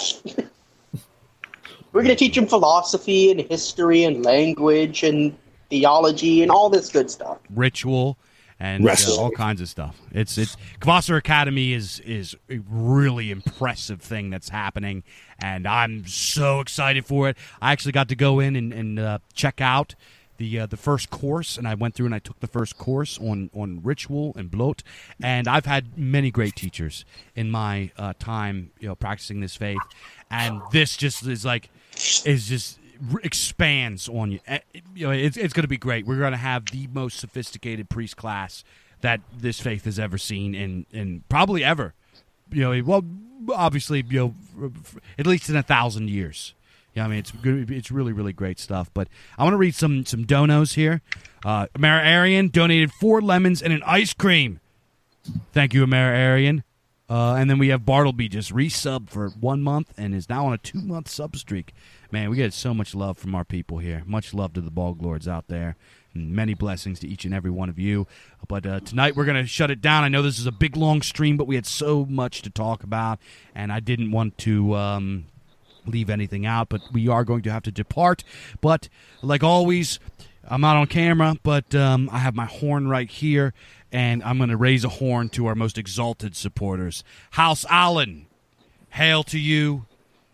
We're going to teach them philosophy and history and language and theology and all this good stuff. Ritual and uh, all kinds of stuff. It's it's Kvasir Academy is is a really impressive thing that's happening, and I'm so excited for it. I actually got to go in and, and uh, check out the uh, the first course, and I went through and I took the first course on, on ritual and blot, and I've had many great teachers in my uh, time, you know, practicing this faith, and this just is like is just expands on you. You know, it's it's going to be great. We're going to have the most sophisticated priest class that this faith has ever seen, in in probably ever. You know, well, obviously, you know, at least in a thousand years. Yeah, I mean, it's good. It's really, really great stuff. But I want to read some some donos here. Uh, Amara Arian donated four lemons and an ice cream. Thank you, Amara Arian. Uh, and then we have Bartleby just resubbed for one month and is now on a two-month sub streak. Man, we get so much love from our people here. Much love to the Bog Lords out there. And many blessings to each and every one of you. But uh, tonight we're going to shut it down. I know this is a big, long stream, but we had so much to talk about, and I didn't want to um, leave anything out. But we are going to have to depart. But like always, I'm not on camera, but um, I have my horn right here. And I'm going to raise a horn to our most exalted supporters. House Allen, hail to you.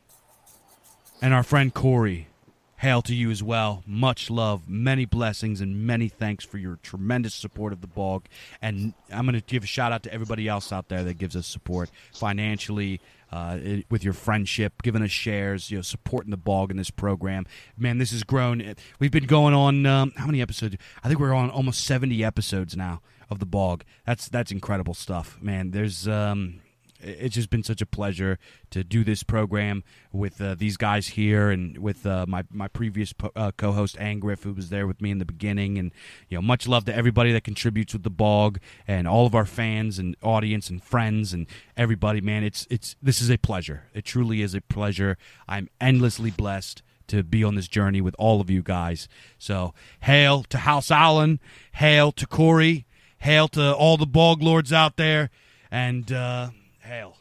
And our friend Corey, hail to you as well. Much love, many blessings, and many thanks for your tremendous support of the Bog. And I'm going to give a shout-out to everybody else out there that gives us support financially, uh, with your friendship, giving us shares, you know, supporting the Bog in this program. Man, this has grown. We've been going on, um, how many episodes? I think we're on almost seventy episodes now of the Bog. That's that's incredible stuff, man. There's um, it's just been such a pleasure to do this program with uh, these guys here, and with uh, my my previous po- uh, co-host Angriff, who was there with me in the beginning. And you know, much love to everybody that contributes with the Bog, and all of our fans and audience and friends and everybody. Man, it's it's this is a pleasure. It truly is a pleasure. I'm endlessly blessed to be on this journey with all of you guys. So hail to House Allen, hail to Corey. Hail to all the Bog Lords out there, and uh, hail.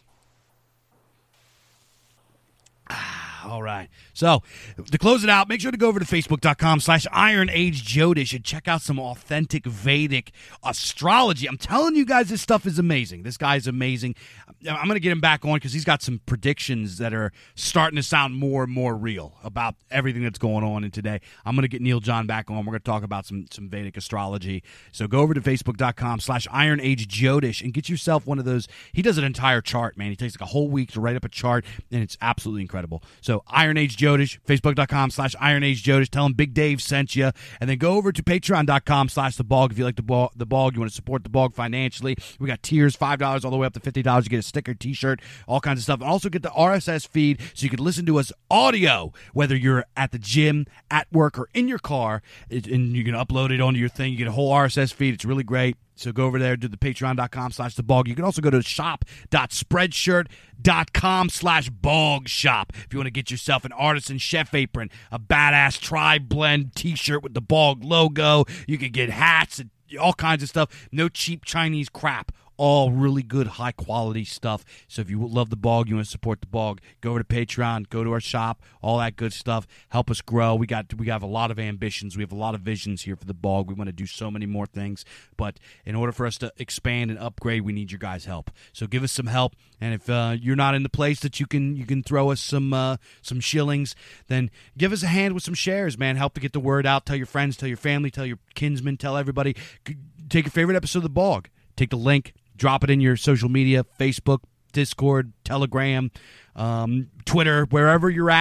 Ah, all right. So, to close it out, make sure to go over to facebook.com slash Iron Age Jodish and check out some authentic Vedic astrology. I'm telling you guys, this stuff is amazing. This guy is amazing. I'm going to get him back on because he's got some predictions that are starting to sound more and more real about everything that's going on in today. I'm going to get Neil John back on. We're going to talk about some, some Vedic astrology. So go over to facebook.com slash Iron Age Jodish and get yourself one of those. He does an entire chart, man. He takes like a whole week to write up a chart, and it's absolutely incredible. So Iron Age Jodish, facebook.com slash Iron Age Jodish. Tell him Big Dave sent you. And then go over to patreon.com slash the Bog if you like the Bog, the Bog. You want to support the Bog financially. We got tiers, five dollars all the way up to fifty dollars. You get a sticker, t-shirt, all kinds of stuff. And also get the R S S feed so you can listen to us audio, whether you're at the gym, at work, or in your car. It, and you can upload it onto your thing. You get a whole R S S feed. It's really great. So go over there to the patreon.com slash the Bog. You can also go to shop.spreadshirt.com slash bog shop if you want to get yourself an artisan chef apron, a badass tri-blend t-shirt with the Bog logo. You can get hats and all kinds of stuff. No cheap Chinese crap. All really good, high-quality stuff. So if you love the Bog, you want to support the Bog, go over to Patreon, go to our shop, all that good stuff. Help us grow. We got we have a lot of ambitions. We have a lot of visions here for the Bog. We want to do so many more things. But in order for us to expand and upgrade, we need your guys' help. So give us some help. And if uh, you're not in the place that you can you can throw us some uh, some shillings, then give us a hand with some shares, man. Help to get the word out. Tell your friends, tell your family, tell your kinsmen, tell everybody. Take your favorite episode of the Bog. Take the link. Drop it in your social media, Facebook, Discord, Telegram, um, Twitter, wherever you're at.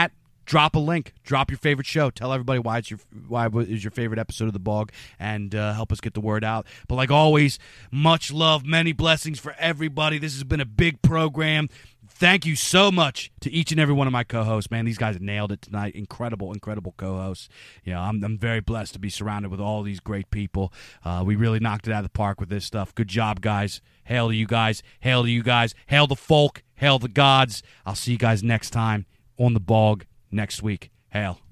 drop a link, drop your favorite show, tell everybody why it's your why it is your favorite episode of The Bog, and uh, help us get the word out. But like always, much love, many blessings for everybody. This has been a big program. Thank you so much to each and every one of my co-hosts. Man, these guys nailed it tonight. Incredible, incredible co-hosts. You know, I'm I'm very blessed to be surrounded with all these great people. Uh, we really knocked it out of the park with this stuff. Good job, guys. Hail to you guys. Hail to you guys. Hail the folk. Hail the gods. I'll see you guys next time on The Bog next week. Hail.